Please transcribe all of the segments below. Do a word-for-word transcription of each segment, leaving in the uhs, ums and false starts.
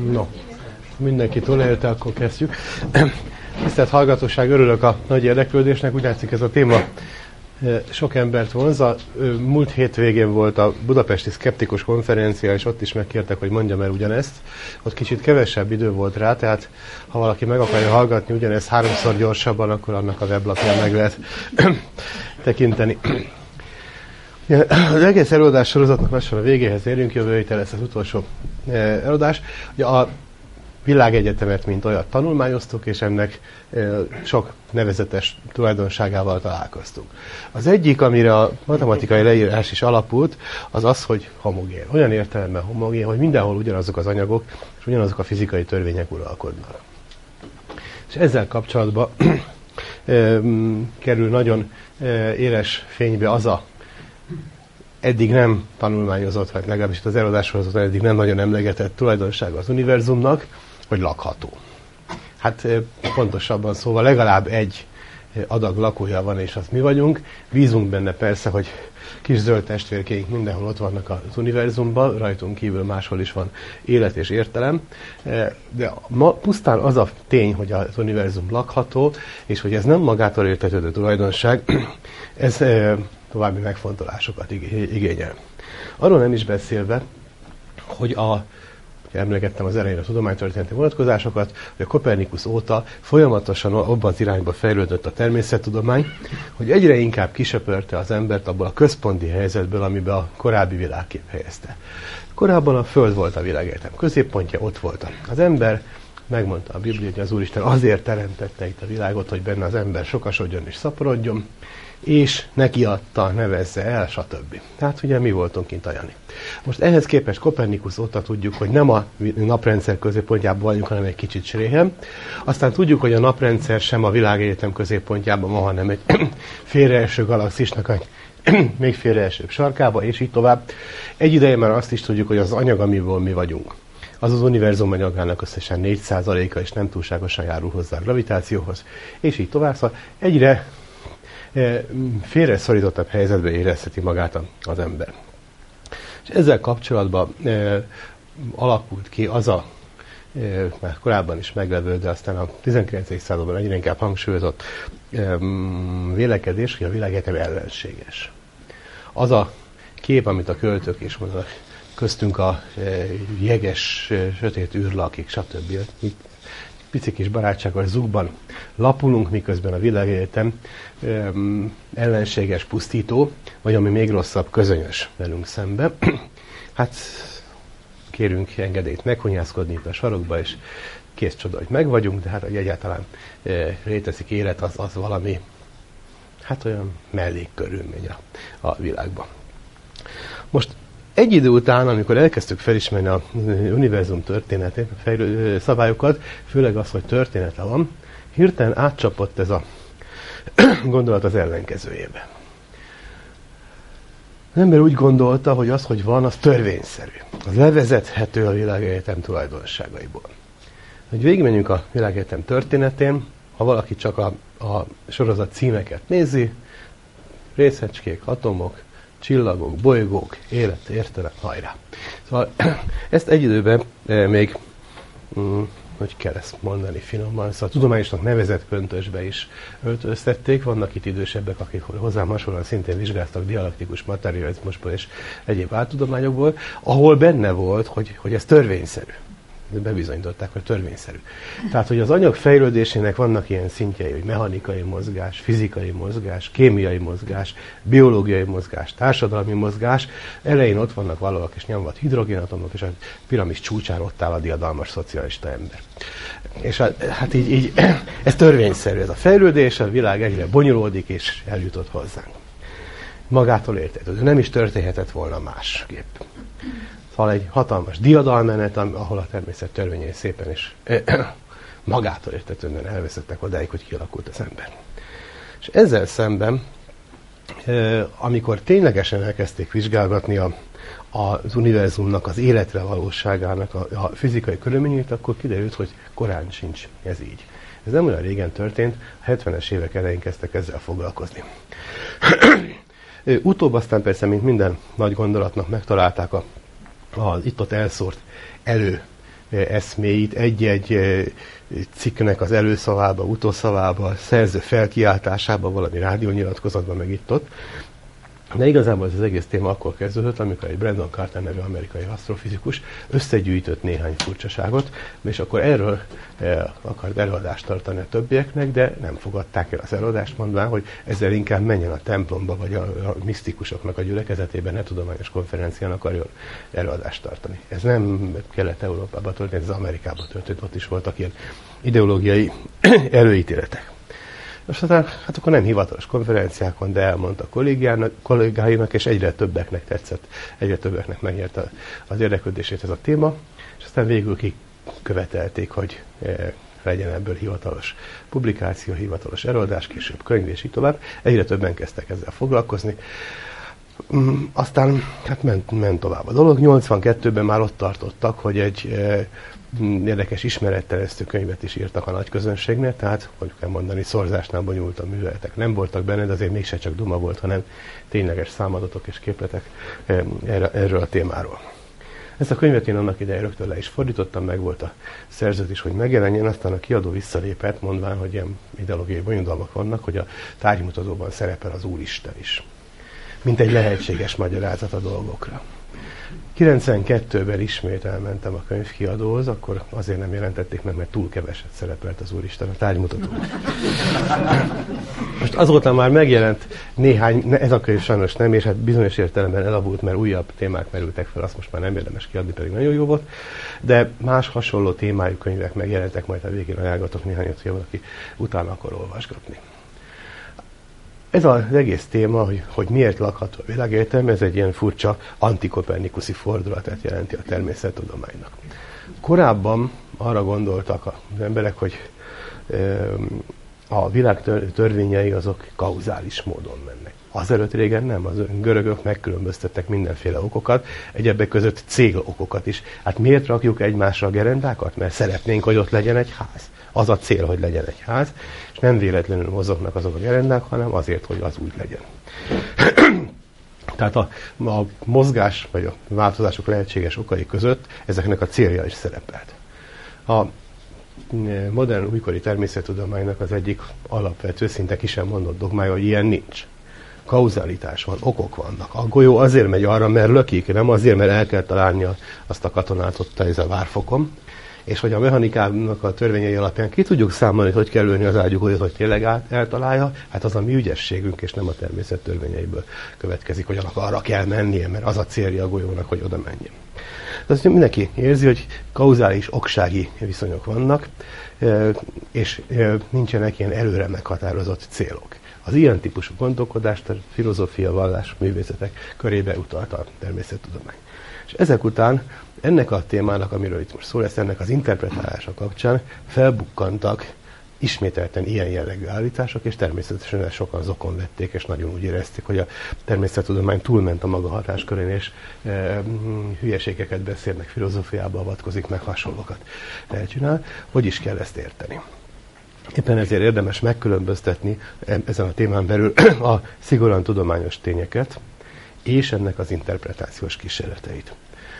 No, mindenki túlélte, akkor kezdjük. Tisztelt hallgatóság, örülök a nagy érdeklődésnek. Úgy látszik, ez a téma sok embert vonza. Múlt hétvégén volt a Budapesti Szkeptikus Konferencia, és ott is megkértek, hogy mondjam el ugyanezt. Ott kicsit kevesebb idő volt rá, tehát ha valaki meg akarja hallgatni ugyanezt háromszor gyorsabban, akkor annak a weblapján meg lehet tekinteni. Az egész előadás sorozatnak lassan a végéhez érünk, jövő héten lesz az utolsó előadás. Ugye a világegyetemet, mint olyat tanulmányoztuk, és ennek sok nevezetes tulajdonságával találkoztunk. Az egyik, amire a matematikai leírás is alapult, az az, hogy homogén. Olyan értelemben homogén, hogy mindenhol ugyanazok az anyagok, és ugyanazok a fizikai törvények uralkodnak. És ezzel kapcsolatban kerül nagyon éles fénybe az a eddig nem tanulmányozott, vagy legalábbis az előadáshoz eddig nem nagyon emlegetett tulajdonsága az univerzumnak, hogy lakható. Hát pontosabban szóval legalább egy adag lakója van, és az mi vagyunk. Bízunk benne persze, hogy kis zöld testvérkéink mindenhol ott vannak az univerzumban, rajtunk kívül máshol is van élet és értelem. De ma pusztán az a tény, hogy az univerzum lakható, és hogy ez nem magától értetődő tulajdonság, ez további megfontolásokat igényel. Arról nem is beszélve, hogy a emlegettem az elején a tudománytörténeti vonatkozásokat, hogy a Kopernikusz óta folyamatosan abban az irányba fejlődött a természettudomány, hogy egyre inkább kisöpörte az embert abból a központi helyzetből, amiben a korábbi világkép helyezte. Korábban a Föld volt a világegyetem középpontja, ott volt az ember, megmondta a Biblia, hogy az Úristen azért teremtette itt a világot, hogy benne az ember sokasodjon és szaporodjon, és neki adta, nevezze el, stb. Tehát ugye mi voltunk kint ajánlni. Most ehhez képest Kopernikusz óta tudjuk, hogy nem a naprendszer középpontjában vagyunk, hanem egy kicsit sréhen. Aztán tudjuk, hogy a naprendszer sem a világegyetem középpontjában van, hanem egy félreeső galaxisnak egy még félreesőbb sarkába, és így tovább. Egy ideje már azt is tudjuk, hogy az anyag, amiből mi vagyunk, az az univerzum anyagának összesen négy százaléka, és nem túlságosan járul hozzá a gravitációhoz, és így tovább. Szóval egyre félre szorítottabb helyzetbe érezheti magát az ember. És ezzel kapcsolatban e, alakult ki az a, e, már korábban is meglevő, de aztán a tizenkilencedik században egyre inkább hangsúlyozott e, vélekedés, hogy a világegyetem ellenséges. Az a kép, amit a költők is mondanak, köztünk a e, jeges, e, sötét űrlakik, stb. Pici kis barátságos zugban lapulunk, miközben a világegyetem um, ellenséges, pusztító, vagy ami még rosszabb, közönyös velünk szembe. Hát kérünk engedélyt meghonyászkodni itt a sarokba, és kész csoda, hogy meg vagyunk, de hát, hogy egyáltalán e, létezik élet, az, az valami, hát olyan mellékkörülmény a, a világban. Most egy idő után, amikor elkezdtük felismerni a univerzum történetét, a fejlő szabályokat, főleg az, hogy története van, hirtelen átcsapott ez a gondolat az ellenkezőjébe. Az ember úgy gondolta, hogy az, hogy van, az törvényszerű. Az levezethető a világegyetem tulajdonságaiból. Hogy végigmenjünk a világegyetem történetén, ha valaki csak a, a sorozat címeket nézi, részecskék, atomok, csillagok, bolygók, élet, értelem, hajrá. Szóval ezt egy időben e, még, mm, hogy kell ezt mondani finoman, szóval tudományosnak nevezett köntösbe is öltöztették. Vannak itt idősebbek, akik hozzám hasonlóan szintén vizsgáztak dialektikus materializmusból és egyéb áltudományokból, ahol benne volt, hogy, hogy ez törvényszerű. Bebizonyították, hogy törvényszerű. Tehát, hogy az anyag fejlődésének vannak ilyen szintjei, hogy mechanikai mozgás, fizikai mozgás, kémiai mozgás, biológiai mozgás, társadalmi mozgás. Elején ott vannak valahol kis nyomvat hidrogénatomok, és a piramis csúcsán ott áll a diadalmas szocialista ember. És a, hát így, így, ez törvényszerű, ez a fejlődés, a világ egyre bonyolódik, és eljutott hozzánk. Magától értetődő, nem is történhetett volna másképp. Szóval egy hatalmas diadalmenet, ahol a természet törvényei szépen is magától értetődően elvezettek odáig, hogy kialakult az ember. És ezzel szemben, amikor ténylegesen elkezdték vizsgálgatni a, az univerzumnak, az életre valóságának a, a fizikai körülményét, akkor kiderült, hogy korán sincs ez így. Ez nem olyan régen történt, a hetvenes évek elején kezdtek ezzel foglalkozni. Utóbb aztán persze, mint minden nagy gondolatnak megtalálták a az itt-ott elszórt elő eszméit egy-egy cikknek az előszavába, utószavába, szerző felkiáltásába, valami rádiónyilatkozatban meg itt ott. De igazából ez az egész téma akkor kezdődött, amikor egy Brandon Carter nevű amerikai asztrofizikus összegyűjtött néhány furcsaságot, és akkor erről e, akart előadást tartani a többieknek, de nem fogadták el az előadást, mondván, hogy ezzel inkább menjen a templomba, vagy a, a misztikusoknak a gyülekezetében, ne tudományos konferencián akarjon előadást tartani. Ez nem Kelet-Európában történt, ez Amerikában történt, ott is voltak ilyen ideológiai előítéletek. Most aztán, hát akkor nem hivatalos konferenciákon, de elmondta a kollégáinak, és egyre többeknek tetszett, egyre többeknek megnyerte az érdeklődését ez a téma, és aztán végül kikövetelték, hogy e, legyen ebből hivatalos publikáció, hivatalos előadás, később könyv, és így tovább. Egyre többen kezdtek ezzel foglalkozni. Mm, aztán hát ment, ment tovább a dolog. nyolcvankettőben már ott tartottak, hogy egy e, érdekes ismeretterjesztő könyvet is írtak a nagy közönségnek, tehát, hogy kell mondani, szorzásnál bonyolultabb műveletek nem voltak benne, de azért mégse csak duma volt, hanem tényleges számadatok és képletek erről a témáról. Ezt a könyvet én annak idején rögtön le is fordítottam, meg volt a szerzőt is, hogy megjelenjen, aztán a kiadó visszalépett, mondván, hogy ilyen ideológiai bonyodalmak vannak, hogy a tárgymutatóban szerepel az Úristen is, mint egy lehetséges magyarázat a dolgokra. kilencvenkettőben ismét elmentem a könyvkiadóhoz, akkor azért nem jelentették meg, mert túl keveset szerepelt az Úristen a tárgymutatón. Most azóta már megjelent néhány, ez a könyv sajnos nem, és hát bizonyos értelemben elavult, mert újabb témák merültek fel, azt most már nem érdemes kiadni, pedig nagyon jó volt, de más hasonló témájú könyvek megjelentek, majd a végén ajánlgatok néhányat, hogy valaki utána akar olvasgatni. Ez az egész téma, hogy, hogy miért lakható a világegyetem, ez egy ilyen furcsa antikopernikuszi fordulatát jelenti a természettudománynak. Korábban arra gondoltak az emberek, hogy a világ törvényei azok kauzális módon mennek. Azelőtt régen nem, az görögök megkülönböztettek mindenféle okokat, egyebek között célokokat is. Hát miért rakjuk egymásra a gerendákat? Mert szeretnénk, hogy ott legyen egy ház. Az a cél, hogy legyen egy ház, és nem véletlenül mozognak azok a gerendák, hanem azért, hogy az úgy legyen. Tehát a, a mozgás vagy a változások lehetséges okai között ezeknek a célja is szerepelt. A modern újkori természettudománynak az egyik alapvető, szinte ki sem mondott dogmája, hogy ilyen nincs. Kauzalitás van, okok vannak. A golyó azért megy arra, mert lökik, nem azért, mert el kell találni azt a katonát ott ez a várfokon, és hogy a mechanikának a törvényei alapján ki tudjuk számolni, hogy hogy kell lőni az ágyúgolyót, hogy tényleg eltalálja, hát az a mi ügyességünk, és nem a természet törvényeiből következik, hogy annak arra kell mennie, mert az a célja a golyónak, hogy oda menjen. Tehát mindenki érzi, hogy kauzális, oksági viszonyok vannak, és nincsenek ilyen előre meghatározott célok. Az ilyen típusú gondolkodást a filozófia, vallás, művészetek körébe utalta a természettudomány. És ezek után ennek a témának, amiről itt most szó lesz, ennek az interpretálása kapcsán felbukkantak ismételten ilyen jellegű állítások, és természetesen sokan zokon vették, és nagyon úgy érezték, hogy a természettudomány túlment a maga hatáskörén, és e, hülyeségeket beszélnek, filozófiába avatkozik, meg hasonlókat csinál. Hogy is kell ezt érteni? Éppen ezért érdemes megkülönböztetni ezen a témán belül a szigorúan tudományos tényeket, és ennek az interpretációs kísérleteit.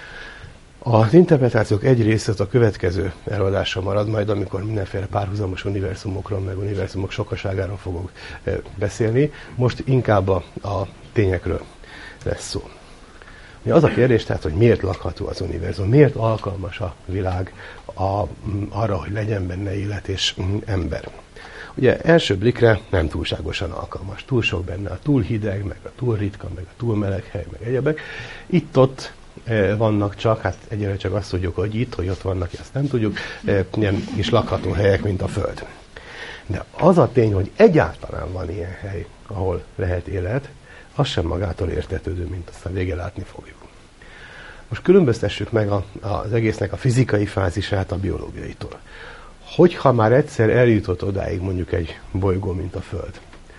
Az interpretációk egy része az a következő előadásra marad, majd amikor mindenféle párhuzamos univerzumokról, meg univerzumok sokaságáról fogok beszélni. Most inkább a, a tényekről lesz szó. Az a kérdés tehát, hogy miért lakható az univerzum, miért alkalmas a világ a, arra, hogy legyen benne élet és ember. Ugye első blikre nem túlságosan alkalmas, túl sok benne a túl hideg, meg a túl ritka, meg a túl meleg hely, meg egyebek. Itt-ott vannak csak, hát egyre csak azt tudjuk, hogy itt, hogy ott vannak, ezt nem tudjuk, ilyen kis lakható helyek, mint a Föld. De az a tény, hogy egyáltalán van ilyen hely, ahol lehet élet, az sem magától értetődő, mint aztán végén látni fogjuk. Most különböztessük meg a, az egésznek a fizikai fázisát a biológiaitól. Hogyha már egyszer eljutott odáig mondjuk egy bolygó, mint a Föld,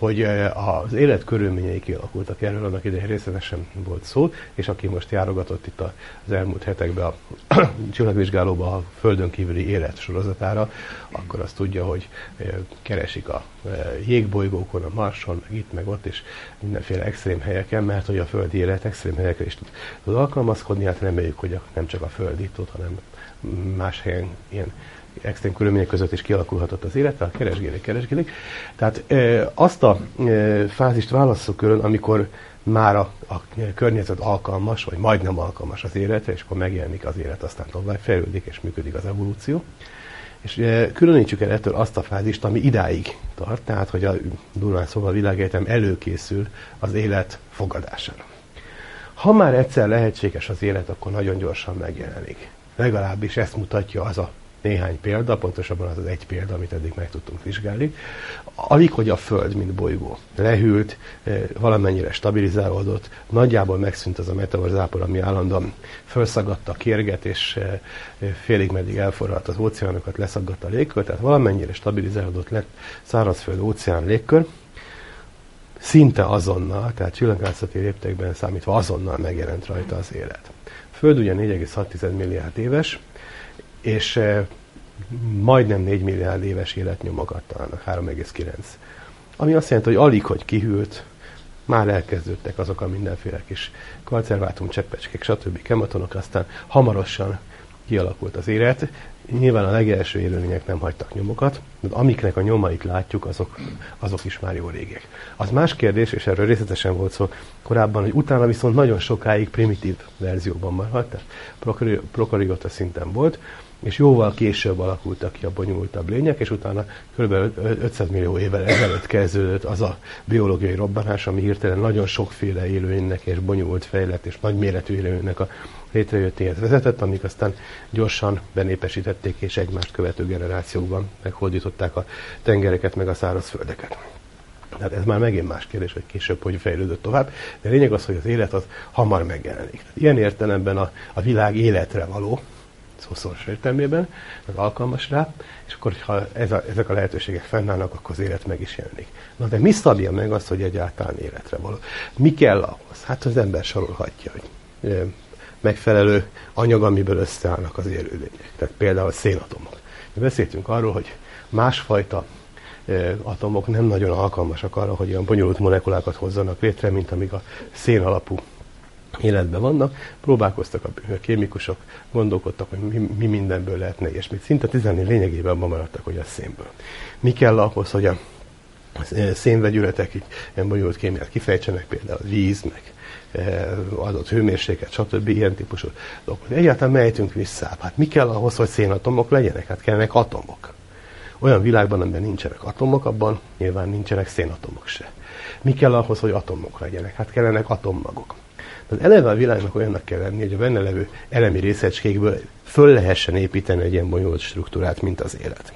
hogy az élet körülményei kialakultak, erről annak idején részletesen volt szó, és aki most járogatott itt az elmúlt hetekben a csillagvizsgálóba a Földön kívüli élet sorozatára, akkor azt tudja, hogy keresik a jégbolygókon, a Marson, meg itt, meg ott, és mindenféle extrém helyeken, mert hogy a földi élet extrém helyekre is tud, tud alkalmazkodni, hát reméljük, hogy nem csak a földi tud, hanem más helyen ilyen extrém körülmények között is kialakulhatott az élet, tehát keresgélik, keresgélik. Tehát e, azt a e, fázist válasszuk külön, amikor már a, a környezet alkalmas, vagy majdnem alkalmas az életre, és akkor megjelenik az élet, aztán tovább fejlődik, és működik az evolúció. És e, különítsük el ettől azt a fázist, ami idáig tart, tehát hogy a durván szóval a világegyetem előkészül az élet fogadására. Ha már egyszer lehetséges az élet, akkor nagyon gyorsan megjelenik. Legalábbis ezt mutatja az a néhány példa, pontosabban az az egy példa, amit eddig meg tudtunk vizsgálni. Alig, hogy a Föld, mint bolygó lehűlt, valamennyire stabilizálódott, nagyjából megszűnt az a meteorzápor, ami állandóan felszagadta a kérget, és félig meddig elforralt az óceánokat, leszaggatta a légkör, tehát valamennyire stabilizálódott lett szárazföld, óceán, légkör. Szinte azonnal, tehát csillaghászati léptékben számítva azonnal megjelent rajta az élet. A Föld ugye négy egész hat milliárd éves, és eh, majdnem négy milliárd éves életnyomokat találnak, három egész kilenc. Ami azt jelenti, hogy alig, hogy kihűlt, már elkezdődtek azok a mindenféle kis konzervátum, cseppecskék, stb. Kematonok, aztán hamarosan kialakult az élet. Nyilván a legelső élőlények nem hagytak nyomokat, de amiknek a nyomait látjuk, azok, azok is már jó régek. Az más kérdés, és erről részletesen volt szó korábban, hogy utána viszont nagyon sokáig primitív verzióban maradt, tehát prokariota szinten volt, és jóval később alakultak ki a bonyolultabb lények, és utána kb. ötszáz millió évvel ezelőtt kezdődött az a biológiai robbanás, ami hirtelen nagyon sokféle élőlénynek és bonyolult fejlett és nagyméretű élőlénynek a létrejöttéhez vezetett, amik aztán gyorsan benépesítették, és egymást követő generációkban meghódították a tengereket, meg a szárazföldeket. Tehát ez már megint más kérdés, hogy később hogy fejlődött tovább, de a lényeg az, hogy az élet az hamar megjelenik. Tehát ilyen értelemben a, a világ életre való, szószoros értelmében, meg alkalmas rá, és akkor, ha ez a, ezek a lehetőségek fennállnak, akkor az élet meg is jelenik. Na de mi szabja meg azt, hogy egyáltalán életre való? Mi kell ahhoz? Hát az ember sorolhatja, hogy e, megfelelő anyag, amiből összeállnak az élőlények. Tehát például szénatomok. Mi beszéltünk arról, hogy másfajta e, atomok nem nagyon alkalmasak arra, hogy olyan bonyolult molekulákat hozzanak létre, mint amíg a szén alapú életben vannak, próbálkoztak a kémikusok, gondolkodtak, hogy mi, mi mindenből lehetne, és még szinte tizennél lényegében abban maradtak, hogy a szénből. Mi kell ahhoz, hogy a szénvegyületek így ilyen bonyolult kémiát kifejtsenek, például víz, meg adott hőmérséklet, stb. Ilyen típusú dolgok. Egyáltalán melytünk vissza. Hát mi kell ahhoz, hogy szénatomok legyenek? Hát kellenek atomok. Olyan világban, amiben nincsenek atomok, abban nyilván nincsenek szénatomok se. Mi kell ahhoz, hogy atomok legyenek? Hát kellenek atommagok. Tehát eleve a világnak olyannak kell lenni, hogy a benne levő elemi részecskékből föl lehessen építeni egy ilyen bonyolult struktúrát, mint az élet.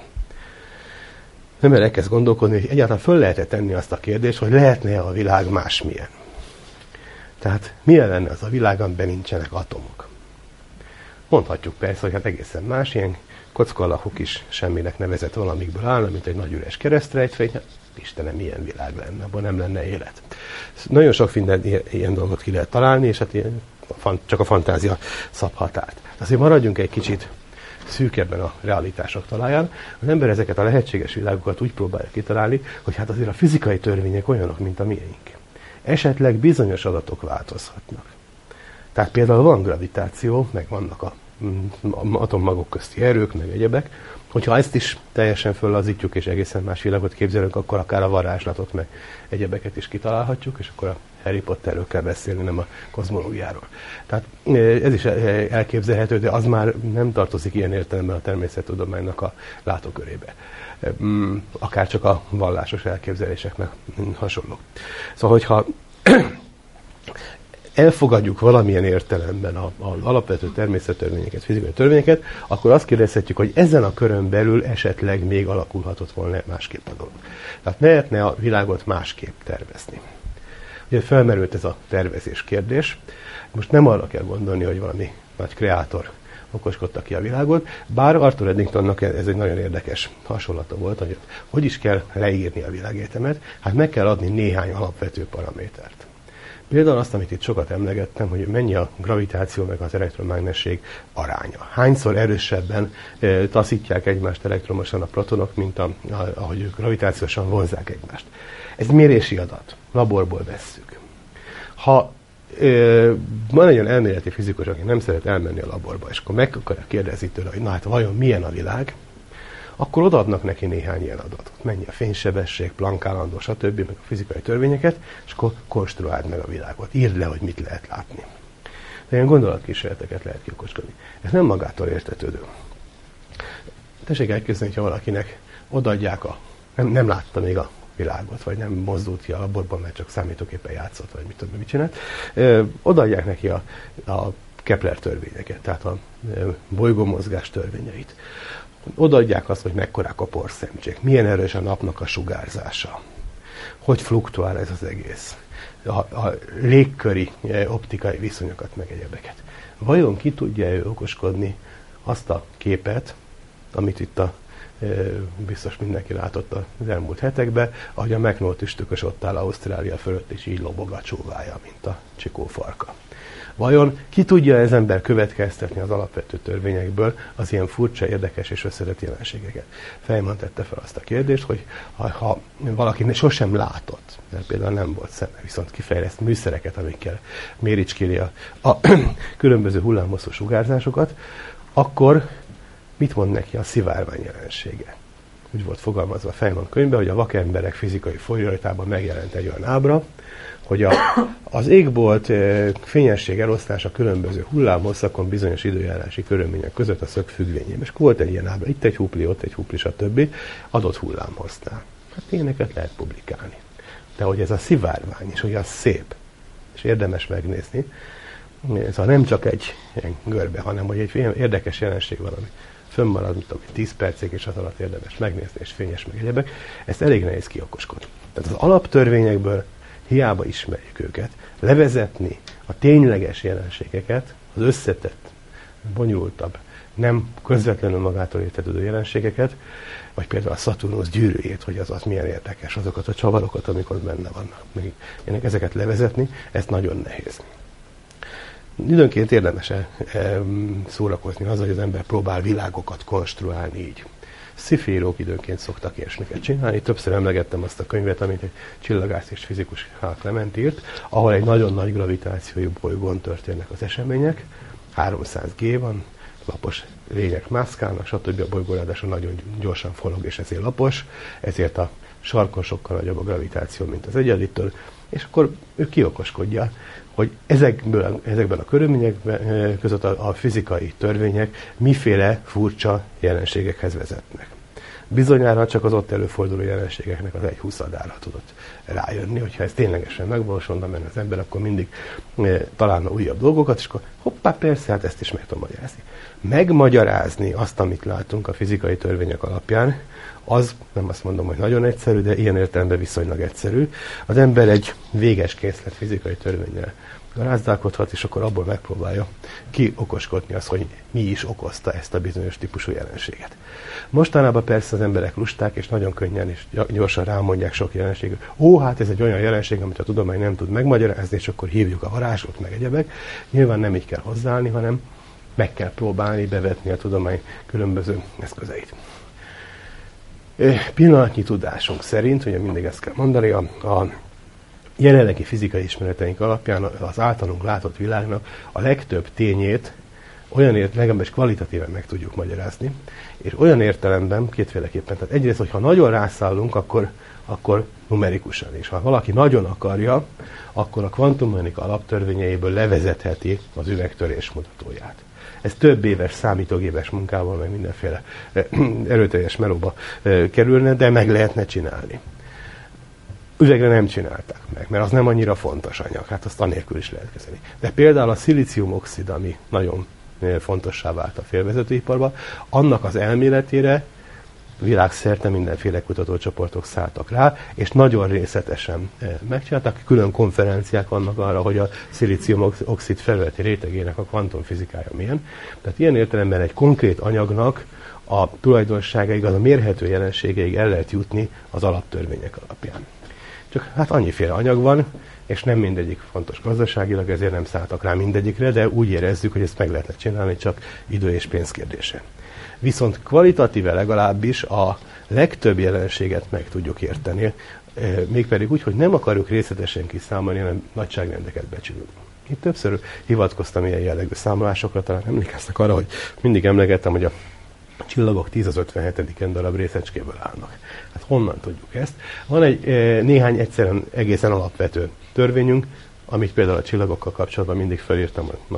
Nem elkezd gondolkodni, hogy egyáltalán föl lehet-e tenni azt a kérdést, hogy lehetne a világ másmilyen. Tehát milyen lenne az a világ, amiben nincsenek atomok? Mondhatjuk persze, hogy hát egészen más, ilyen kocka alakú kis semminek nevezett valamikből állna, mint egy nagy üres keresztrejtvény. Hát, Istenem, milyen világ lenne, abban nem lenne élet. Nagyon sok minden ilyen dolgot ki lehet találni, és hát ilyen, csak a fantázia szab határt. Azért maradjunk egy kicsit szűkebben a realitások talaján. Az ember ezeket a lehetséges világokat úgy próbálja kitalálni, hogy hát azért a fizikai törvények olyanok, mint a miénk. Esetleg bizonyos adatok változhatnak. Tehát például van gravitáció, meg vannak a atommagok közti erők, meg egyebek. Hogyha ezt is teljesen föllazítjuk, és egészen más világot képzelünk, akkor akár a varázslatot, meg egyebeket is kitalálhatjuk, és akkor a Harry Potterről kell beszélni, nem a kozmológiáról. Tehát ez is elképzelhető, de az már nem tartozik ilyen értelemben a természettudománynak a látókörébe. Akár csak a vallásos elképzeléseknek hasonló. Szóval, hogyha elfogadjuk valamilyen értelemben az alapvető természettörvényeket, fizikai törvényeket, akkor azt kérdezhetjük, hogy ezen a körön belül esetleg még alakulhatott volna másképp a dolog. Tehát lehetne a világot másképp tervezni. Ugye felmerült ez a tervezés kérdés. Most nem arra kell gondolni, hogy valami nagy kreátor okoskodta ki a világot, bár Arthur Eddingtonnak ez egy nagyon érdekes hasonlata volt, hogy hogy is kell leírni a világegyetemet, hát meg kell adni néhány alapvető paramétert. Például azt, amit itt sokat emlegettem, hogy mennyi a gravitáció meg az elektromágnesség aránya. Hányszor erősebben e, taszítják egymást elektromosan a protonok, mint a, a, ahogy ők gravitációsan vonzzák egymást. Ez mérési adat, laborból vesszük. Ha e, van egy olyan elméleti fizikus, aki nem szeret elmenni a laborba, és akkor meg akarja kérdezni tőle, hogy na hát vajon milyen a világ, akkor odaadnak neki néhány ilyen adatot. Mennyi a fénysebesség, Planck állandó, stb., meg a fizikai törvényeket, és akkor konstruáld meg a világot. Írd le, hogy mit lehet látni. De ilyen gondolatkísérleteket lehet kiokoskodni. Ez nem magától értetődő. Tessék elképzelni, hogyha valakinek odaadják a... Nem, nem látta még a világot, vagy nem mozdult ki a laborban, mert csak számítógépen játszott, vagy mit tudom, mit csinált. Ö, odaadják neki a, a Kepler törvényeket, tehát a bolygómozgás törvényeit. Odaadják azt, hogy mekkorák a porszemcsék, milyen erős a napnak a sugárzása, hogy fluktuál ez az egész, a, a légköri optikai viszonyokat, meg egyebeket. Vajon ki tudja ő okoskodni azt a képet, amit itt a, biztos mindenki látott az elmúlt hetekben, ahogy a McNaught üstökös ott áll Ausztrália fölött, és így lobog a csóvája, mint a csikófarka. Vajon ki tudja ez ember következtetni az alapvető törvényekből az ilyen furcsa, érdekes és összetett jelenségeket? Feynman tette fel azt a kérdést, hogy ha, ha valaki sosem látott, mert például nem volt szeme, viszont kifejleszt műszereket, amikkel méricskéli a, a különböző hullámhosszú sugárzásokat, akkor mit mond neki a szivárvány jelensége? Úgy volt fogalmazva a Feynman könyvben, hogy a vakemberek fizikai folyamatában megjelent egy olyan ábra, hogy a, az égbolt e, fényesség elosztása különböző hullámhosszakon bizonyos időjárási körülmények között a szög függvényében. És volt egy ilyen ábra, itt egy hupli, ott egy hupli, stb. Adott hullámhossznál. Hát ilyeneket lehet publikálni. De hogy ez a szivárvány, és hogy az szép, és érdemes megnézni, szóval nem csak egy ilyen görbe, hanem hogy egy érdekes jelenség van, ami fönnmarad, mint tudom, tíz percig, és az alatt érdemes megnézni, és fényes meg egyebek, ezt elég nehéz kiokoskodni. Tehát az alaptörvényekből hiába ismerjük őket, levezetni a tényleges jelenségeket, az összetett, bonyolultabb, nem közvetlenül magától értetődő jelenségeket, vagy például a Szaturnusz gyűrűjét, hogy az, az milyen érdekes, azokat a csavarokat, amikor benne vannak. Még ezeket levezetni, ez nagyon nehéz. Időnként érdemes -e, e, szórakozni az, hogy az ember próbál világokat konstruálni így. Sci-fi írók időnként szoktak ilyesmiket csinálni. Többször emlegettem azt a könyvet, amit egy csillagász és fizikus Hal Clement írt, ahol egy nagyon nagy gravitációjú bolygón történnek az események. háromszáz G van, lapos lények mászkálnak, stb. A bolygó ráadásul nagyon gyorsan forog, és ezért lapos, ezért a sarkon sokkal nagyobb a gravitáció, mint az egyenlitől, és akkor ő kiokoskodja, hogy ezekből, ezekben a körülmények között a, a fizikai törvények miféle furcsa jelenségekhez vezetnek. Bizonyára csak az ott előforduló jelenségeknek az egy huszadára tudott rájönni, hogyha ez ténylegesen megvalósulna menne az ember, akkor mindig e, találna újabb dolgokat, és akkor hoppá, persze, hát ezt is meg tudom magyarázni. Megmagyarázni azt, amit látunk a fizikai törvények alapján, az, nem azt mondom, hogy nagyon egyszerű, de ilyen értelemben viszonylag egyszerű. Az ember egy véges készlet fizikai törvénnyel garázdálkodhat, és akkor abból megpróbálja kiokoskodni azt, hogy mi is okozta ezt a bizonyos típusú jelenséget. Mostanában persze az emberek lusták, és nagyon könnyen és gyorsan rámondják sok jelenséget. Ó, hát ez egy olyan jelenség, amit a tudomány nem tud megmagyarázni, és akkor hívjuk a varázslót, meg egyebek. Nyilván nem így kell hozzáállni, hanem meg kell próbálni bevetni a tudomány különböző eszközeit. Pillanatnyi tudásunk szerint, ugye mindig ezt kell mondani, a, a jelenlegi fizikai ismereteink alapján az általunk látott világnak a legtöbb tényét olyan ért, legalábbis kvalitatíven meg tudjuk magyarázni, és olyan értelemben kétféleképpen, tehát egyrészt, hogyha nagyon rászállunk, akkor, akkor numerikusan is. Ha valaki nagyon akarja, akkor a kvantummechanika alaptörvényeiből levezetheti az üvegtörés mutatóját. Ez több éves számítógépes munkával, meg mindenféle erőteljes melóba kerülne, de meg lehetne csinálni. Üvegre nem csinálták meg, mert az nem annyira fontos anyag, hát azt anélkül is lehet kezelni. De például a szilíciumoxid, ami nagyon fontossá vált a félvezetőiparban, annak az elméletére világszerte mindenféle kutatócsoportok szálltak rá, és nagyon részletesen megcsináltak. Külön konferenciák vannak arra, hogy a szilícium-oxid felületi rétegének a kvantumfizikája milyen. Tehát ilyen értelemben egy konkrét anyagnak a tulajdonságaig, az a mérhető jelenségeig el lehet jutni az alaptörvények alapján. Csak hát annyiféle anyag van, és nem mindegyik fontos gazdaságilag, ezért nem szálltak rá mindegyikre, de úgy érezzük, hogy ezt meg lehetne csinálni, csak idő és pénz kérdése. Viszont kvalitatíve legalábbis a legtöbb jelenséget meg tudjuk érteni, mégpedig úgy, hogy nem akarjuk részletesen kiszámolni, hanem nagyságrendeket becsülünk. Itt többször hivatkoztam ilyen jellegű számolásokra, talán emlékeztek arra, hogy mindig emlegettem, hogy a csillagok tíz az ötvenhetediken darab részecskéből állnak. Hát honnan tudjuk ezt? Van egy néhány egyszerűen egészen alapvető törvényünk, amit például a csillagokkal kapcsolatban mindig felírtam, a,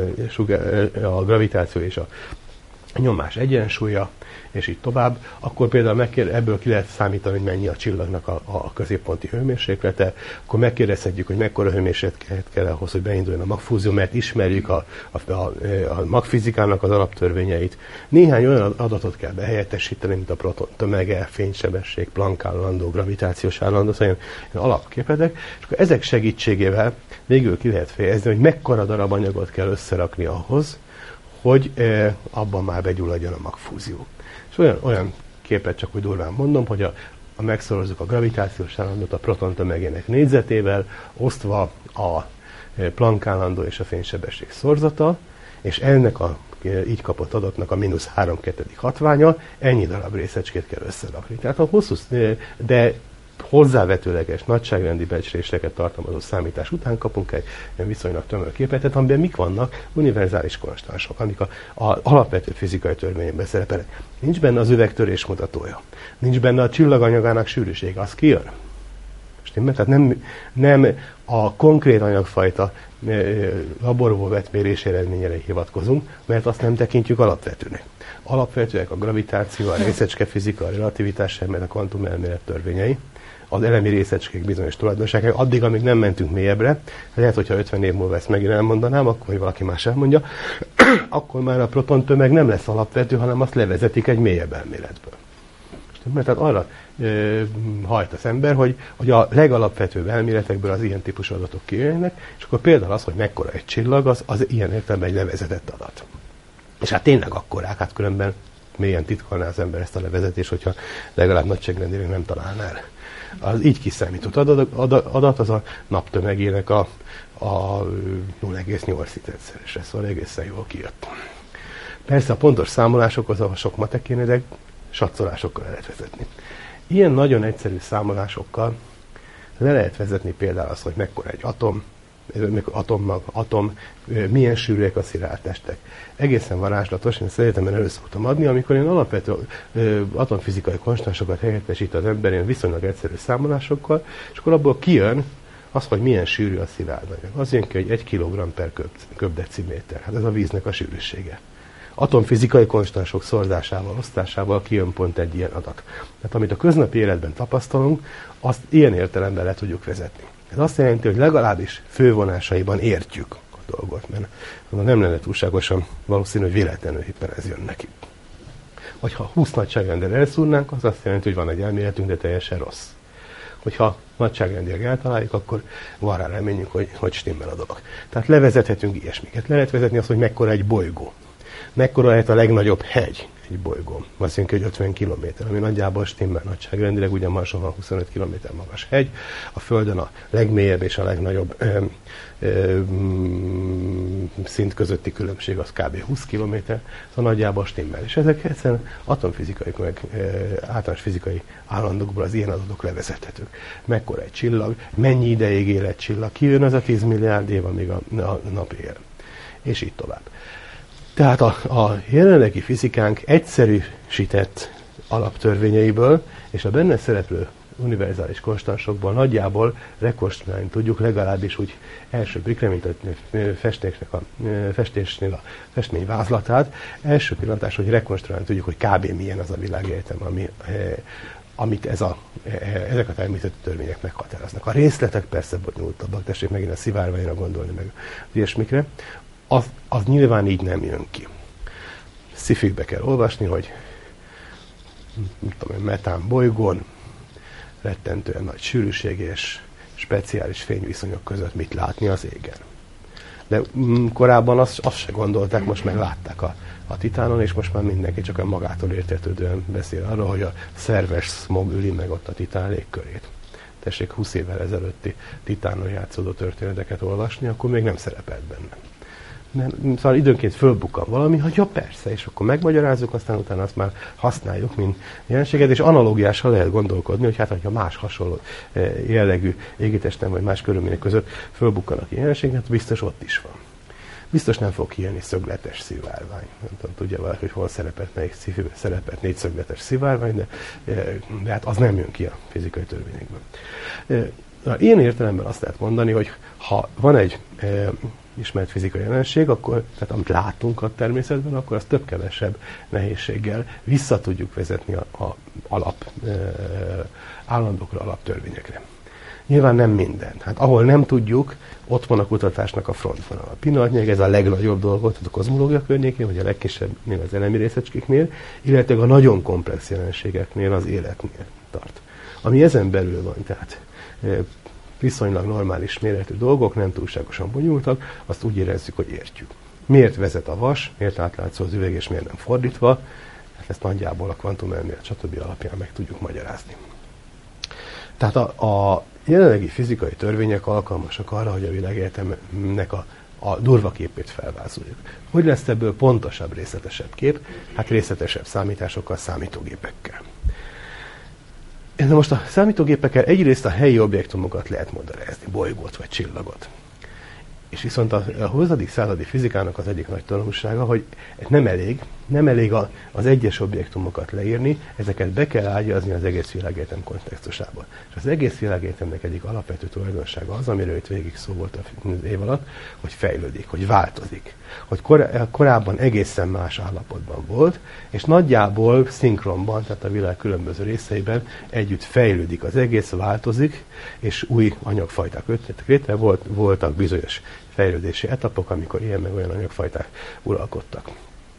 a, a gravitáció és a nyomás egyensúlya, és így tovább, akkor például megkér, ebből ki lehet számítani, hogy mennyi a csillagnak a, a középponti hőmérséklete, akkor megkérdezhetjük, hogy mekkora hőmérséklet kell ahhoz, hogy beinduljon a magfúzió, mert ismerjük a, a, a, a magfizikának az alaptörvényeit. Néhány olyan adatot kell behelyettesíteni, mint a proton tömege, fénysebesség, Planck állandó, gravitációs állandó, szóval ilyen, ilyen alapképletek, és akkor ezek segítségével végül ki lehet fejezni, hogy mekkora darab anyagot kell összerakni ahhoz, hogy e, abban már begyulladjon a magfúzió. És olyan, olyan képet csak úgy durván mondom, hogy a, a megszorozzuk a gravitációs állandót a proton tömegének négyzetével, osztva a Planck állandó és a fénysebesség szorzata, és ennek a így kapott adatnak a mínusz három kettedik hatványa, ennyi darab részecskét kell összerakni. Tehát a hosszú, de hozzávetőleges nagyságrendi becsléseket tartalmazó számítás után kapunk egy viszonylag tömör képletet, amiben mik vannak? Univerzális konstansok, amik az alapvető fizikai törvényben szerepelnek. Nincs benne az üvegtörés mutatója. Nincs benne a csillaganyagának sűrűsége. Az kijön? Stimmel? Tehát nem, nem a konkrét anyagfajta laborból vett mérés eredményére hivatkozunk, mert azt nem tekintjük alapvetőnek. Alapvetőek a gravitáció, a részecskefizika, a relativitás elmélet, a kvantumelmélet törvényei, az elemi részecskék bizonyos tulajdonságai, addig, amíg nem mentünk mélyebbre, lehet, hogyha ötven év múlva ezt megint elmondanám, akkor, hogy valaki más elmondja, akkor már a protontömeg nem lesz alapvető, hanem azt levezetik egy mélyebb elméletből. Mert tehát arra e, hajt az ember, hogy, hogy a legalapvetőbb elméletekből az ilyen típusú adatok kijönnek, és akkor például az, hogy mekkora egy csillag, az, az ilyen értelemben egy levezetett adat. És hát tényleg akkorák, hát különben mélyen titkolná az ember ezt a levezetést, hogyha legalább nagyságrendileg nem találnál. Az így kiszámított adat, adat az a naptömegének a, a nulla egész nyolc szerese, szóval egészen jól kijött. Persze a pontos számolásokhoz, ahol sok matek kéne, de satszolásokkkal le lehet vezetni. Ilyen nagyon egyszerű számolásokkal le lehet vezetni például azt, hogy mekkora egy atom, atommag, atom, milyen sűrűek a szilárd testek. Egészen varázslatos, én szeretemben elő szoktam adni, amikor én alapvető atomfizikai konstansokat helyettesít az ember ilyen viszonylag egyszerű számolásokkal, és akkor abból kijön az, hogy milyen sűrű a szilárd anyag. Az jön ki, hogy egy kilogramm per köb, köbdeciméter. Hát ez a víznek a sűrűsége. Atomfizikai konstansok szorzásával, osztásával kijön pont egy ilyen adat. Tehát amit a köznapi életben tapasztalunk, azt ilyen értelemben le tudjuk vezetni. Ez azt jelenti, hogy legalábbis fővonásaiban értjük a dolgot, mert nem lenne túlságosan valószínű, hogy véletlenül éppen ez jön neki. Vagy ha húsz nagyságrendel elszúrnánk, az azt jelenti, hogy van egy elméletünk, de teljesen rossz. Hogyha nagyságrendileg eltaláljuk, akkor van rá reményünk, hogy, hogy stimmel a dolog. Tehát levezethetünk ilyesmiket. Le lehet vezetni azt, hogy mekkora egy bolygó. Mekkora lehet a legnagyobb hegy egy bolygón. Azt jelenti, hogy ötven kilométer, ami nagyjából stimmel nagyságrendileg, ugye Marson van huszonöt kilométer magas hegy, a Földön a legmélyebb és a legnagyobb ö, ö, szint közötti különbség az kb. húsz kilométer, szóval nagyjából stimmel. És ezek egyszerűen atomfizikai, meg ö, általános fizikai állandókból az ilyen adatok levezethetők. Mekkora egy csillag, mennyi ideig él egy csillag, kijön az a tíz milliárd év, amíg a, a nap él. És így tovább. Tehát a, a jelenlegi fizikánk egyszerűsített alaptörvényeiből és a benne szereplő univerzális konstansokból nagyjából rekonstruálni tudjuk, legalábbis úgy első blikre, mint a festésnek a, festésnél a festmény vázlatát, első pillantás, hogy rekonstruálni tudjuk, hogy kb. Milyen az a világegyetem, ami, amit ez a, ezek a természeti törvények meghatároznak. A részletek persze bonyolultabbak, tessék megint a szivárványra gondolni, meg ilyesmikre. Az, az nyilván így nem jön ki. Sci-fikbe kell olvasni, hogy tudom, metán bolygón rettentően nagy sűrűség és speciális fényviszonyok között mit látni az égen. De mm, korábban azt, azt se gondolták, most meg látták a, a Titánon, és most már mindenki csak a magától értetődően beszél arról, hogy a szerves smog üli meg ott a Titán légkörét. Tessék húsz évvel ezelőtti Titánon játszódó történeteket olvasni, akkor még nem szerepelt benne. Nem, szóval időnként fölbukkan valami, hogy ja persze, és akkor megmagyarázzuk, aztán utána azt már használjuk, mint jelenséget, és analógiással lehet gondolkodni, hogy hát, ha más hasonló jellegű égitesten vagy más körülmények között fölbukkanak jelenséget, biztos ott is van. Biztos nem fog kijönni szögletes szivárvány. Nem tudom, tudja valaki, hogy hol szerepelt, melyik sci-fiben szerepelt négy szögletes szivárvány, de, de hát az nem jön ki a fizikai törvényekből. Ilyen értelemben azt lehet mondani, hogy ha van egy ismert fizikai jelenség, akkor, tehát amit látunk a természetben, akkor azt több-kevesebb nehézséggel vissza tudjuk vezetni a, a alap e, állandókra, alaptörvényekre. Nyilván nem minden. Hát ahol nem tudjuk, ott van a kutatásnak a frontvonal. Pillanatnyilag ez a legnagyobb dolgot a kozmológia környékén, vagy a legkisebbnél az elemi részecskéknél, illetve a nagyon komplex jelenségeknél az életnél tart. Ami ezen belül van, tehát e, viszonylag normális méretű dolgok, nem túlságosan bonyolultak, azt úgy érezzük, hogy értjük. Miért vezet a vas, miért átlátszó az üveg, és miért nem fordítva, hát ezt nagyjából a kvantumelmélet stb. Alapján meg tudjuk magyarázni. Tehát a, a jelenlegi fizikai törvények alkalmasak arra, hogy a világegyetemnek a, a durva képét felvázoljuk. Hogy lesz ebből pontosabb, részletesebb kép? Hát részletesebb számításokkal, számítógépekkel. De most a számítógépekkel egyrészt a helyi objektumokat lehet moderázni, bolygót vagy csillagot. És viszont a, a huszadik századi fizikának az egyik nagy tanulsága, hogy nem elég, nem elég a, az egyes objektumokat leírni, ezeket be kell ágyazni az egész világegyetem kontextusába. És az egész világegyetemnek egyik alapvető tulajdonsága az, amiről itt végig szó volt az év alatt, hogy fejlődik, hogy változik. Hogy kor, korábban egészen más állapotban volt, és nagyjából szinkronban, tehát a világ különböző részeiben együtt fejlődik az egész, változik, és új anyagfajták ötletek létre, volt, voltak bizonyos fejlődési etapok, amikor ilyen meg olyan anyagfajták uralkodtak.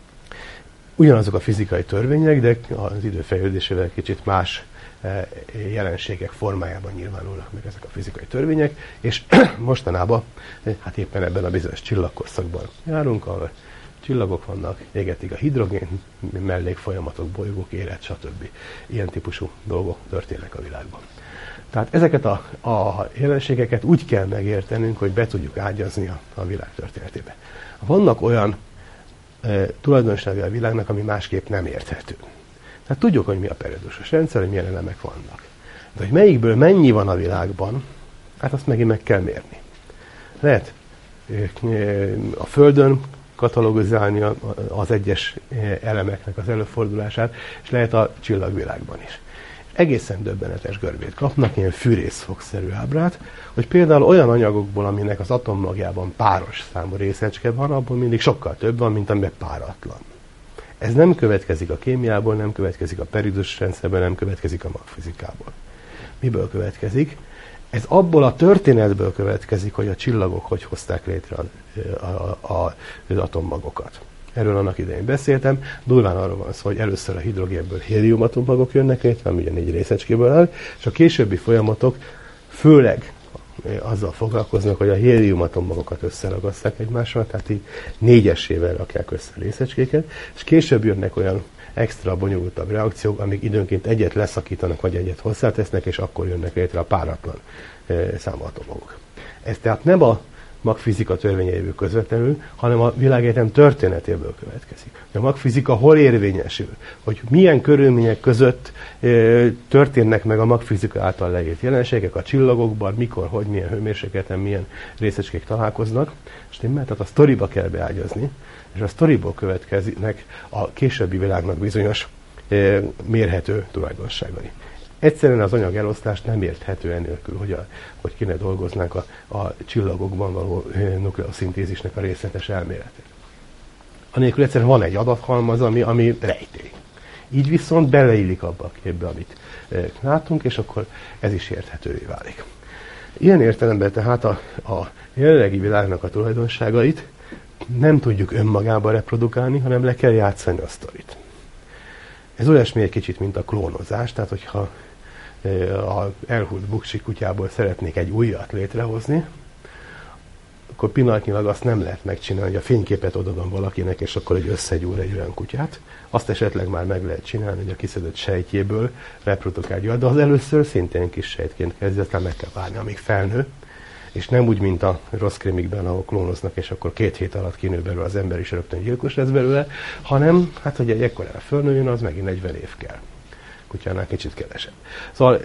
Ugyanazok a fizikai törvények, de az idő fejlődésével kicsit más jelenségek formájában nyilvánulnak meg ezek a fizikai törvények, és mostanában, hát éppen ebben a bizonyos csillagkorszakban járunk, ahol csillagok vannak, égetik a hidrogén, mellékfolyamatok, bolygók, élet, stb. Ilyen típusú dolgok történnek a világban. Tehát ezeket a, a jelenségeket úgy kell megértenünk, hogy be tudjuk ágyazni a, a világ történetébe. Vannak olyan e, tulajdonságai a világnak, ami másképp nem érthető. Tehát tudjuk, hogy mi a periódusos rendszer, hogy milyen elemek vannak. De hogy melyikből mennyi van a világban, hát azt megint meg kell mérni. Lehet e, a Földön katalogizálni az egyes elemeknek az előfordulását, és lehet a csillagvilágban is. Egészen döbbenetes görbét kapnak, ilyen fűrészfogszerű ábrát, hogy például olyan anyagokból, aminek az atommagjában páros számú részecske van, abból mindig sokkal több van, mint amiben páratlan. Ez nem következik a kémiából, nem következik a periódusos rendszerben, nem következik a magfizikából. Miből következik? Ez abból a történetből következik, hogy a csillagok hogy hozták létre a, a, a, az atommagokat. Erről annak idején beszéltem. Durván arról van szó, hogy először a hidrogénből hélium atommagok jönnek létre, ami ugye négy részecskéből áll, és a későbbi folyamatok főleg azzal foglalkoznak, hogy a hélium atommagokat összeragaszták egymással, tehát így négyesével rakják össze a részecskéket, és később jönnek olyan extra bonyolultabb reakciók, amik időnként egyet leszakítanak, vagy egyet hozzátesznek, és akkor jönnek létre a páratlan e, számú atommagok. Ez tehát nem a magfizika törvényeiből közvetlenül, hanem a világegyetem történetéből következik. A magfizika hol érvényesül? Hogy milyen körülmények között e, történnek meg a magfizika által leírt jelenségek a csillagokban, mikor, hogy, milyen hőmérsékleten, milyen részecskék találkoznak. Stimmel? Tehát a sztoriba kell beágyazni, és a sztoriból következnek a későbbi világnak bizonyos e, mérhető tulajdonságai. Egyszerűen az anyag elosztást nem érthető enélkül, hogy, a, hogy kéne dolgoznánk a, a csillagokban való nukleoszintézisnek a részletes elméletet. Anélkül egyszerűen van egy adathalmaz, ami, ami rejtély. Így viszont beleillik abba a képbe, amit látunk, és akkor ez is érthetővé válik. Ilyen értelemben tehát a, a jelenlegi világnak a tulajdonságait nem tudjuk önmagában reprodukálni, hanem le kell játszani a sztorit. Ez olyasmi egy kicsit, mint a klónozás, tehát hogyha a elhult buksi kutyából szeretnék egy újat létrehozni, akkor pillanatnyilag azt nem lehet megcsinálni, hogy a fényképet odadom valakinek, és akkor egy összegyúr egy olyan kutyát. Azt esetleg már meg lehet csinálni, hogy a kiszedett sejtjéből reprodukálja, de az először szintén kis sejtként kezdi, aztán meg kell várni, amíg felnő, és nem úgy, mint a rossz krimikben, ahol klónoznak, és akkor két hét alatt kinő belőle az ember, is rögtön gyilkos lesz belőle, hanem, hát, hogy egy ekkorára fölnőjön, az megint negyven év kell. Kutyánál kicsit kevesebb. Szóval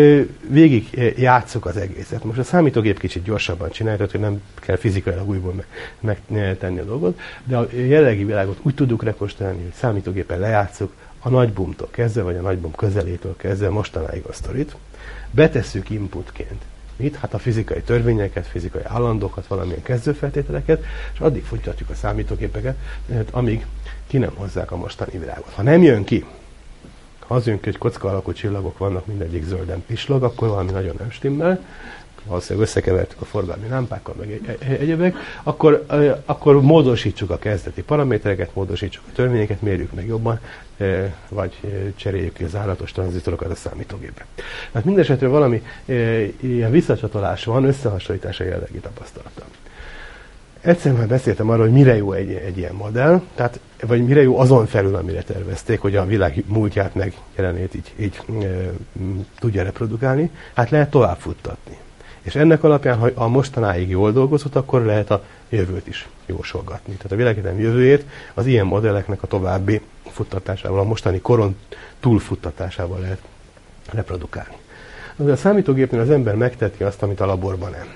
végig játsszuk az egészet. Most a számítógép kicsit gyorsabban csinálja, tehát hogy nem kell fizikailag újból megtenni a dolgot, de a jelenlegi világot úgy tudjuk rekonstruálni, hogy számítógépen lejátsszuk a nagybumtól kezdve, vagy a nagybum közelétől kezdve mostanáig a sztorit. Betesszük inputként. Mit? Hát a fizikai törvényeket, fizikai állandókat, valamilyen kezdőfeltételeket, és addig folytatjuk a számítógépeket, amíg ki nem hozzák a mostani világot. Ha nem jön ki, ha az jön ki, hogy kocka alakú csillagok vannak, mindegyik zölden pislog, akkor valami nagyon nem stimmel, valószínűleg összekevertük a forgalmi lámpákkal, meg egyebek, akkor, akkor módosítsuk a kezdeti paramétereket, módosítsuk a törvényeket, mérjük meg jobban, vagy cseréljük ki az állatos tranzitorokat a számítógépbe. Tehát mindesetre valami ilyen visszacsatolás van, összehasonlítás a jelenlegi tapasztalattal. Egyszer már beszéltem arról, hogy mire jó egy, egy ilyen modell, tehát, vagy mire jó azon felül, amire tervezték, hogy a világ múltját meg jelenét így, így e, tudja reprodukálni, hát lehet tovább futtatni. És ennek alapján, ha a mostanáig jól dolgozott, akkor lehet a jövőt is jósolgatni. Tehát a világegyetem jövőjét az ilyen modelleknek a további futtatásával, a mostani koron túlfuttatásával lehet reprodukálni. De a számítógépnél az ember megteti azt, amit a laborban nem.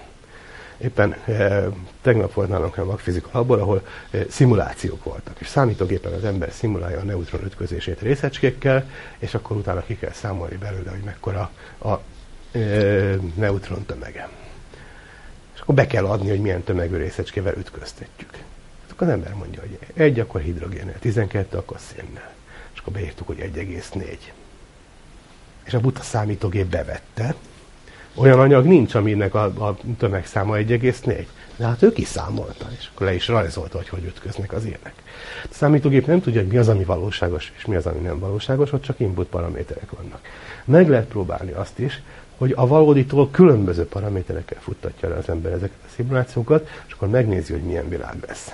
Éppen e, tegnap volt nálunk a magfizika labor, ahol e, szimulációk voltak, és számítógépen az ember szimulálja a neutron ütközését részecskékkel, és akkor utána ki kell számolni belőle, hogy mekkora a e, neutron tömege. És akkor be kell adni, hogy milyen tömegű részecskével ütköztetjük. Akkor az ember mondja, hogy egy, akkor hidrogénnel, tizenkettő, akkor szénnel. És akkor beírtuk, hogy egy egész négy. És a buta számítógép bevette. Olyan anyag nincs, aminek a, a tömegszáma egy egész négy. De hát ő kiszámolta, és akkor le is rajzolta, hogy hogy ütköznek az ilyenek. A számítógép nem tudja, hogy mi az, ami valóságos, és mi az, ami nem valóságos, ott csak input paraméterek vannak. Meg lehet próbálni azt is, hogy a valóditól különböző paraméterekkel futtatja le az ember ezeket a szimulációkat, és akkor megnézi, hogy milyen világ lesz.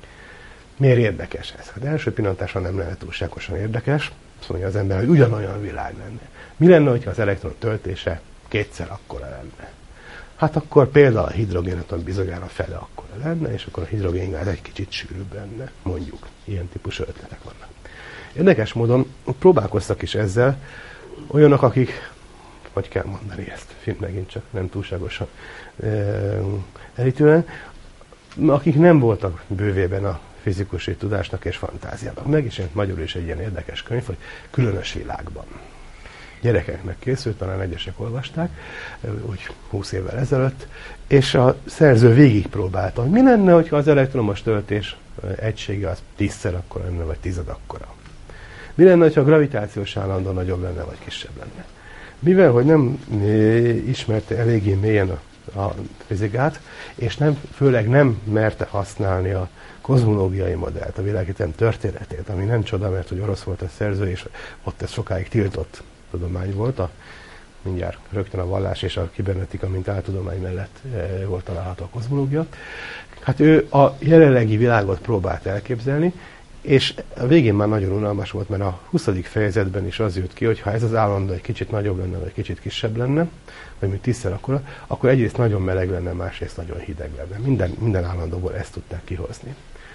Miért érdekes ez? Hát első pillantásra nem lehet túlságosan érdekes, azt mondja az ember, hogy ugyanolyan világ lenne. Mi lenne, hogyha az elektron töltése kétszer akkora lenne? Hát akkor például a hidrogénatom bizonyára fele akkora lenne, és akkor a hidrogéngáz egy kicsit sűrűbb lenne, mondjuk. Ilyen típusú ötletek vannak. Érdekes módon próbálkoztak is ezzel olyanok, akik, hogy kell mondani ezt, megint csak nem túlságosan e, elítően, akik nem voltak bővében a fizikusi tudásnak és fantáziának. Meg is jelent magyarul is egy ilyen érdekes könyv, hogy Különös világban. Gyerekeknek készült, talán egyesek olvasták, úgy húsz évvel ezelőtt, és a szerző végigpróbálta, hogy mi lenne, hogyha az elektromos töltés egysége az tízszer akkora lenne, vagy tized akkora. Mi lenne, hogyha a gravitációs állandó nagyobb lenne, vagy kisebb lenne. Mivel, hogy nem ismerte eléggé mélyen a, a fizikát, és nem, főleg nem merte használni a kozmológiai modellt, a világegyetem történetét, ami nem csoda, mert hogy orosz volt a szerző, és ott ez sokáig tiltott tudomány volt, a, mindjárt rögtön a vallás és a kibernetika, mint áltudomány mellett e, volt található a kozmológia. Hát ő a jelenlegi világot próbált elképzelni, és a végén már nagyon unalmas volt, mert a huszadik fejezetben is az jött ki, hogy ha ez az állandó egy kicsit nagyobb lenne, vagy kicsit kisebb lenne, vagy még tízszer akkora, akkor egyrészt nagyon meleg lenne, másrészt nagyon hideg lenne. Minden, minden állandóból ezt tudták kihozni.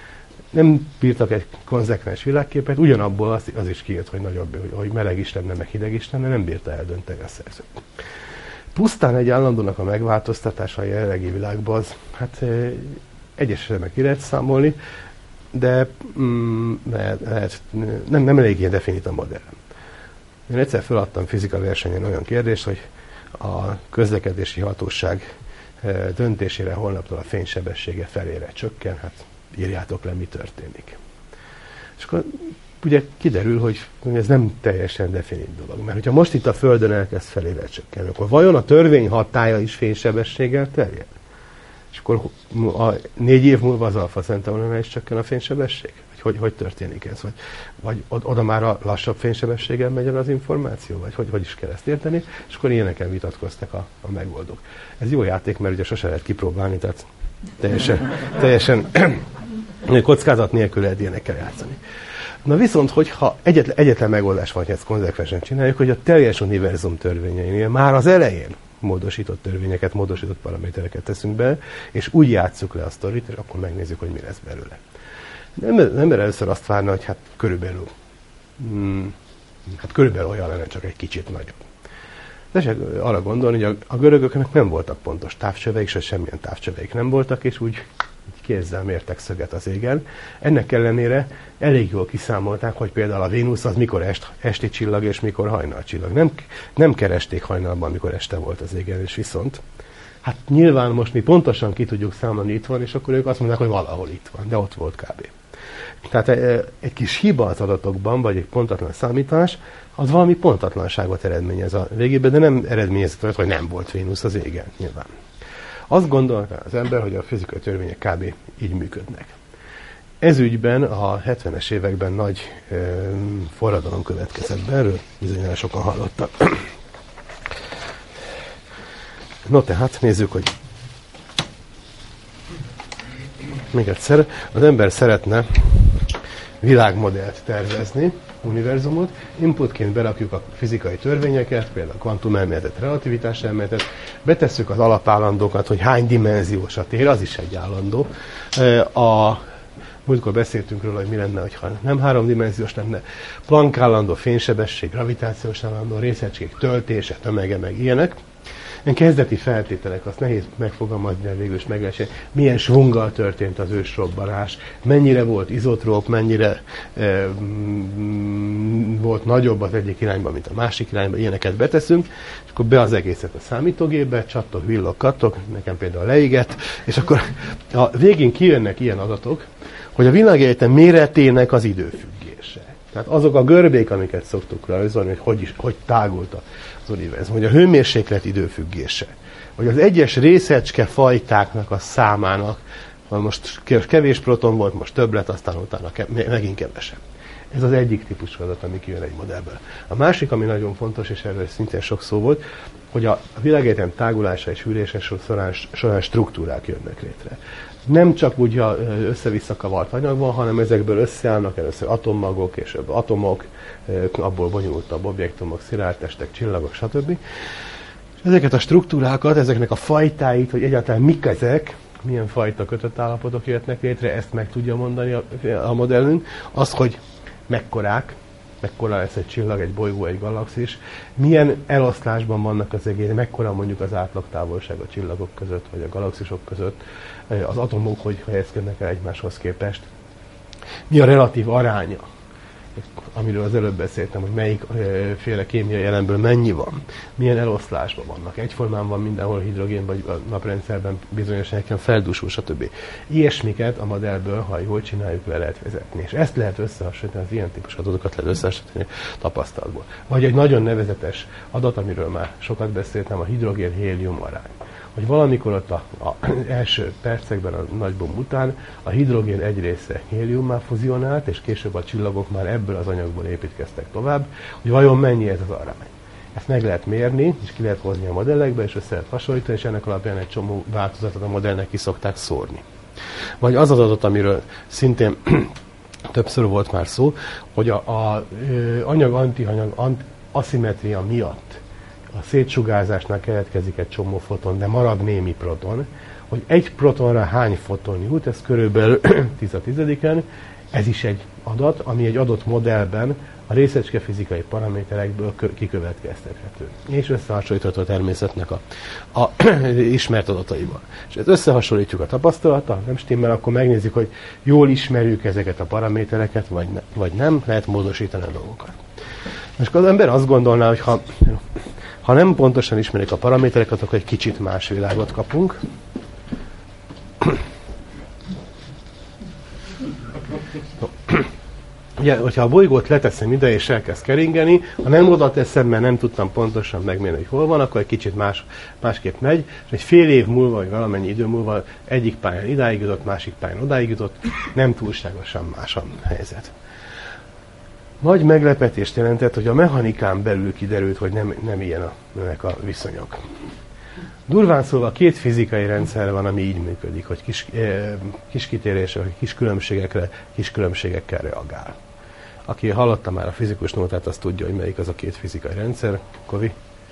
Nem bírtak egy konzekvens világképet, ugyanabból az, az is kijött, hogy nagyobb, hogy, hogy meleg is lenne, meg hideg is lenne, nem bírta eldönteni a szerző. Pusztán egy állandónak a megváltoztatása a jelenlegi világban, az, hát egyes esetben ki lehet számolni, de mm, lehet, lehet, nem, nem eléggé definit a modell. Én egyszer feladtam fizika versenyen olyan kérdést, hogy a közlekedési hatóság döntésére holnaptól a fénysebessége felére csökken, hát írjátok le, mi történik. És akkor ugye kiderül, hogy ez nem teljesen definit dolog. Mert hogyha most itt a Földön elkezd felére csökkenni, akkor vajon a törvény hatálya is fénysebességgel terjed? És akkor a négy év múlva az Alfa Centaurinnál is csökken a fénysebesség? Vagy hogy, hogy történik ez? Vagy, vagy oda már a lassabb fénysebességgel megy el az információ? Vagy hogy, hogy is kell ezt érteni? És akkor ilyeneken vitatkoztak a, a megoldók. Ez jó játék, mert ugye sose lehet kipróbálni, tehát teljesen, teljesen kockázat nélkül lehet ilyenekkel játszani. Na viszont, hogyha egyetlen, egyetlen megoldás van, hogy ezt konzekvensen csináljuk, hogy a teljes univerzum törvényeinél már az elején módosított törvényeket, módosított paramétereket teszünk be, és úgy játsszuk le a sztorit, és akkor megnézzük, hogy mi lesz belőle. Nem ember először azt várna, hogy hát körülbelül, hmm, hát körülbelül olyan lenne, csak egy kicsit nagyobb. De csak arra gondolni, hogy a, a görögöknek nem voltak pontos távcsöveik, sőt semmilyen távcsöveik nem voltak, és úgy kézzel mértek szöget az égen. Ennek ellenére elég jól kiszámolták, hogy például a Vénusz az mikor est, esti csillag és mikor hajnal csillag. Nem, nem keresték hajnalban, mikor este volt az égen, és viszont hát nyilván most mi pontosan ki tudjuk számolni, itt van, és akkor ők azt mondják, hogy valahol itt van, de ott volt kb. Tehát egy kis hiba az adatokban, vagy egy pontatlan számítás, az valami pontatlanságot eredményez a végében, de nem eredményez, hogy nem volt Vénusz az égen, nyilván. Azt gondolta az ember, hogy a fizikai törvények kb. Így működnek. Ez ügyben a hetvenes években nagy e, forradalom következett be, erről bizonyára sokan hallottak. No tehát nézzük, hogy még egyszer, az ember szeretne világmodellt tervezni, univerzumot, inputként berakjuk a fizikai törvényeket, például a kvantumelméletet, relativitáselméletet, betesszük az alapállandókat, hogy hány dimenziós a tér, az is egy állandó. A múltkor beszéltünk róla, hogy mi lenne, ha nem háromdimenziós lenne. Planck állandó, fénysebesség, gravitációs állandó, részecskék töltése, tömege, meg ilyenek. Ilyen kezdeti feltételek, azt nehéz megfogalmazni, de végül is meg lehet, milyen svunggal történt az ősrobbanás, mennyire volt izotróp, mennyire e, mm, volt nagyobb az egyik irányban, mint a másik irányban, ilyeneket beteszünk, és akkor be az egészet a számítógépbe, csattog, villog, kattog, nekem például leégett, és akkor a végén kijönnek ilyen adatok, hogy a világegyetem méretének az időfüggése. Tehát azok a görbék, amiket szoktuk rajzolni, hogy hogy, is, hogy tágult az univerzum, hogy a hőmérséklet időfüggése, hogy az egyes részecske fajtáknak a számának, most kevés proton volt, most több lett, aztán utána megint kevesebb. Ez az egyik típusú adat, ami kijön egy modellből. A másik, ami nagyon fontos, és erről szintén sok szó volt, hogy a világegyetem tágulása és hűlése során, során struktúrák jönnek létre. Nem csak úgy össze-vissza kavart anyag van, hanem ezekből összeállnak először atommagok, később atomok, abból bonyolultabb objektumok, szilárdtestek, csillagok, stb. És ezeket a struktúrákat, ezeknek a fajtáit, hogy egyáltalán mik ezek, milyen fajta kötött állapotok jöhetnek létre, ezt meg tudja mondani a, a modellünk. Az, hogy mekkorák, mekkora lesz egy csillag, egy bolygó, egy galaxis, milyen eloszlásban vannak az egész, mekkora mondjuk az átlagtávolság a csillagok között, vagy a galaxisok között, az atomok, hogy helyezkednek el egymáshoz képest. Mi a relatív aránya, amiről az előbb beszéltem, hogy melyik féle kémiai elemből mennyi van, milyen eloszlásban vannak. Egyformán van mindenhol hidrogén, vagy a naprendszerben bizonyos helyeken feldúsul, stb. Ilyesmiket a modellből, ha jól csináljuk, le lehet vezetni. És ezt lehet összehasonlítani, az ilyen típusú adatokat lehet összehasonlítani tapasztalatból. Vagy egy nagyon nevezetes adat, amiről már sokat beszéltem, a hidrogén-hélium arány. Hogy valamikor ott az első percekben a nagybomb után a hidrogén egy része héliummá fuzionált, és később a csillagok már ebből az anyagból építkeztek tovább, hogy vajon mennyi ez az arány. Ezt meg lehet mérni, és ki lehet hozni a modellekbe, és össze lehet hasonlítani, és ennek alapján egy csomó változatot a modellnek ki szokták szórni. Vagy az az adat, amiről szintén többször volt már szó, hogy a, a anyag-antihanyag ant, aszimetria miatt a szétsugárzásnál keletkezik egy csomó foton, de marad némi proton, hogy egy protonra hány foton jut, ez körülbelül tíz a tizediken, ez is egy adat, ami egy adott modellben a részecske fizikai paraméterekből kikövetkeztethető. És összehasonlítható a természetnek a, a ismert adataival. És ezt összehasonlítjuk a tapasztalattal, nem stimmel, akkor megnézzük, hogy jól ismerjük ezeket a paramétereket, vagy, ne, vagy nem, lehet módosítani a dolgokat. Most az ember azt gondolná, hogy ha, ha nem pontosan ismerik a paramétereket, akkor egy kicsit más világot kapunk. Ugye, hogyha a bolygót leteszem ide és elkezd keringeni, ha nem oda teszem, mert nem tudtam pontosan megmérni, hogy hol van, akkor egy kicsit más, másképp megy, és egy fél év múlva, vagy valamennyi idő múlva egyik pályán idáig jutott, másik pályán odáig jutott, nem túlságosan más a helyzet. Nagy meglepetést jelentett, hogy a mechanikán belül kiderült, hogy nem, nem ilyen a, ennek a viszonyok. Durván szólva két fizikai rendszer van, ami így működik, hogy kis, eh, kis kitérésre, kis különbségekre, kis különbségekkel reagál. Aki hallotta már a fizikus nótát, az tudja, hogy melyik az a két fizikai rendszer. Kovi?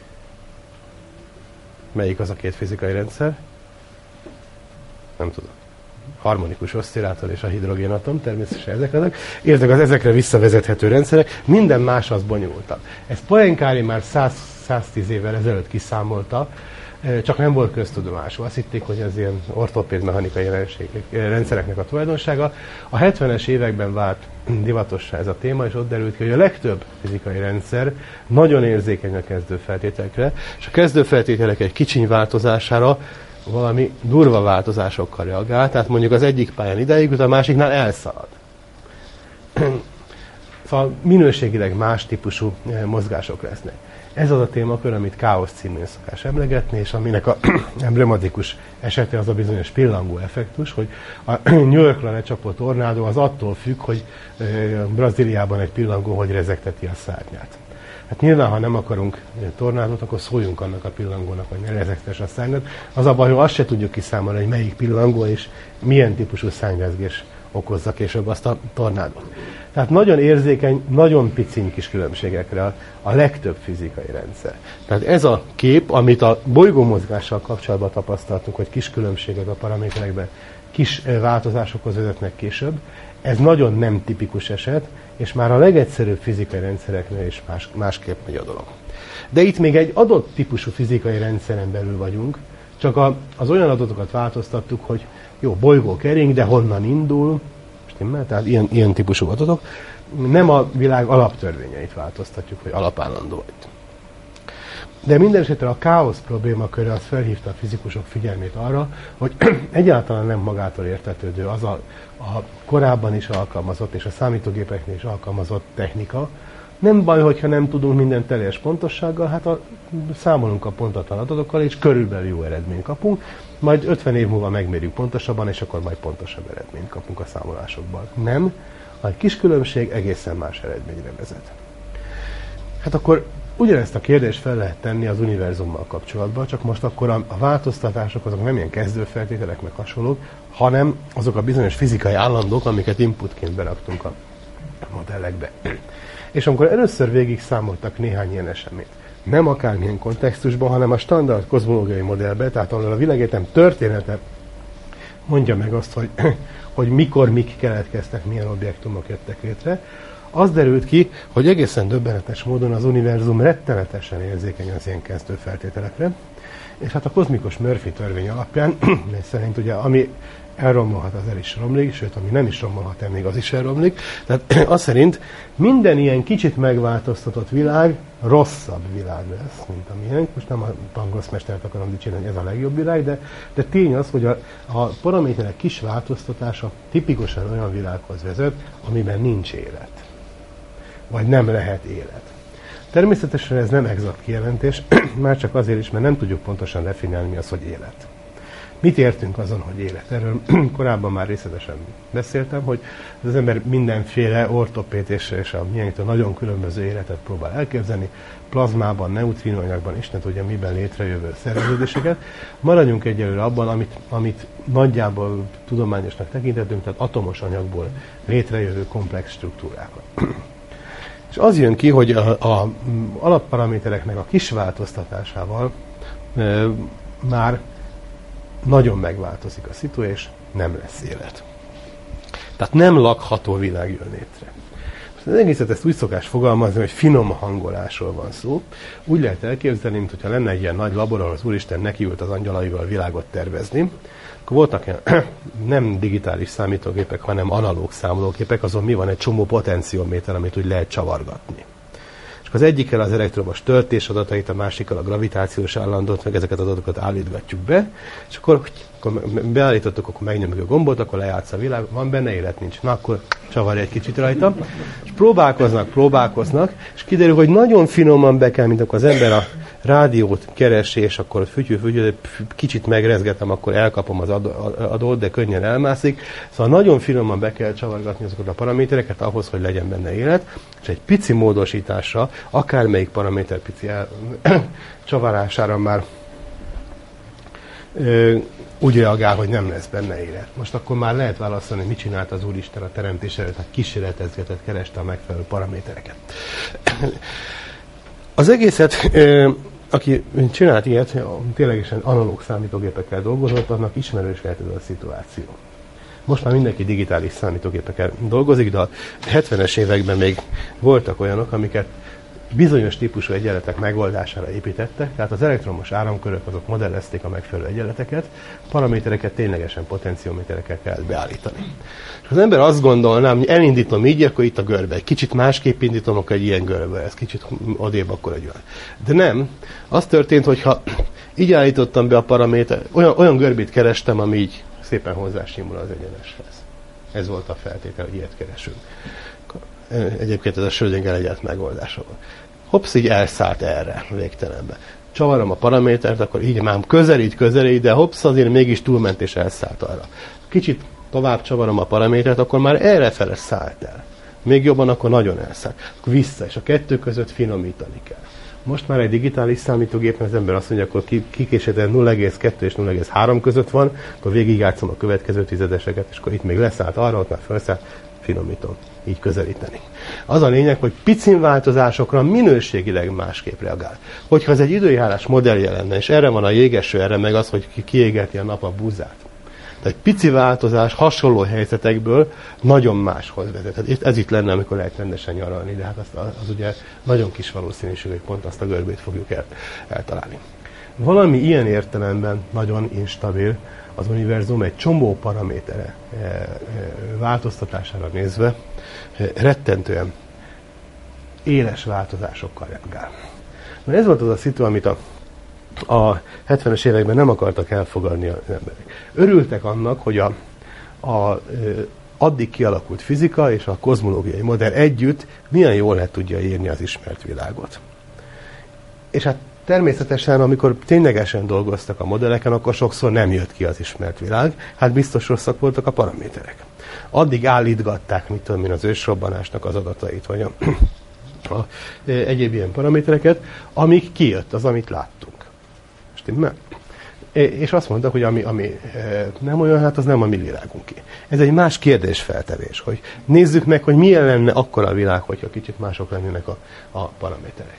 Melyik az a két fizikai rendszer? Nem tudom. Harmonikus oszcillátor és a hidrogénatom, természetesen ezek azok. Értek az ezekre visszavezethető rendszerek, minden más az bonyolultabb. Ezt Poincaré már száz-száztíz évvel ezelőtt kiszámolta, csak nem volt köztudomású. Azt hitték, hogy ez ilyen ortopéd mechanikai rendszereknek a tulajdonsága. A hetvenes években vált divatossá ez a téma, és ott derült ki, hogy a legtöbb fizikai rendszer nagyon érzékeny a kezdőfeltételekre, és a kezdőfeltételek egy kicsiny változására valami durva változásokkal reagál, tehát mondjuk az egyik pályán ideig jut, a másiknál elszalad. Szóval minőségileg más típusú mozgások lesznek. Ez az a témakör, amit Káosz címén szokás emlegetni, és aminek a emblematikus esete az a bizonyos pillangó effektus, hogy a New Yorkra lecsapott tornádó az attól függ, hogy Brazíliában egy pillangó hogy rezegteti a szárnyát. Hát nyilván, ha nem akarunk tornádót, akkor szóljunk annak a pillangónak, hogy ne rezegtesse a szárnyat. Az a baj, hogy azt se tudjuk kiszámolni, hogy melyik pillangó és milyen típusú szárnyrezgés okozza később azt a tornádot. Tehát nagyon érzékeny, nagyon piciny kis különbségekre a, a legtöbb fizikai rendszer. Tehát ez a kép, amit a bolygómozgással kapcsolatban tapasztaltunk, hogy kis különbségek a paraméterekben kis változásokhoz vezetnek később, ez nagyon nem tipikus eset, és már a legegyszerűbb fizikai rendszereknél is más, másképp megy a dolog. De itt még egy adott típusú fizikai rendszeren belül vagyunk, csak a, az olyan adatokat változtattuk, hogy jó, bolygó kering, de honnan indul, stimmel? Tehát ilyen, ilyen típusú adatok. Nem a világ alaptörvényeit változtatjuk, hogy alapállandó itt. De minden esetre a káosz problémaköre az felhívta a fizikusok figyelmét arra, hogy egyáltalán nem magától értetődő az a, a korábban is alkalmazott, és a számítógépeknél is alkalmazott technika. Nem baj, hogyha nem tudunk minden teljes pontossággal, hát a, számolunk a pontatlan adatokkal, és körülbelül jó eredményt kapunk, majd ötven év múlva megmérjük pontosabban, és akkor majd pontosabb eredményt kapunk a számolásokban. Nem, a kis különbség egészen más eredményre vezet. Hát akkor ugyanezt a kérdést fel lehet tenni az univerzummal kapcsolatban, csak most akkor a, a változtatások azok nem ilyen kezdőfeltételek meg hasonlók, hanem azok a bizonyos fizikai állandók, amiket inputként beraktunk a modellekbe. És amikor először végig számoltak néhány ilyen eseményt, nem akármilyen kontextusban, hanem a standard kozmológiai modellben, tehát ahol a világegyetem története mondja meg azt, hogy, hogy mikor mik keletkeztek, milyen objektumok jöttek létre, az derült ki, hogy egészen döbbenetes módon az univerzum rettenetesen érzékeny az ilyen kezdőfeltételekre, és hát a kozmikus Murphy törvény alapján, mely szerint ugye ami elromolhat, az el is romlik, sőt, ami nem is romolhat el, még az is elromlik. Tehát az szerint minden ilyen kicsit megváltoztatott világ rosszabb világ lesz, mint amilyen. Most nem a tanggoszmestert akarom dicsérni, hogy ez a legjobb világ, de, de tény az, hogy a, a paraméterek kis változtatása tipikusan olyan világhoz vezet, amiben nincs élet. Vagy nem lehet élet. Természetesen ez nem exakt kijelentés, már csak azért is, mert nem tudjuk pontosan definiálni, mi az, hogy élet. Mit értünk azon, hogy élet? Erről korábban már részletesen beszéltem, hogy az ember mindenféle ortopét és, és a miénktől nagyon különböző életet próbál elképzelni, plazmában, neutrinóanyagban, Isten tudja miben létrejövő szerveződéseket. Maradjunk egyelőre abban, amit, amit nagyjából tudományosnak tekintettünk, tehát atomos anyagból létrejövő komplex struktúrákat. És az jön ki, hogy a, a alapparamétereknek a kis változtatásával e, már nagyon megváltozik a szitu, és nem lesz élet. Tehát nem lakható világ jön létre. Az egészet ezt úgy szokás fogalmazni, hogy finom hangolásról van szó. Úgy lehet elképzelni, mintha lenne egy ilyen nagy labor, ahol az Úristen nekiült az angyalaival világot tervezni. Akkor voltak ilyen nem digitális számítógépek, hanem analóg számológépek, azon mi van egy csomó potenciométer, amit úgy lehet csavargatni. És az egyikkel az elektromos töltés adatait, a másikkal a gravitációs állandót, meg ezeket az adatokat állítgatjuk be, és akkor, akkor beállítottuk, akkor megnyomjuk a gombot, akkor lejátsz a világ, van benne élet, nincs. Na akkor csavarja egy kicsit rajta, és próbálkoznak, próbálkoznak, és kiderül, hogy nagyon finoman be kell, mint akkor az ember a rádiót keresi, és akkor fütyű-fütyű, kicsit megrezgetem, akkor elkapom az adót, de könnyen elmászik. Szóval nagyon finoman be kell csavargatni azokat a paramétereket ahhoz, hogy legyen benne élet, és egy pici módosításra, akármelyik paraméter pici el, csavarására már ö, úgy reagál, hogy nem lesz benne élet. Most akkor már lehet válaszolni, mit csinált az Úristen a teremtés előtt, hát kísérletezgetett, kereste a megfelelő paramétereket. Az egészet, ö, aki csinált ilyet, ténylegesen analóg számítógépekkel dolgozott, annak ismerős lehet ez a szituáció. Most már mindenki digitális számítógépekkel dolgozik, de a hetvenes években még voltak olyanok, amiket bizonyos típusú egyenletek megoldására építettek, tehát az elektromos áramkörök azok modellezték a megfelelő egyenleteket, paramétereket ténylegesen potenciométereket kell beállítani. És az ember azt gondolná, hogy elindítom így, akkor itt a görbe. Egy kicsit másképp indítom, akkor egy ilyen görbe, ez kicsit odébb, akkor egy olyan. De nem. Az történt, hogyha így állítottam be a paraméter, olyan, olyan görbét kerestem, ami így szépen hozzásimul az egyeneshez. Ez volt a feltétel, hogy ilyet keresünk. Egyébként ez a Schrödinger egyenlet megoldása volt. Hopsz, így elszállt erre, végtelenbe. Csavarom a paramétert, akkor így már közelít, közelít, de hopsz, azért mégis túlment és elszállt arra. Kicsit tovább csavarom a paramétert, akkor már errefele szállt el. Még jobban, akkor nagyon elszállt. Akkor vissza, és a kettő között finomítani kell. Most már egy digitális számítógépen az ember azt mondja, akkor kikészített nulla egész kettő és nulla egész három között van, akkor végigjátszom a következő tizedeseket, és akkor itt még leszállt arra, ott már felszállt, finomítom. Így közelíteni. Az a lényeg, hogy picin változásokra minőségileg másképp reagál. Hogyha ez egy időjárás modellje lenne, és erre van a jégeső, erre meg az, hogy kiégeti a nap a búzát. Tehát egy pici változás hasonló helyzetekből nagyon máshoz vezet. Ez itt lenne, amikor lehet rendesen nyaralni, de hát az, az ugye nagyon kis valószínűség, hogy pont azt a görbét fogjuk el, eltalálni. Valami ilyen értelemben nagyon instabil az univerzum egy csomó paramétere változtatására nézve rettentően éles változásokkal reagál. Na ez volt az a szitu, amit a, a hetvenes években nem akartak elfogadni az emberek. Örültek annak, hogy a, a addig kialakult fizika és a kozmológiai modell együtt milyen jól le tudja írni az ismert világot. És hát természetesen, amikor ténylegesen dolgoztak a modelleken, akkor sokszor nem jött ki az ismert világ, hát biztos rosszak voltak a paraméterek. Addig állítgatták, mit tudom én, az ősrobbanásnak az adatait, vagy a, a, egyéb ilyen paramétereket, amíg kijött az, amit láttunk. Stimmel? És azt mondták, hogy ami, ami nem olyan, hát az nem a mi világunké. Ez egy más kérdésfeltevés, hogy nézzük meg, hogy milyen lenne akkora a világ, hogyha kicsit mások lennének a, a paraméterek.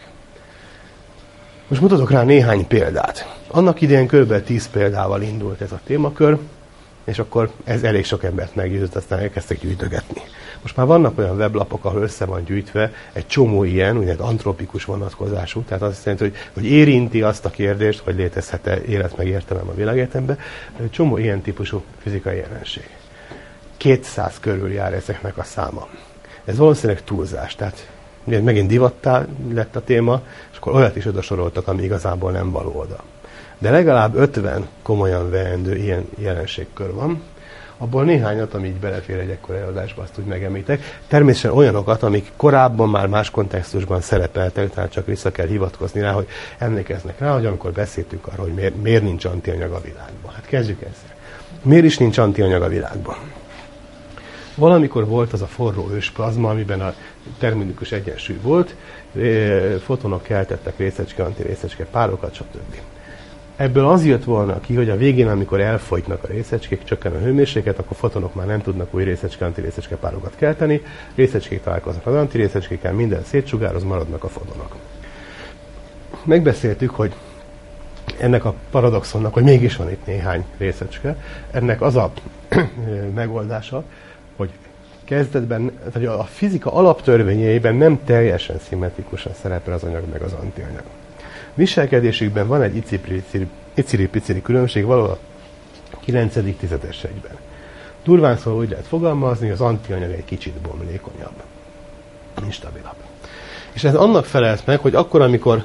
Most mutatok rá néhány példát. Annak idején kb. tíz példával indult ez a témakör, és akkor ez elég sok embert meggyőzött, aztán elkezdtek gyűjtögetni. Most már vannak olyan weblapok, ahol össze van gyűjtve egy csomó ilyen, úgynevezett antropikus vonatkozású, tehát azt jelenti, hogy, hogy érinti azt a kérdést, hogy létezhet-e élet meg értelem a világegyetemben, egy csomó ilyen típusú fizikai jelenség. kétszáz körül jár ezeknek a száma. Ez valószínűleg túlzás, tehát megint divattá lett a téma, és akkor olyat is oda soroltak, ami igazából nem való oda. De legalább ötven komolyan veendő ilyen jelenségkör van, abból néhányat, ami így belefér egy ekkor előadásba, azt úgy megemlítek. Természetesen olyanokat, amik korábban már más kontextusban szerepeltek, tehát csak vissza kell hivatkozni rá, hogy emlékeznek rá, hogy amikor beszéltünk arról, hogy miért, miért nincs antianyag a világban. Hát kezdjük ezzel. Miért is nincs antianyag a világban? Valamikor volt az a forró ősplazma, amiben a terminikus egyensúly volt, fotonok keltettek részecske, antirészecske párokat, stb. Ebből az jött volna ki, hogy a végén, amikor elfogynak a részecskék, csökken a hőmérséklet, akkor fotonok már nem tudnak új részecske, antirészecske párokat kelteni, részecskék találkoznak az antirészecskékkel, minden szétsugároz, maradnak a fotonok. Megbeszéltük, hogy ennek a paradoxonnak, hogy mégis van itt néhány részecske, ennek az a megoldása, hogy kezdetben, tehát a fizika alaptörvényeiben nem teljesen szimmetrikusan szerepel az anyag meg az antianyag. Viselkedésükben van egy iciri-piciri különbség, valahol a kilencedik tizedes egyben. Durván szóval úgy lehet fogalmazni, az antianyag egy kicsit bomlékonyabb, instabilabb. És ez annak felelt meg, hogy akkor, amikor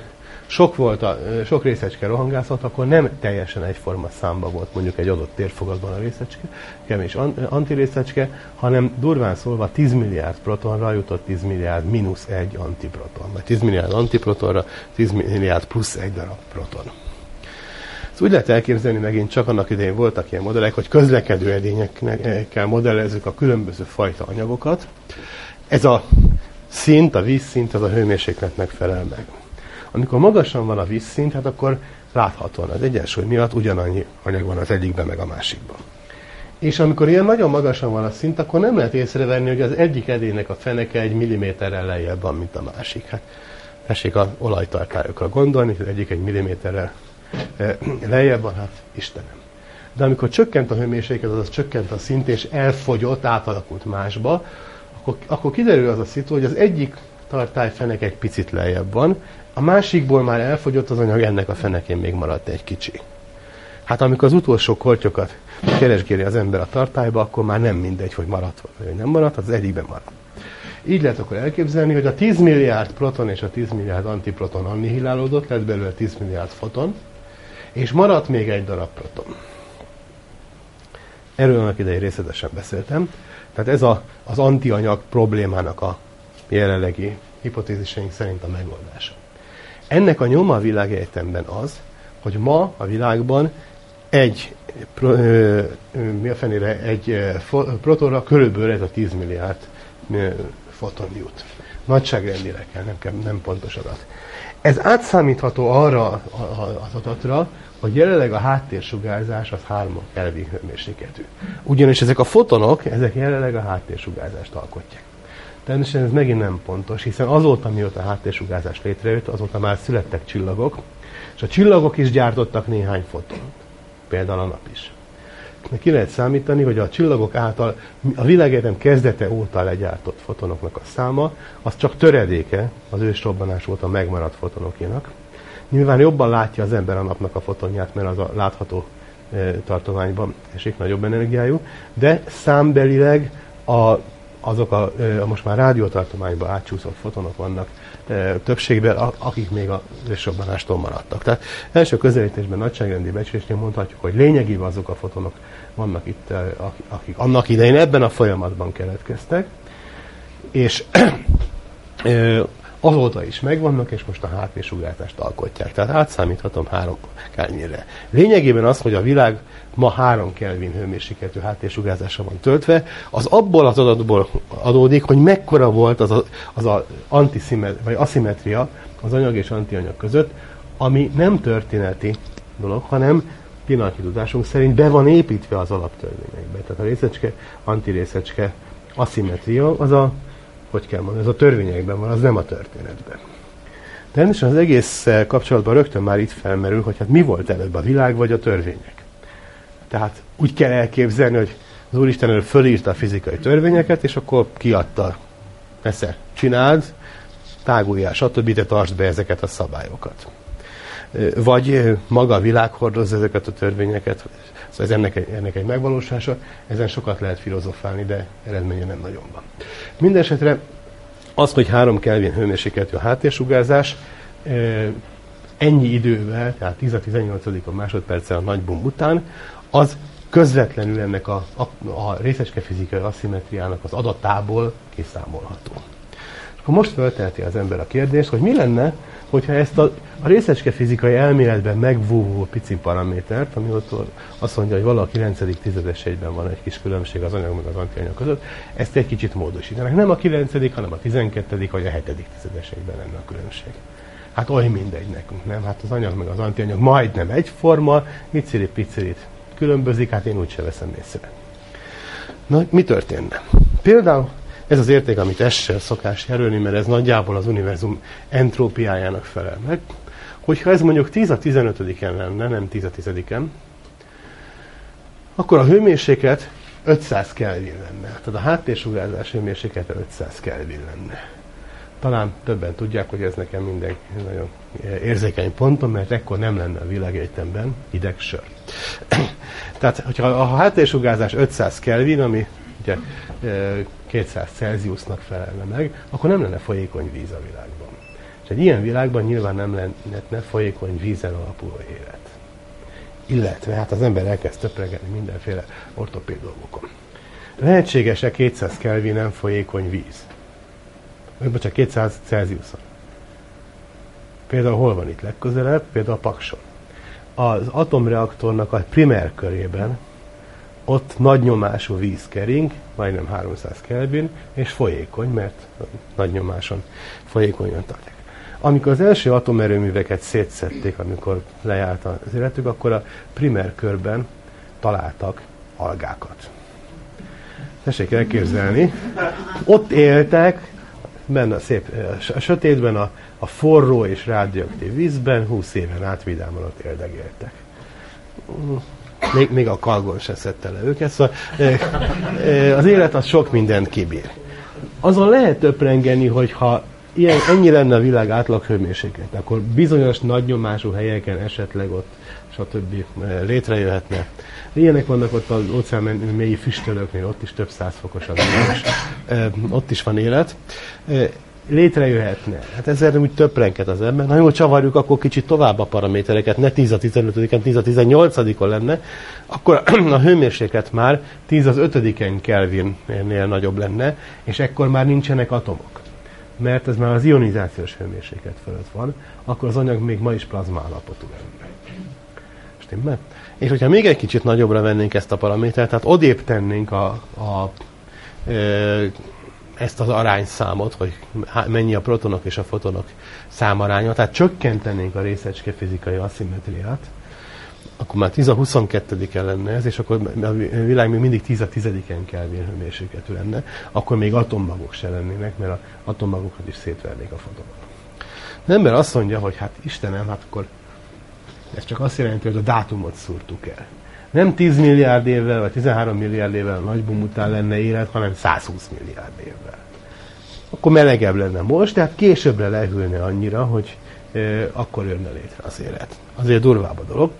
sok, volt a, sok részecske rohangászott, akkor nem teljesen egyforma számba volt mondjuk egy adott térfogatban a részecske, és antirészecske, hanem durván szólva tíz milliárd protonra jutott tíz milliárd mínusz egy antiproton. Vagy tíz milliárd antiprotonra tíz milliárd plusz egy darab proton. Ezt úgy lehet elképzelni, megint csak annak idején voltak ilyen modellek, hogy közlekedő edényekkel modellezzük a különböző fajta anyagokat. Ez a szint, a vízszint, az a hőmérsékletnek felel meg. Amikor magasan van a vízszint, hát akkor láthatóan az egyensúly miatt ugyanannyi anyag van az egyikben, meg a másikban. És amikor ilyen nagyon magasan van a szint, akkor nem lehet észrevenni, hogy az egyik edénynek a feneke egy milliméterrel lejjebb van, mint a másik. Hát tessék az olajtartályokra gondolni, hogy egyik egy milliméterrel lejjebb van, hát Istenem. De amikor csökkent a hőmérséklet, azaz csökkent a szint, és elfogyott, átalakult másba, akkor, akkor kiderül az a szitu, hogy az egyik tartály feneke egy picit lejjebb van, a másikból már elfogyott az anyag, ennek a fenekén még maradt egy kicsi. Hát amikor az utolsó kortyokat keresgéli az ember a tartályba, akkor már nem mindegy, hogy maradt vagy nem maradt, az egyikben maradt. Így lehet akkor elképzelni, hogy a tíz milliárd proton és a tíz milliárd antiproton annihilálódott, lett belőle tíz milliárd foton, és maradt még egy darab proton. Erről annak idején részletesen beszéltem. Tehát ez a, az antianyag problémának a jelenlegi hipotéziseink szerint a megoldása. Ennek a nyoma a világegyetemben az, hogy ma a világban egy, pro, ö, ö, mi a fenére, egy ö, protonra körülbelül ez a tíz milliárd ö, foton jut. Nagyságrendileg kell, nem, kell, nem pontos adat. Ez átszámítható arra az adatra, hogy jelenleg a háttérsugárzás az három Kelvin hőmérsékletű. Ugyanis ezek a fotonok, ezek jelenleg a háttérsugárzást alkotják. Természetesen ez megint nem pontos, hiszen azóta, mióta a háttérsugárzás létrejött, azóta már születtek csillagok, és a csillagok is gyártottak néhány fotont. Például a nap is. De ki lehet számítani, hogy a csillagok által a világegyetem kezdete óta legyártott fotonoknak a száma, az csak töredéke az ősrobbanás óta megmaradt fotonokénak. Nyilván jobban látja az ember a napnak a fotonját, mert az a látható e, tartományban esik, nagyobb energiájú, de számbelileg a, azok a, a most már rádiótartományban átcsúszott fotonok vannak e, többségben, a, akik még az ősrobbanástól maradtak. Tehát első közelítésben nagyságrendi becslésnél mondhatjuk, hogy lényegében azok a fotonok vannak itt, e, akik annak idején ebben a folyamatban keletkeztek, és e, azóta is megvannak, és most a háttérsugárzást alkotják. Tehát átszámíthatom három Kelvinre. Lényegében az, hogy a világ ma három Kelvin hőmérsékletű háttérsugárzásra van töltve, az abból az adatból adódik, hogy mekkora volt az a, az a antiszimet, vagy aszimetria az anyag és antianyag között, ami nem történeti dolog, hanem pillanatnyi tudásunk szerint be van építve az alaptörvényekbe. Tehát a részecske, antirészecske aszimetria az a hogy kell mondani, ez a törvényekben van, az nem a történetben. Természetesen az egész kapcsolatban rögtön már itt felmerül, hogy hát mi volt előbb, a világ vagy a törvények. Tehát úgy kell elképzelni, hogy az Úristen előbb fölírta a fizikai törvényeket, és akkor kiadta, persze, csináld, táguljál, stb. Te tartsd be ezeket a szabályokat. Vagy maga a világ hordozza ezeket a törvényeket, szóval ez ennek egy, ennek egy megvalósulása, ezen sokat lehet filozofálni, de eredménye nem nagyon van. Mindenesetre az, hogy három Kelvin hőmérsékletű a háttérsugárzás, ennyi idővel, tehát tíz-tizennyolc másodperccel a nagy bum után, az közvetlenül ennek a, a, a részecske fizikai asszimetriának az adatából kiszámolható. Akkor most felteheti az ember a kérdést, hogy mi lenne, hogyha ezt a, a részecske fizikai elméletben megvúvó pici paramétert, ami ott azt mondja, hogy valahol a kilencedik tizedes egyben van egy kis különbség az anyag meg az antianyag között, ezt egy kicsit módosítanak. Nem a kilencedik, hanem a tizenkettedik vagy a hetedik tizedes egyben lenne a különbség. Hát oly mindegy nekünk, nem? Hát az anyag meg az antianyag majdnem egyforma, icirit-picirit különbözik, hát én úgyse veszem észre. Na, mi történne? Például ez az érték, amit essel szokás jelölni, mert ez nagyjából az univerzum entrópiájának felel meg. Hogyha ez mondjuk tíz a tizenötödiken lenne, nem tíz a tizediken, akkor a hőmérséklet ötszáz Kelvin lenne. Tehát a háttérsugárzás hőmérséklete ötszáz Kelvin lenne. Talán többen tudják, hogy ez nekem minden nagyon érzékeny pontom, mert ekkor nem lenne a világegyetemben hideg sör. Tehát, hogyha a háttérsugárzás ötszáz Kelvin, ami ugye kétszáz Celsiusnak felelne meg, akkor nem lenne folyékony víz a világban. És És egy ilyen világban nyilván nem lehetne folyékony vízen alapuló élet. Illetve hát az ember elkezd töprengeni mindenféle ortopéd dolgokon. Lehetséges-e kétszáz Kelvinen folyékony víz? Vagy bocsánat, kétszáz Celsiuson. Például hol van itt legközelebb? Például a Pakson. Az atomreaktornak a primer körében ott nagy nyomású víz kering, majdnem háromszáz Kelvin, és folyékony, mert nagy nyomáson folyékonyan tartják. Amikor az első atomerőműveket szétszedték, amikor lejárt az életük, akkor a primer körben találtak algákat. Tessék elképzelni, ott éltek, benne a szép a sötétben, a, a forró és rádióaktív vízben, húsz éven át vidáman ott éldegéltek. Még, még a kalgon se szedte le őket, szóval az élet az sok mindent kibír. Azon lehet töprengeni, hogyha ilyen, ennyi lenne a világ átlag hőmérséklet, akkor bizonyos nagynyomású helyeken esetleg ott, stb. Létrejöhetne. Ilyenek vannak ott az óceán mélyi füstölőknél, ott is több száz fokos a világ, ott is van élet. Létrejöhetne. Hát ezzel úgy töprenged az ember. Ha jól csavarjuk, akkor kicsit tovább a paramétereket, ne tíz a tizenötödiken, tíz a tizennyolcadikon lenne, akkor a hőmérséklet már tíz az ötödiken Kelvinnél nagyobb lenne, és ekkor már nincsenek atomok. Mert ez már az ionizációs hőmérséklet fölött van, akkor az anyag még ma is plazma állapotú lenne. Stimmel? És hogyha még egy kicsit nagyobbra vennénk ezt a paramétert, tehát odébb tennénk a, a, e, ezt az arányszámot, hogy mennyi a protonok és a fotonok számaránya, tehát csökkentenénk a részecske fizikai aszimmetriát, akkor már tíz a huszonkettediken lenne ez, és akkor a világ még mindig tíz a tizediken Kelvin hőmérsékletű lenne, akkor még atommagok se lennének, mert az atommagokat is szétvernék a fotonok. Az ember azt mondja, hogy hát Istenem, hát akkor ez csak azt jelenti, hogy a dátumot szúrtuk el. Nem tíz milliárd évvel, vagy tizenhárom milliárd évvel a nagybum után lenne élet, hanem százhúsz milliárd évvel. Akkor melegebb lenne most, tehát későbbre lehűlne annyira, hogy e, akkor jönne létre az élet. Azért durvább a dolog.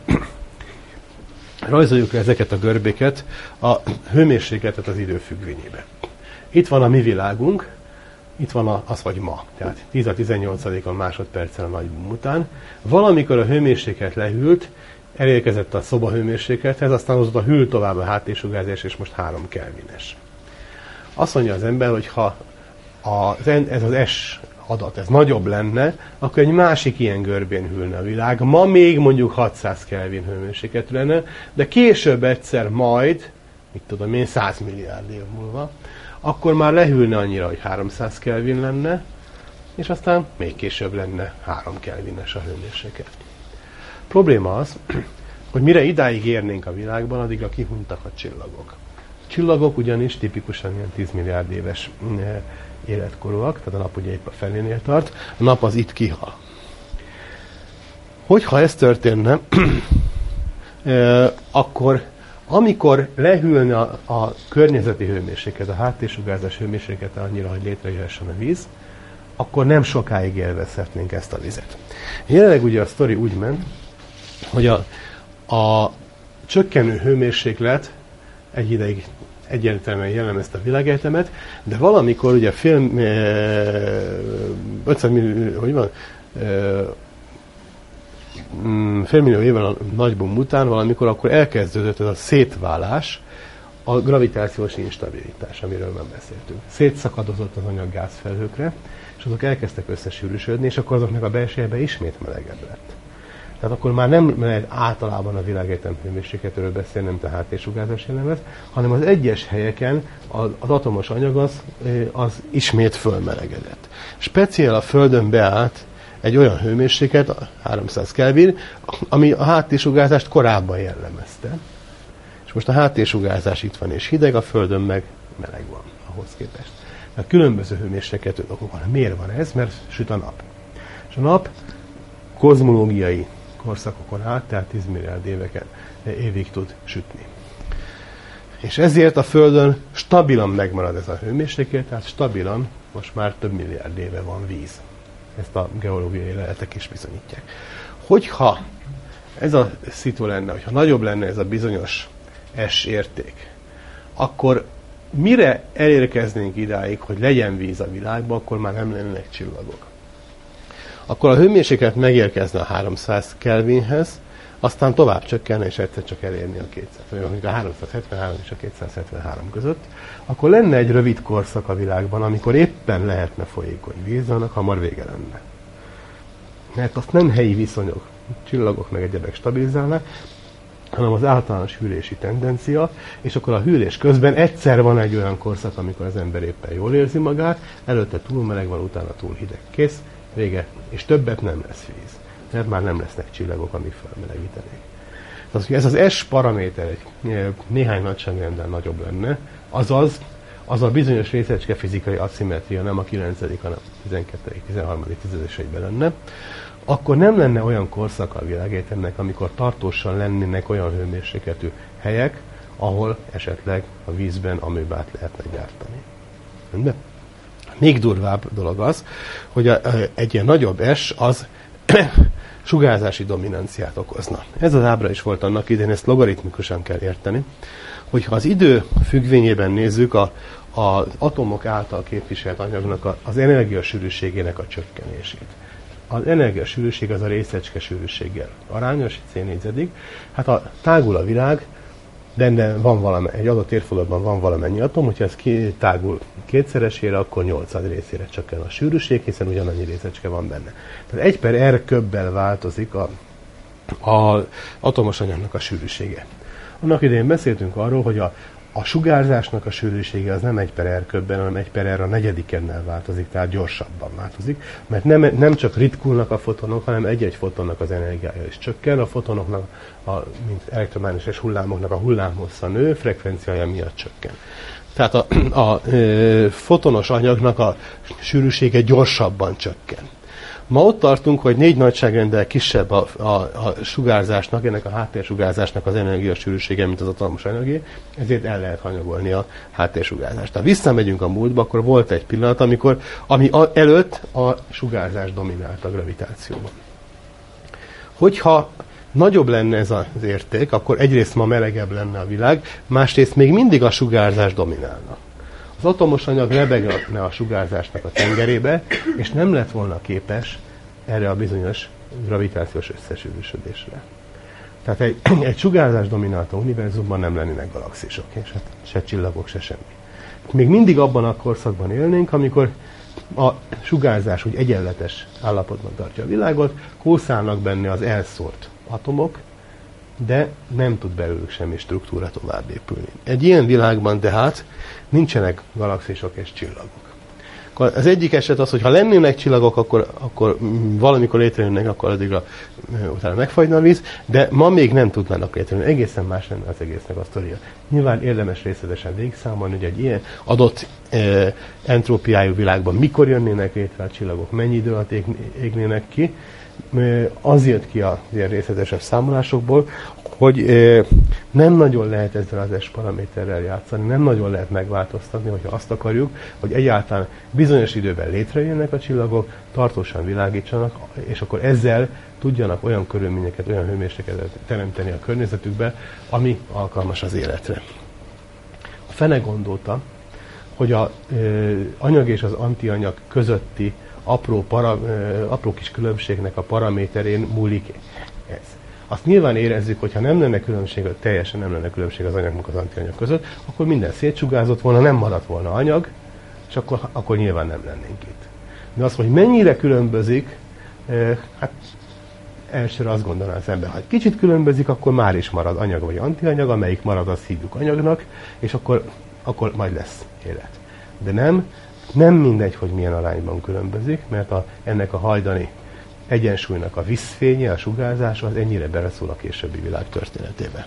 Rajzoljuk le ezeket a görbéket a hőmérsékletet az idő függvényébe. Itt van a mi világunk, itt van az, vagy ma, tehát tíz a tizennyolcadikon másodperccel a nagybum után. Valamikor a hőmérséklet lehűlt, elérkezett a szoba hőmérséklethez, aztán azóta hűl tovább a háttérsugárzás, és most három kelvines. Azt mondja az ember, hogy ha az, ez az S adat, ez nagyobb lenne, akkor egy másik ilyen görbén hűlne a világ. Ma még mondjuk hatszáz Kelvin hőmérsékletű lenne, de később egyszer majd, mit tudom én, száz milliárd év múlva, akkor már lehűlne annyira, hogy háromszáz Kelvin lenne, és aztán még később lenne három kelvines a hőmérséklet. Probléma az, hogy mire idáig érnénk a világban, addigra kihunytak a csillagok. A csillagok ugyanis tipikusan ilyen tíz milliárd éves életkorúak, tehát a nap ugye épp a felénél tart, a nap az itt kihal. Hogyha ez történne, akkor amikor lehűlne a, a környezeti hőmérséklet, a háttérsugárzás hőmérséklete annyira, hogy létrejöhessen a víz, akkor nem sokáig élvezhetnénk ezt a vizet. Jelenleg ugye a sztori úgy ment, hogy a, a csökkenő hőmérséklet egy ideig egyértelműen jellemezte a világegyetemet, de valamikor ugye fél, ötszáz millió, hogy van, félmillió évvel a nagybum után valamikor akkor elkezdődött ez a szétválás, a gravitációs instabilitás, amiről már beszéltünk. Szétszakadozott az anyag gázfelhőkre, és azok elkezdtek összesűrűsödni, és akkor azoknak a belsejében ismét melegebb lett. Tehát akkor már nem lehet általában a világegyetem hőmérsékletről beszélni, nem tehát háttérsugárzás jellemez, hanem az egyes helyeken az, az atomos anyag az, az ismét fölmelegedett. Speciál a Földön beállt egy olyan hőmérséklet, háromszáz Kelvin, ami a háttérsugázást korábban jellemezte. És most a háttérsugárzás itt van és hideg, a Földön meg meleg van ahhoz képest. Tehát különböző hőmérsékletű okok van. Miért van ez? Mert süt a nap. És a nap kozmológiai korszakokon át, tehát tíz milliárd éveken, évig tud sütni. És ezért a Földön stabilan megmarad ez a hőmérséklet, tehát stabilan most már több milliárd éve van víz. Ezt a geológiai leletek is bizonyítják. Hogyha ez a szitu lenne, hogyha nagyobb lenne ez a bizonyos S érték, akkor mire elérkeznénk idáig, hogy legyen víz a világban, akkor már nem lennének csillagok. akkor a hőmérséklet megérkezne a háromszáz Kelvinhez, aztán tovább csökkenne, és egyszer csak elérni a kétszáz, vagy mondjuk a háromszázhetvenhárom és a kétszázhetvenhárom között, akkor lenne egy rövid korszak a világban, amikor éppen lehetne folyékony víz, annak hamar vége lenne. Mert azt nem helyi viszonyok, csillagok meg egyebek stabilizálnak, hanem az általános hűlési tendencia, és akkor a hűlés közben egyszer van egy olyan korszak, amikor az ember éppen jól érzi magát, előtte túl meleg van, utána túl hideg. Kész, vége, és többet nem lesz víz, mert már nem lesznek csillagok, amik felmelegítenék. Tehát, hogy ez az S paraméter egy néhány nagyságrendel nagyobb lenne, azaz az a bizonyos részecske fizikai aszimetria nem a kilencedik, hanem a tizenkettedik, tizenharmadik tizedeseiben lenne, akkor nem lenne olyan korszak a világegyetemnek, amikor tartósan lennének olyan hőmérsékletű helyek, ahol esetleg a vízben amöbát lehetne gyártani. De még durvább dolog az, hogy a, a, egy ilyen nagyobb S az sugárzási dominanciát okozna. Ez az ábra is volt annak idején, ezt logaritmikusan kell érteni, hogyha az idő függvényében nézzük a, az atomok által képviselt anyagnak a, az energiasűrűségének a csökkenését. Az energiasűrűség az a részecske sűrűséggel arányos, C négyzetig. Hát a tágul a világ, de van valami, egy adott évfordulóban van valamennyi atom, hogyha ez ki, tágul kétszeresére, akkor nyolcszáz részére csökken a sűrűség, hiszen ugyanannyi részecske van benne. Tehát egy per R köbbel változik a, a atomos anyagnak a sűrűsége. Annak idején beszéltünk arról, hogy a, a sugárzásnak a sűrűsége az nem egy per R köbben, hanem egy per R a negyedikennel változik, tehát gyorsabban változik, mert nem, nem csak ritkulnak a fotonok, hanem egy-egy fotonnak az energiája is csökken, a fotonoknak, a, mint elektromágneses hullámoknak a hullámhossza nő, frekvenciája miatt csökken. Tehát a, a, a fotonos anyagnak a sűrűsége gyorsabban csökken. Ma ott tartunk, hogy négy nagyságrenddel kisebb a, a, a sugárzásnak, ennek a háttérsugárzásnak az energiasűrűsége, mint az atomos anyagé, ezért el lehet hanyagolni a háttérsugárzást. Ha visszamegyünk a múltba, akkor volt egy pillanat, amikor, ami a, előtt a sugárzás dominált a gravitációban. Hogyha nagyobb lenne ez az érték, akkor egyrészt ma melegebb lenne a világ, másrészt még mindig a sugárzás dominálna. Az atomos anyag lebegne a sugárzásnak a tengerébe, és nem lett volna képes erre a bizonyos gravitációs összesűrűsödésre. Tehát egy, egy sugárzás dominálta univerzumban nem lennének galaxisok, és hát se csillagok, se semmi. Még mindig abban a korszakban élnénk, amikor a sugárzás úgy egyenletes állapotban tartja a világot, kószálnak benne az elszórt atomok, de nem tud belőlük semmi struktúra tovább épülni. Egy ilyen világban tehát nincsenek galaxisok és csillagok. Az egyik eset az, hogy ha lennének csillagok, akkor, akkor valamikor létrejönnek, akkor addigra utána megfagyna a víz, de ma még nem tudnának létrejönni. Egészen más lenne az egésznek a sztoria. Nyilván érdemes részletesen végigszámolni, hogy egy ilyen adott e, entrópiájú világban mikor jönnének létre a csillagok, mennyi idő alatt ég, égnének ki. Az jött ki az ilyen részletesebb számolásokból, hogy nem nagyon lehet ezzel az S paraméterrel játszani, nem nagyon lehet megváltoztatni, hogyha azt akarjuk, hogy egyáltalán bizonyos időben létrejönnek a csillagok, tartósan világítsanak, és akkor ezzel tudjanak olyan körülményeket, olyan hőmérsékletet teremteni a környezetükbe, ami alkalmas az életre. A fene gondolta, hogy az anyag és az antianyag közötti apró, para, apró kis különbségnek a paraméterén múlik ez. Azt nyilván érezzük, hogy ha nem lenne különbség, teljesen nem lenne különbség az anyagnak az antianyag között, akkor minden szétsugázott volna, nem maradt volna anyag, és akkor, akkor nyilván nem lennénk itt. De az, hogy mennyire különbözik, hát elsőre azt gondolná az ember, ha egy kicsit különbözik, akkor már is marad anyag vagy antianyag, amelyik marad, azt hívjuk anyagnak, és akkor, akkor majd lesz élet. De nem, nem mindegy, hogy milyen arányban különbözik, mert a, ennek a hajdani egyensúlynak a vízfénye, a sugárzása az ennyire beleszól a későbbi világ történetébe.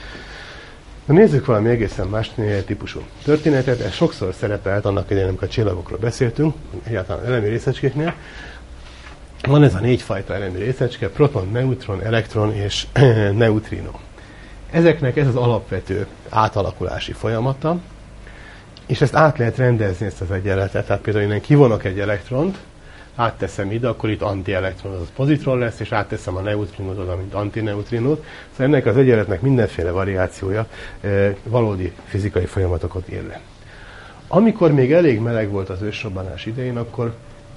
Na nézzük valami egészen más típusú történetet, ez sokszor szerepelt annak idején, amikor a csillagokról beszéltünk, egyáltalán elemi részecskéknél. Van ez a négyfajta elemi részecske, proton, neutron, elektron és neutrino. Ezeknek ez az alapvető átalakulási folyamata, és ezt át lehet rendezni, ezt az egyenletet. Tehát például innen kivonok egy elektront, átteszem ide, akkor itt antielektron, az pozitron lesz, és átteszem a neutrinót oda, mint antineutrinót. Szóval ennek az egyenletnek mindenféle variációja e, valódi fizikai folyamatokat ér le. Amikor még elég meleg volt az ősrobbanás idején, akkor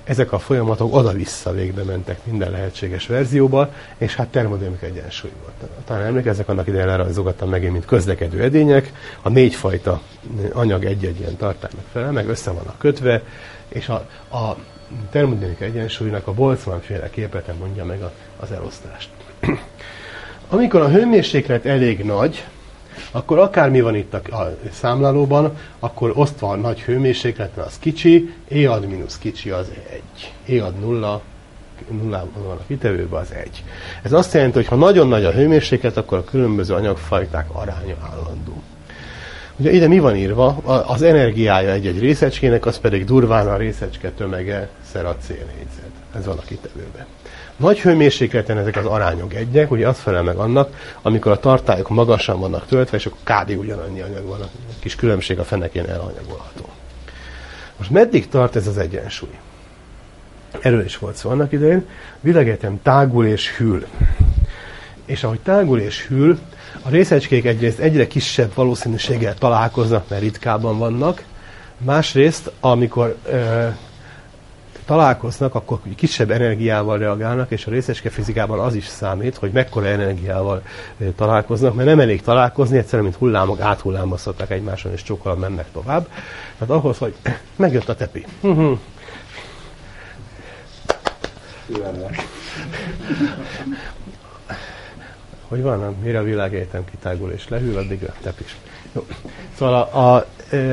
ezek a folyamatok oda-vissza végbe mentek minden lehetséges verzióba, és hát termodinamika egyensúly volt. Talán emlékeznek, annak idején lerajzolgattam megint, mint közlekedő edények, a négyfajta anyag egy-egy ilyen tartálynak felel, meg össze vannak kötve, és a, a termodinamika egyensúlynak a Boltzmann-féle képlete mondja meg a, az elosztást. Amikor a hőmérséklet elég nagy, akkor akármi van itt a, a számlálóban, akkor osztva a nagy hőmérsékletre az kicsi, E ad mínusz kicsi az egy. E ad nulla, nullában van a kitevőben az egy. Ez azt jelenti, hogy ha nagyon nagy a hőmérséklet, akkor a különböző anyagfajták aránya állandó. Ugye ide mi van írva? Az energiája egy-egy részecskének, az pedig durván a részecske tömege szer a C-négyzet. Ez van a kitevőben. Nagy hőmérsékleten ezek az arányok egyek, ugye az felel meg annak, amikor a tartályok magasan vannak töltve, és akkor kb. Ugyanannyi anyag van, a kis különbség a fenekén elhanyagolható. Most meddig tart ez az egyensúly? Erről is volt szó annak idején. Világegyetem tágul és hűl. És ahogy tágul és hűl, a részecskék egyrészt egyre kisebb valószínűséggel találkoznak, mert ritkában vannak. Másrészt, amikor ö, találkoznak, akkor kisebb energiával reagálnak, és a részecske fizikában az is számít, hogy mekkora energiával ö, találkoznak, mert nem elég találkozni, egyszerűen, mint hullámok áthullámoztatnak egymáson, és csókolom mennek tovább. Tehát ahhoz, hogy megjött a tepi. Hogy van, mire a világegyetem kitágul és lehűl, addig a tepis. Jó. Szóval a, a,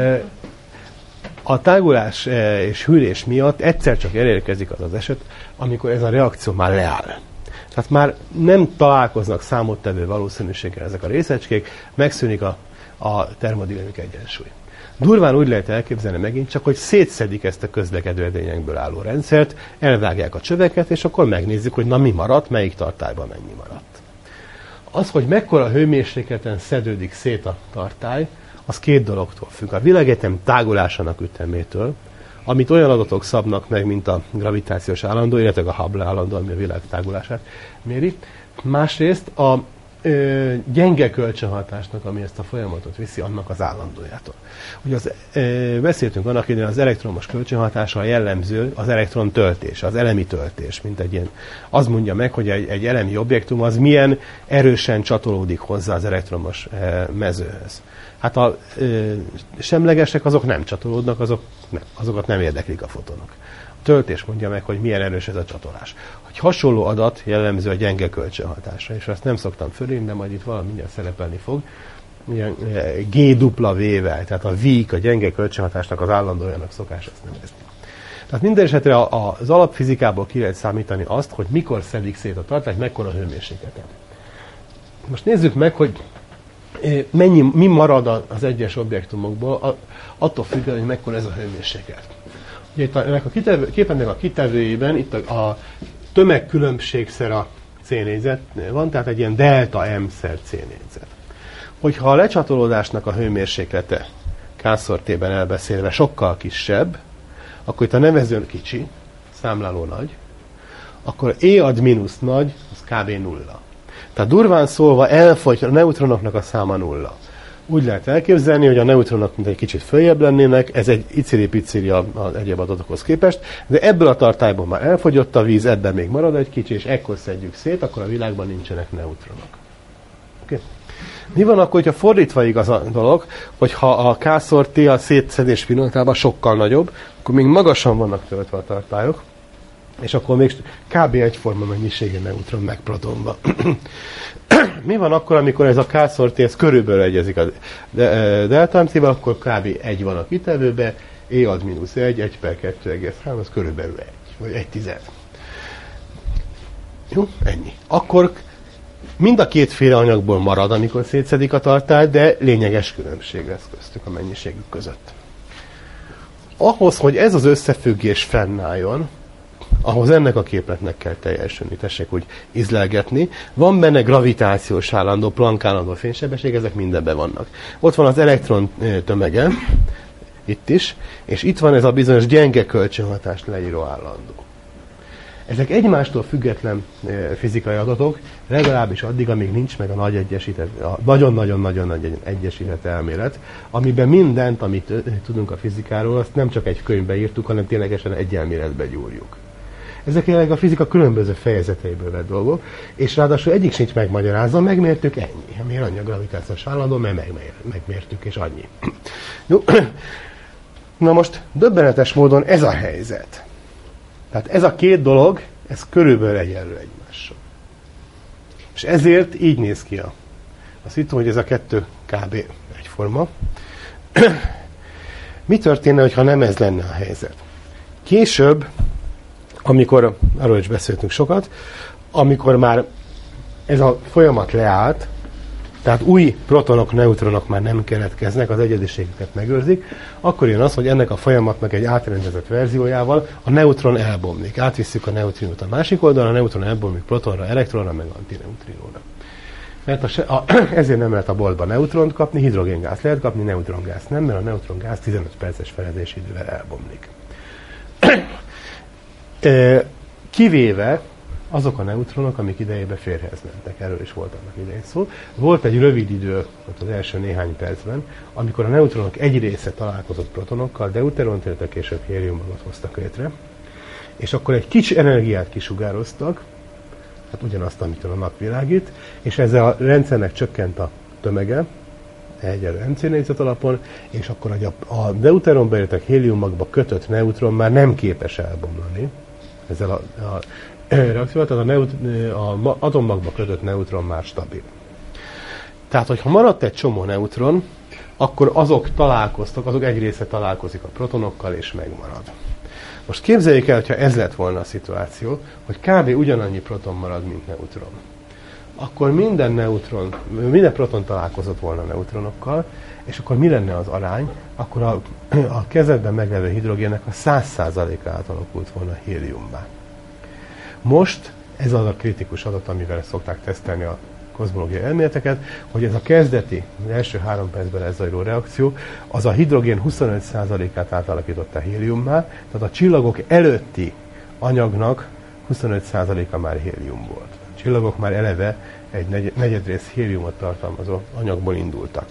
a tágulás és hűlés miatt egyszer csak elérkezik az az eset, amikor ez a reakció már leáll. Tehát már nem találkoznak számottevő valószínűséggel ezek a részecskék, megszűnik a, a termodinamika egyensúly. Durván úgy lehet elképzelni megint csak, hogy szétszedik ezt a közlekedő edényekből álló rendszert, elvágják a csöveket, és akkor megnézzük, hogy na mi maradt, melyik tartályban mennyi maradt. Az, hogy mekkora hőmérsékleten szedődik szét a tartály, az két dologtól függ. A világegyetem tágulásának ütemétől, amit olyan adatok szabnak meg, mint a gravitációs állandó, illetve a Hubble állandó, ami a világ tágulását méri. Másrészt a ö, gyenge kölcsönhatásnak, ami ezt a folyamatot viszi, annak az állandójától. Ugye az, ö, beszéltünk annak idején, az elektromos kölcsönhatása a jellemző az elektron töltés, az elemi töltés, mint egy ilyen. Az mondja meg, hogy egy, egy elemi objektum az milyen erősen csatolódik hozzá az elektromos ö, mezőhöz. Hát a ö, semlegesek azok nem csatolódnak, azok nem, azokat nem érdeklik a fotonok. A töltés mondja meg, hogy milyen erős ez a csatolás. Hogy hasonló adat jellemző a gyenge kölcsönhatásra, és ezt nem szoktam fölírni, de majd itt valami mindjárt szerepelni fog. Ilyen G dupla V-vel, tehát a V, a gyenge kölcsönhatásnak az állandójának szokás ezt nevezni. Tehát minden esetre az alapfizikából ki lehet számítani azt, hogy mikor szedik szét a tartály, mekkora hőmérsékleten. Most nézzük meg, hogy mennyi, mi marad az egyes objektumokból, attól függően, hogy mekkora ez a hőmérséklet. Ugye itt a, ennek a kitevő, képennek a kitevőjében itt a, a tömegkülönbségszer a C-négyzet van, tehát egy ilyen delta M szer C-négyzet. Hogyha a lecsatolódásnak a hőmérséklete K-szor T-ben elbeszélve sokkal kisebb, akkor itt a nevező kicsi, számláló nagy, akkor E ad mínusz nagy, az kb. Nulla. Tehát durván szólva elfogy, a neutronoknak a száma nulla. Úgy lehet elképzelni, hogy a neutronok mint egy kicsit följebb lennének, ez egy iciri-piciri az egyéb adatokhoz képest, de ebből a tartályból már elfogyott a víz, ebben még marad egy kicsi, és ekkor szedjük szét, akkor a világban nincsenek neutronok. Okay. Mi van akkor, hogyha fordítva igaz a dolog, hogyha a K-szor T a szétszedés pillanatában sokkal nagyobb, akkor még magasan vannak töltve a tartályok, és akkor még kb. Egyforma mennyiségű neutron meg protonba. Mi van akkor, amikor ez a K-szor T, ez körülbelül egyezik a delta M T-vel, akkor kb. Egy van a kitevőbe, E ad mínusz egy, egy per kettő egész három, az körülbelül egy, vagy egy tized. Jó, ennyi. Akkor mind a kétféle anyagból marad, amikor szétszedik a tartály, de lényeges különbség lesz köztük a mennyiségük között. Ahhoz, hogy ez az összefüggés fennálljon, ahhoz ennek a képletnek kell teljesülni, tessék úgy izlelgetni. Van benne gravitációs állandó, Planck állandó fénysebesség, ezek mindenben vannak. Ott van az elektron tömege, itt is, és itt van ez a bizonyos gyenge kölcsönhatást leíró állandó. Ezek egymástól független fizikai adatok, legalábbis addig, amíg nincs meg a nagy egyesített, a nagyon-nagyon-nagyon nagy egyesített elmélet, amiben mindent, amit tudunk a fizikáról, azt nem csak egy könyvbe írtuk, hanem ténylegesen egy elméletbe gyúrjuk. Ezek jelenleg a fizika különböző fejezeteiből vett dolgok, és ráadásul egyik sincs megmagyarázva, megmértük ennyi. Miért annyi a gravitációs állandó, mert megmér, megmértük, és annyi. Jó. Na most döbbenetes módon ez a helyzet. Tehát ez a két dolog, ez körülbelül egyenlő egymással. És ezért így néz ki a, a szitu, hogy ez a kettő kb. Egyforma. Mi történne, ha nem ez lenne a helyzet? Később, amikor, arról is beszéltünk sokat, amikor már ez a folyamat leállt, tehát új protonok, neutronok már nem keletkeznek, az egyediségüket megőrzik, akkor jön az, hogy ennek a folyamatnak egy átrendezett verziójával a neutron elbomlik. Átvisszük a neutrinót a másik oldalra, a neutron elbomlik protonra, elektronra, meg antineutrinóra. Mert a, a, ezért nem lehet a boltba neutront kapni, hidrogéngáz lehet kapni, neutrongáz nem, mert a neutrongáz tizenöt perces felezési idővel elbomlik. Kivéve azok a neutronok, amik idejében férjhez mentek. Erről is volt annak idején szó. Volt egy rövid idő, az első néhány percben, amikor a neutronok egy része találkozott protonokkal, deuteront, illetve később héliummagot hoztak létre, és akkor egy kicsi energiát kisugároztak, hát ugyanazt, amitől a nap világít, és ezzel a rendszernek csökkent a tömege, egyenlő em cé négyzet alapon, és akkor a, a deuteronba, illetve héliummagba kötött neutron már nem képes elbomlani ezzel a, a reakcióval, tehát a, neut, a atommagba kötött neutron már stabil. Tehát, hogyha maradt egy csomó neutron, akkor azok találkoztak, azok egy része találkozik a protonokkal, és megmarad. Most képzeljék el, hogyha ez lett volna a szituáció, hogy kb. Ugyanannyi proton marad, mint neutron. Akkor minden neutron, minden proton találkozott volna neutronokkal, és akkor mi lenne az arány? Akkor a, a kezedben meglevő hidrogénnek a száz százaléka átalakult volna héliummá. Most ez az a kritikus adat, amivel szokták tesztelni a kozmológiai elméleteket, hogy ez a kezdeti, az első három percben ez zajló reakció, az a hidrogén huszonöt százalékát átalakította héliummá, tehát a csillagok előtti anyagnak huszonöt százaléka már hélium volt. A csillagok már eleve egy negyedrész héliumot tartalmazó anyagból indultak.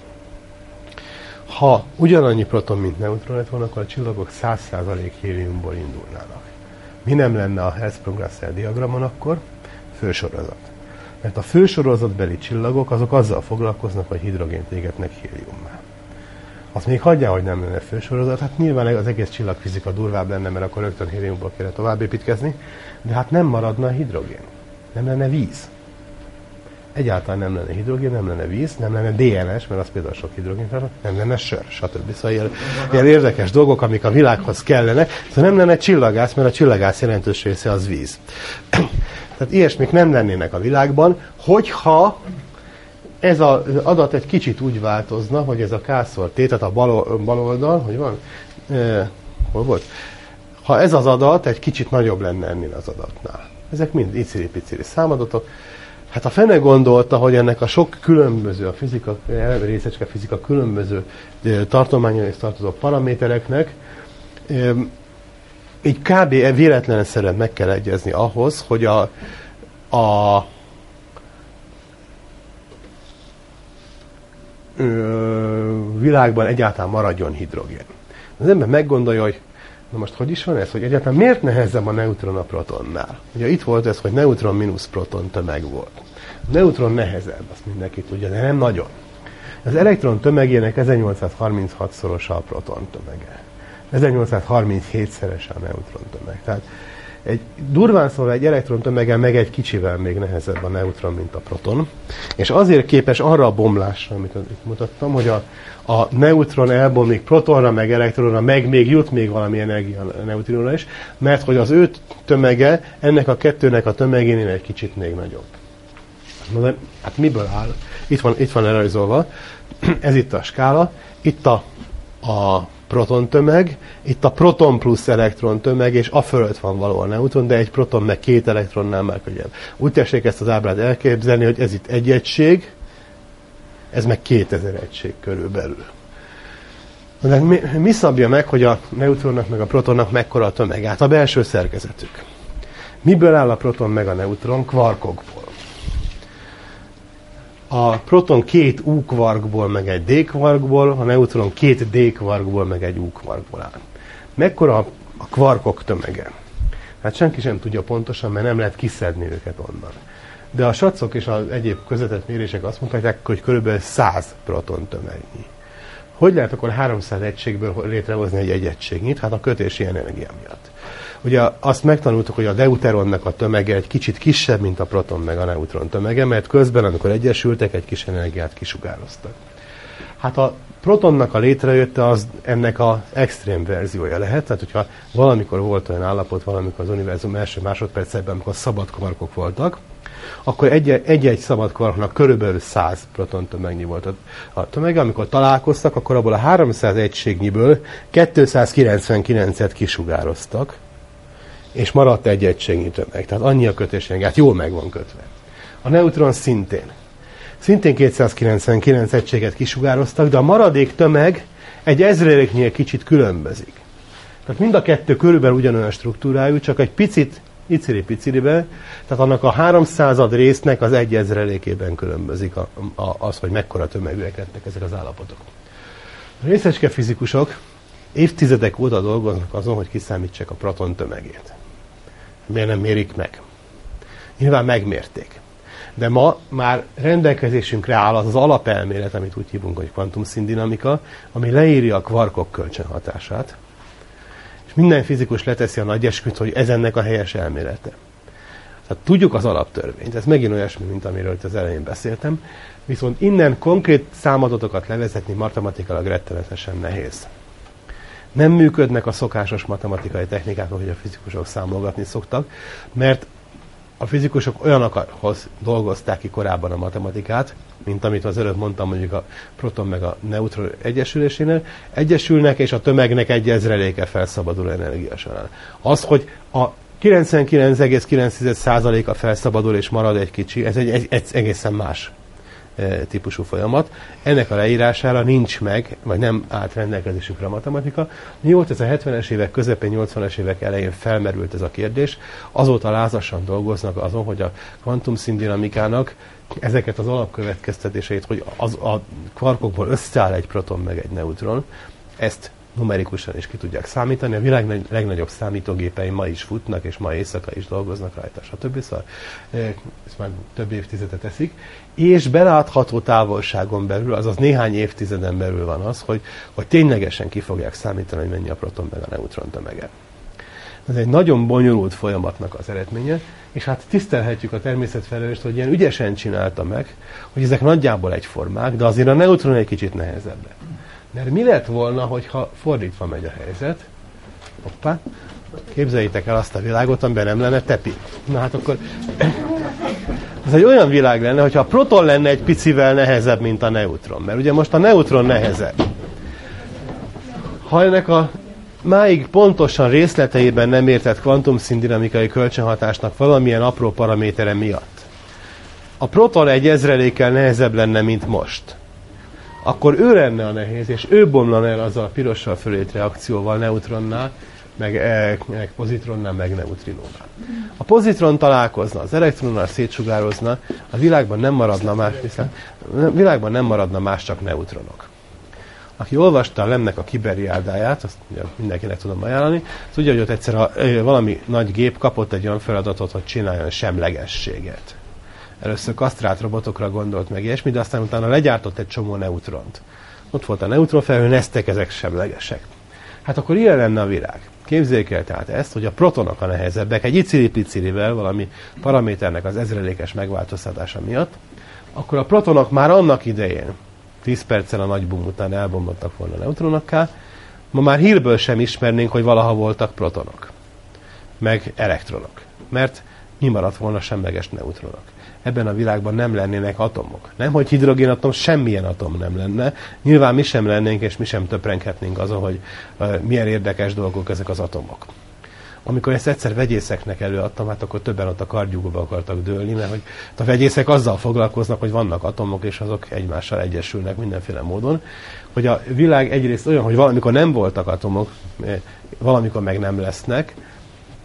Ha ugyanannyi proton, mint neutron lett volna, akkor a csillagok száz százalék héliumból indulnának. Mi nem lenne a Hertzsprung-Russell diagramon akkor? Fősorozat. Mert a fősorozatbeli csillagok azok azzal foglalkoznak, hogy hidrogént égetnek héliummá. Azt még hagyjál, hogy nem lenne fősorozat, hát nyilván az egész csillagfizika durvább lenne, mert akkor rögtön héliumból kéne tovább építkezni, de hát nem maradna a hidrogén. Nem lenne víz. Egyáltalán nem lenne hidrogén, nem lenne víz, nem lenne dé en es, mert az például sok hidrogén tartalmaz, nem lenne sör, stb. Szóval ilyen, ilyen érdekes dolgok, amik a világhoz kellenek. Szóval nem lenne csillagász, mert a csillagász jelentős része az víz. Tehát ilyesmik nem lennének a világban, hogyha ez az adat egy kicsit úgy változna, hogy ez a K-szor T, tehát a bal, bal oldal, hogy van? E, hol volt? Ha ez az adat egy kicsit nagyobb lenne ennél az adatnál. Ezek mind iciri-piciri számadatok. Hát a fene gondolta, hogy ennek a sok különböző, a fizika, részecske fizika különböző tartományaihoz tartozó paramétereknek így kb. Véletlenszerűen meg kell egyezni ahhoz, hogy a, a ö, világban egyáltalán maradjon hidrogén. Az ember meggondolja, hogy na most hogy is van ez, hogy egyáltalán miért nehezebb a neutron a protonnál? Ugye itt volt ez, hogy neutron mínusz proton tömeg volt. A neutron nehezebb, azt mindenki tudja, de nem nagyon. Az elektron tömegének ezernyolcszázharminchat-szorosa a proton tömege. ezernyolcszázharminchétszerese a neutron tömeg. Tehát egy durván szólva egy elektron tömege meg egy kicsivel még nehezebb a neutron, mint a proton. És azért képes arra a bomlásra, amit itt mutattam, hogy a, a neutron elbomlik protonra, meg elektronra, meg még jut még valami energia a neutrinóra is, mert hogy az ő tömege ennek a kettőnek a tömegénél egy kicsit még nagyobb. De, hát miből áll? Itt van, itt van elrajzolva. Ez itt a skála. Itt a, a proton tömeg, itt a proton plusz elektron tömeg, és a fölött van való a neutron, de egy proton meg két elektronnál már könnyebb. Úgy tessék ezt az ábrát elképzelni, hogy ez itt egy egység, ez meg kétezer egység körülbelül. De mi, mi szabja meg, hogy a neutronnak meg a protonnak mekkora a tömeg? Hát a belső szerkezetük. Miből áll a proton meg a neutron? Kvarkokból. A proton két U-kvarkból meg egy D-kvarkból, a neutron két D-kvarkból meg egy U-kvarkból áll. Mekkora a kvarkok tömege? Hát senki sem tudja pontosan, mert nem lehet kiszedni őket onnan. De a sacok és az egyéb közvetett mérések azt mutatják, hogy körülbelül száz proton tömegnyi. Hogy lehet akkor háromszáz egységből létrehozni egy egy egységnyit? Hát a kötési energia miatt. Ugye azt megtanultuk, hogy a deuteronnak a tömege egy kicsit kisebb, mint a proton meg a neutron tömege, mert közben, amikor egyesültek, egy kis energiát kisugároztak. Hát a protonnak a létrejötte az ennek az extrém verziója lehet, tehát hogyha valamikor volt olyan állapot, valamikor az univerzum első másodpercében, amikor szabad kvarkok voltak, akkor egy-egy szabad kvarknak körülbelül száz proton tömegnyi volt a tömege. Amikor találkoztak, akkor abból a háromszáz egységniből kétszázkilencvenkilencet kisugároztak, és maradt egy egységnyi tömeg. Tehát annyi a kötésenergiát, jól meg van kötve. A neutron szintén. Szintén kétszázkilencvenkilenc egységet kisugároztak, de a maradék tömeg egy ezreléknél kicsit különbözik. Tehát mind a kettő körülbelül ugyanolyan struktúrájú, csak egy picit, iciri-piciribe, tehát annak a háromszázad résznek az egy ezrelékében különbözik a, a, az, hogy mekkora tömegűek lettek ezek az állapotok. A részecske fizikusok évtizedek óta dolgoznak azon, hogy kiszámítsák a proton tömegét. Miért nem mérik meg? Nyilván megmérték. De ma már rendelkezésünkre áll az az alapelmélet, amit úgy hívunk, hogy kvantumszíndinamika, ami leírja a kvarkok kölcsönhatását, és minden fizikus leteszi a nagy esküt, hogy ez ennek a helyes elmélete. Tehát tudjuk az alaptörvényt, ez megint olyasmi, mint amiről az elején beszéltem, viszont innen konkrét számadatokat levezetni matematikailag rettenetesen nehéz. Nem működnek a szokásos matematikai technikák, ahogy a fizikusok számolgatni szoktak, mert a fizikusok olyanokhoz dolgozták ki korábban a matematikát, mint amit az előbb mondtam, mondjuk a proton meg a neutron egyesülésénél, egyesülnek, és a tömegnek egy ezreléke felszabadul energia során. Az, hogy a kilencvenkilenc egész kilenc százaléka felszabadul és marad egy kicsi, ez egy, egy, egy egészen más e, típusú folyamat. Ennek a leírására nincs meg, vagy nem állt rendelkezésükre a matematika. Mióta ez a hetvenes évek közepén, nyolcvanas évek elején felmerült ez a kérdés, azóta lázasan dolgoznak azon, hogy a kvantumszíndinamikának ezeket az alapkövetkeztetéseit, hogy az, a kvarkokból összeáll egy proton meg egy neutron, ezt numerikusan is ki tudják számítani. A világ legnagyobb számítógépei ma is futnak, és ma éjszaka is dolgoznak rajta, stb. Szóval ezt már több évtizedet teszik. És belátható távolságon belül, azaz néhány évtizeden belül van az, hogy, hogy ténylegesen ki fogják számítani, hogy mennyi a proton meg a neutron tömege. Ez egy nagyon bonyolult folyamatnak az eredménye, és hát tisztelhetjük a természetfelelőst, hogy ilyen ügyesen csinálta meg, hogy ezek nagyjából egyformák, de azért a neutron egy kicsit nehezebb. Mert mi lett volna, hogyha fordítva megy a helyzet? Hoppá! Képzeljétek el azt a világot, amiben nem lenne tepi. Na hát akkor ez egy olyan világ lenne, hogyha a proton lenne egy picivel nehezebb, mint a neutron. Mert ugye most a neutron nehezebb. Ha ennek a máig pontosan részleteiben nem értett kvantumszíndinamikai kölcsönhatásnak valamilyen apró paramétere miatt a proton egy ezrelékkel nehezebb lenne, mint most, akkor ő lenne a nehéz, és ő bomlan el azzal a pirossal fölét reakcióval neutronnál, meg, meg pozitronnál, meg neutrinónál. A pozitron találkozna, az elektronnal szétsugározna, a világban nem maradna más, hiszen a világban nem maradna más, csak neutronok. Aki olvasta a Lemnek a Kiberiádáját, azt mindenkinek tudom ajánlani, tudja, hogy ott egyszer a, valami nagy gép kapott egy olyan feladatot, hogy csináljon semlegességet. Először kasztrált robotokra gondolt meg ilyesmi, de aztán utána legyártott egy csomó neutront. Ott volt a neutronfelhő, neztek, ezek semlegesek. Hát akkor ilyen lenne a világ. Képzeljék el tehát ezt, hogy a protonok a nehezebbek, egy iciri-picirivel, valami paraméternek az ezrelékes megváltoztatása miatt, akkor a protonok már annak idején, tíz perccel a nagy boom után elbombottak volna neutronokká, ma már hírből sem ismernénk, hogy valaha voltak protonok, meg elektronok, mert mi maradt volna semleges neutronok. Ebben a világban nem lennének atomok. Nem, hogy hidrogénatom, semmilyen atom nem lenne. Nyilván mi sem lennénk, és mi sem töprenghetnénk azon, hogy uh, milyen érdekes dolgok ezek az atomok. Amikor ezt egyszer vegyészeknek előadtam, hát akkor többen ott a kardjukba akartak dőlni, mert hogy a vegyészek azzal foglalkoznak, hogy vannak atomok, és azok egymással egyesülnek mindenféle módon, hogy a világ egyrészt olyan, hogy valamikor nem voltak atomok, valamikor meg nem lesznek,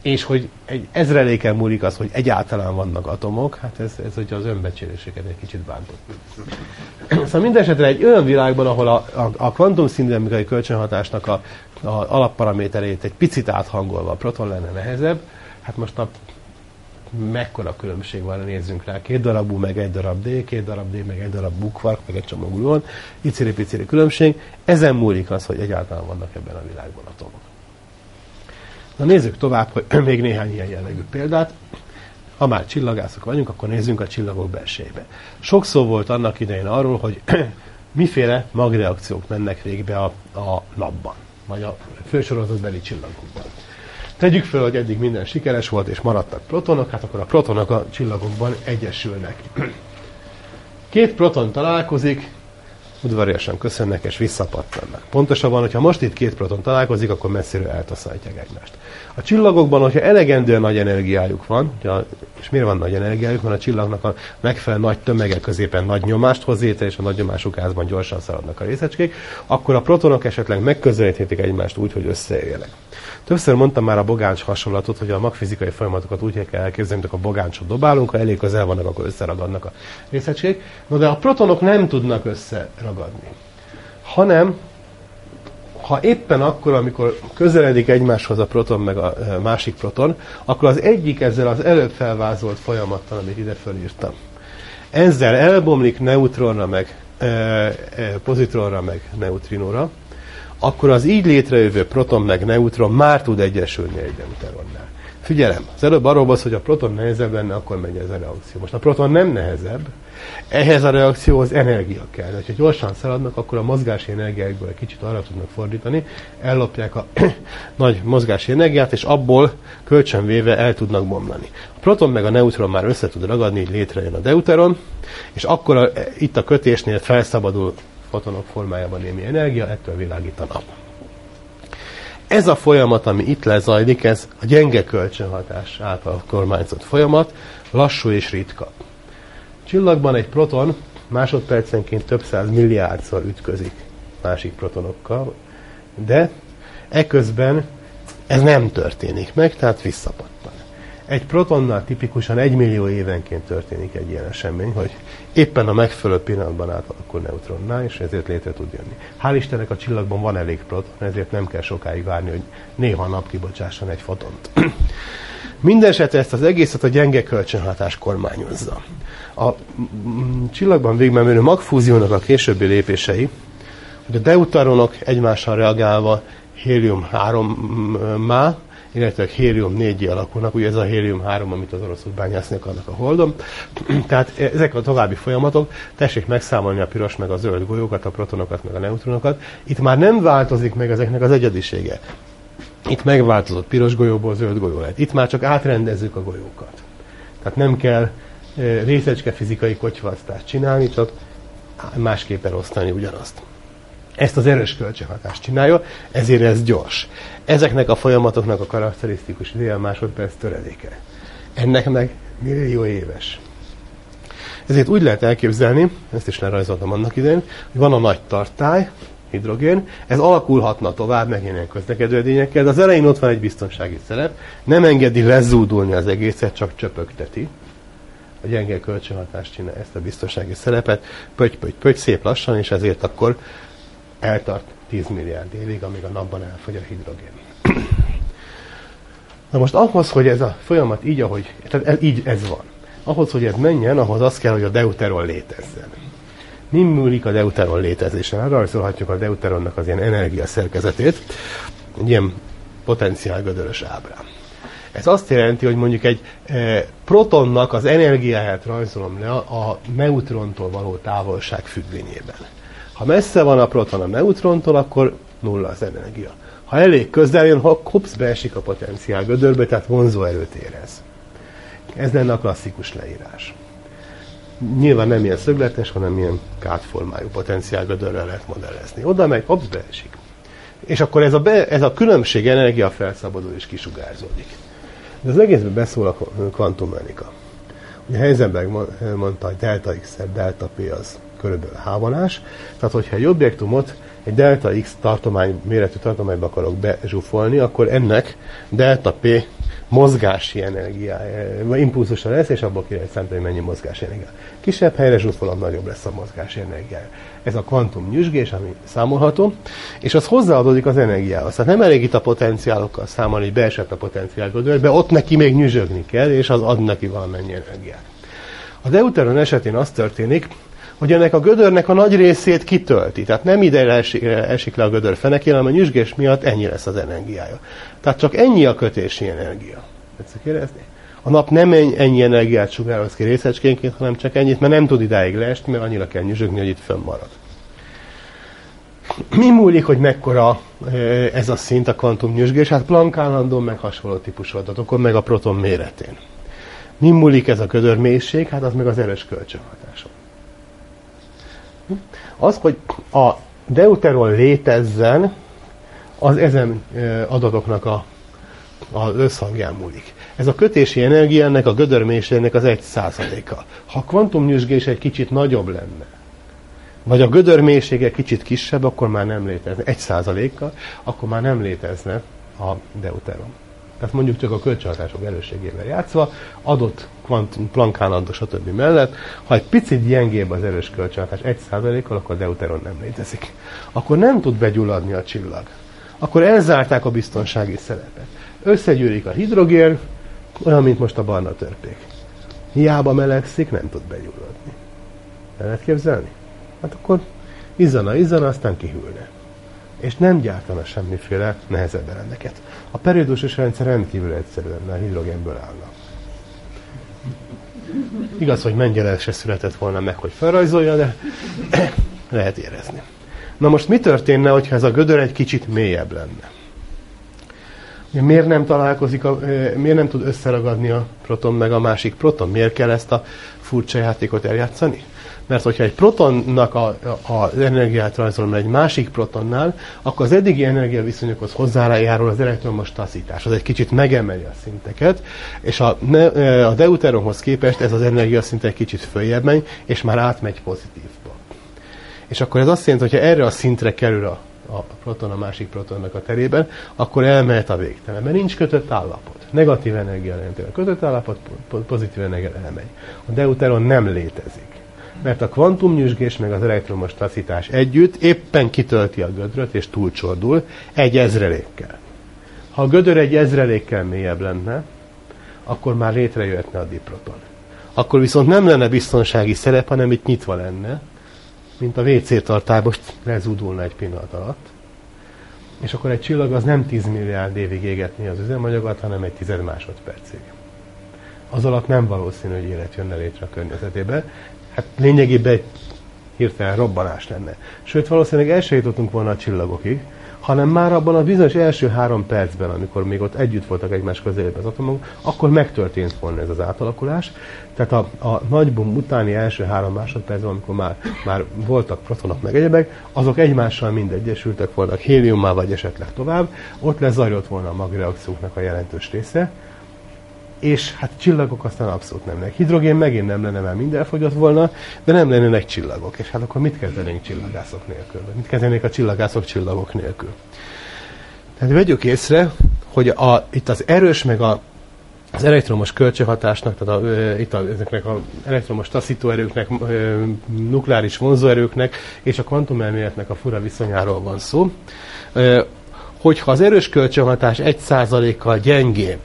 és hogy egy ezreléken múlik az, hogy egyáltalán vannak atomok, hát ez, ez hogy az önbecsüléseket egy kicsit bántott. Szóval mindenesetre egy olyan világban, ahol a, a, a kvantumszindinamikai kölcsönhatásnak a, a alapparaméterét egy picit áthangolva a proton lenne nehezebb, hát most a mekkora különbség van, nézzünk rá, két darab U, meg egy darab D, két darab D, meg egy darab bukvark, meg egy csomó gluon, iciri-piciri különbség, ezen múlik az, hogy egyáltalán vannak ebben a világban atomok. Na nézzük tovább, hogy még néhány ilyen jellegű példát. Ha már csillagászok vagyunk, akkor nézzünk a csillagok belsejébe. Sok szó volt annak idején arról, hogy miféle magreakciók mennek végbe a, a napban, vagy a fősorozatbeli csillagokban. Tegyük fel, hogy eddig minden sikeres volt, és maradtak protonok, hát akkor a protonok a csillagokban egyesülnek. Két proton találkozik, udvariasan köszönnek, és visszapattannak. Pontosabban, hogyha most itt két proton találkozik, akkor messziről eltaszítják egymást. A csillagokban, hogyha elegendően nagy energiájuk van, és miért van nagy energiájuk, mert a csillagnak a megfelelő nagy tömege középen nagy nyomást hoz létre, és a nagy nyomású gázban gyorsan szaladnak a részecskék, akkor a protonok esetleg megközelíthetik egymást úgy, hogy összeérjenek. Többször mondtam már a bogáncs hasonlatot, hogy a magfizikai folyamatokat úgy kell elképzelni, hogy a bogáncsot dobálunk, ha elég közel vannak, akkor összeragadnak a részecskék. No, de a protonok nem tudnak összeragadni, hanem ha éppen akkor, amikor közeledik egymáshoz a proton meg a másik proton, akkor az egyik ezzel az előbb felvázolt folyamattal, amit ide fölírtam, ezzel elbomlik neutronra, meg e, e, pozitronra, meg neutrinóra, akkor az így létrejövő proton meg neutron már tud egyesülni egy deuteronnál. Figyelem, az előbb arról volt, hogy a proton nehezebb lenne, akkor megy ez a reakció. Most a proton nem nehezebb, ehhez a reakcióhoz energia kell. De ha gyorsan szaladnak, akkor a mozgási energiákból egy kicsit arra tudnak fordítani, ellopják a nagy mozgási energiát, és abból kölcsönvéve el tudnak bomlani. A proton meg a neutron már össze tud ragadni, így létrejön a deuteron, és akkor a, itt a kötésnél felszabadul fotonok formájában némi energia, ettől világít a nap. Ez a folyamat, ami itt lezajlik, ez a gyenge kölcsönhatás által kormányzott folyamat, lassú és ritka. Csillagban egy proton másodpercenként több száz milliárdszor ütközik másik protonokkal, de eközben ez nem történik meg, tehát visszapattan. Egy protonnal tipikusan egy millió évenként történik egy ilyen esemény, hogy éppen a megfelelő pillanatban átalakul neutronnál, és ezért létre tud jönni. Hál' Istennek a csillagban van elég proton, ezért nem kell sokáig várni, hogy néha a nap kibocsásson egy fotont. Mindenesetre ezt az egészet a gyenge kölcsönhatás kormányozza. A csillagban végigmenő magfúziónak a későbbi lépései, hogy a deuteronok egymással reagálva hélium hárommá, illetve hélium négyé alakulnak, ugye ez a hélium három, amit az oroszok bányásznak annak a Holdon. Tehát ezek a további folyamatok, tessék megszámolni a piros meg a zöld golyókat, a protonokat meg a neutronokat. Itt már nem változik meg ezeknek az egyedisége. Itt megváltozott, piros golyóból zöld golyó lett. Itt már csak átrendezzük a golyókat. Tehát nem kell részecske fizikai kocsvasztást csinálni, csak másképpen osztani ugyanazt. Ezt az erős kölcsönhatást csinálja, ezért ez gyors. Ezeknek a folyamatoknak a karakterisztikus ideje a másodperc töredéke. Ennek meg millió éves. Ezért úgy lehet elképzelni, ezt is lerajzoltam annak idején, hogy van a nagy tartály, hidrogén, ez alakulhatna tovább megint ilyen közlekedő edényekkel, de az elején ott van egy biztonsági szerep, nem engedi lezúdulni az egészet, csak csöpögteti. A gyenge kölcsönhatást csinálja ezt a biztonsági szerepet, pöty, pöty, pöty, szép lassan, és ezért akkor eltart tíz milliárd évig, amíg a napban elfogy a hidrogén. Na most ahhoz, hogy ez a folyamat így, ahogy, tehát ez, így ez van. Ahhoz, hogy ez menjen, ahhoz az kell, hogy a deuteron létezzen. Mi múlik a deuteron létezésen? Rajzolhatjuk a deuteronnak az ilyen energiaszerkezetét, egy ilyen potenciálgödörös ábrán. Ez azt jelenti, hogy mondjuk egy e, protonnak az energiáját rajzolom le a, a neutrontól való távolság függvényében. Ha messze van a proton a neutrontól, akkor nulla az energia. Ha elég közel jön, hopsz, beesik a potenciál gödörbe, tehát vonzó erőt érez. Ez lenne a klasszikus leírás. Nyilván nem ilyen szögletes, hanem ilyen kádformájú potenciál gödörre lehet modellezni. Oda megy, hopsz, beesik. És akkor ez a, be, ez a különbség energia felszabadul és kisugárzódik. De az egészben beszól a kvantummechanika. Ugye Heisenberg mondta, hogy delta x, delta p az körülbelül h-vonás. Tehát, hogyha egy objektumot egy delta x tartomány, méretű tartományba akarok bezsúfolni, akkor ennek delta p mozgási energiája, vagy impulzusa lesz, és abból ki lehet számítani, hogy mennyi mozgási energia. Kisebb helyre zsúfolom, nagyobb lesz a mozgási energiája. Ez a kvantum nyüzsgés, ami számolható, és az hozzáadódik az energiához. Tehát nem elég itt a potenciálokkal számolni, hogy beesett a potenciál gödörbe, ott neki még nyüzsögni kell, és az ad neki valamennyi energiát. A deuteron esetén az történik, hogy ennek a gödörnek a nagy részét kitölti. Tehát nem ide esik, esik le a gödör fenekén, hanem a nyüzsgés miatt ennyi lesz az energiája. Tehát csak ennyi a kötési energia. Tetszik érezni? A nap nem ennyi energiát sugároz ki részecskénként, hanem csak ennyit, mert nem tud idáig leesni, mert annyira kell nyüzsögni, hogy itt fönnmarad. Mi múlik, hogy mekkora ez a szint, a kvantum nyüzsgés? Hát Planck állandón meg hasonló típusú adatokon, meg a proton méretén. Mi múlik ez a gödör mélység? Hát az meg az erős kölcsönhatáson. Az, hogy a deuteron létezzen, az ezen adatoknak a, az összhangján múlik. Ez a kötési energia ennek a gödör mélységnek az egy százaléka. Ha a kvantumnyüzsgés egy kicsit nagyobb lenne, vagy a gödör mélysége kicsit kisebb, akkor már nem létezne. Egy százalékkal, akkor már nem létezne a deuteron. Tehát mondjuk csak a kölcsönhatások erősségével játszva, adott kvantum, Planck állandó, stb. Mellett, ha egy picit gyengébb az erős kölcsönhatás egy százalékkal, akkor a deuteron nem létezik. Akkor nem tud begyulladni a csillag. Akkor elzárták a biztonsági szerepet. Összegyűrik a hidrogén, olyan, mint most a barna törpék. Hiába melegszik, nem tud begyulladni. El lehet képzelni? Hát akkor izzana, izzana, aztán kihűlne. És nem gyártana semmiféle nehezebb elemeket. A periódusos rendszer rendkívül egyszerű lenne, a hidrogénből állna. Igaz, hogy Mengele se született volna meg, hogy felrajzolja, de lehet érezni. Na most mi történne, hogyha ez a gödör egy kicsit mélyebb lenne? Miért nem találkozik, a, miért nem tud összeragadni a proton meg a másik proton? Miért kell ezt a furcsa játékot eljátszani? Mert hogyha egy protonnak a, a, az energiát rajzolom egy másik protonnál, akkor az eddigi energiaviszonyokhoz hozzájárul az elektromos taszítás. Az egy kicsit megemeli a szinteket, és a, a deuteronhoz képest ez az energiaszint egy kicsit följebb megy, és már átmegy pozitívba. És akkor ez azt jelenti, hogy ha erre a szintre kerül a, a proton a másik protonnak a terében, akkor elmehet a végtelenbe. Nincs kötött állapot. Negatív energia jelenti a kötött állapot, pozitív energia elmegy. A deuteron nem létezik. Mert a kvantumnyüzsgés meg az elektromos taszítás együtt éppen kitölti a gödröt és túlcsordul egy ezrelékkel. Ha a gödör egy ezrelékkel mélyebb lenne, akkor már létrejöhetne a diproton. Akkor viszont nem lenne biztonsági szerep, hanem itt nyitva lenne, mint a vé cé tartály most lezúdulna egy pillanat alatt. És akkor egy csillag az nem tíz milliárd évig égetni az üzemanyagot, hanem egy tized másodpercig. Az alatt nem valószínű, hogy élet jönne létre a környezetébe. Hát lényegében egy hirtelen robbanás lenne. Sőt, valószínűleg el sem jutottunk volna a csillagokig, hanem már abban a bizonyos első három percben, amikor még ott együtt voltak egymás közelében az atomok, akkor megtörtént volna ez az átalakulás. Tehát a, a nagy bum utáni első három másodpercben, amikor már, már voltak protonok meg egyebek, azok egymással mind egyesültek voltak héliummá vagy esetleg tovább, ott lezajlott volna a magreakcióknak a jelentős része, és hát csillagok aztán abszolút nem lennek. Hidrogén megint nem lenne, mert mind elfogyott volna, de nem lennének csillagok. És hát akkor mit kezdenénk csillagászok nélkül? Mit kezdenék a csillagászok csillagok nélkül? Tehát vegyük észre, hogy a, itt az erős meg a, az elektromos kölcsönhatásnak, tehát a, e, itt a, ezeknek az elektromos taszítóerőknek, e, nukleáris vonzóerőknek és a kvantumelméletnek a fura viszonyáról van szó. E, hogyha az erős kölcsönhatás egy százalékkal gyengébb,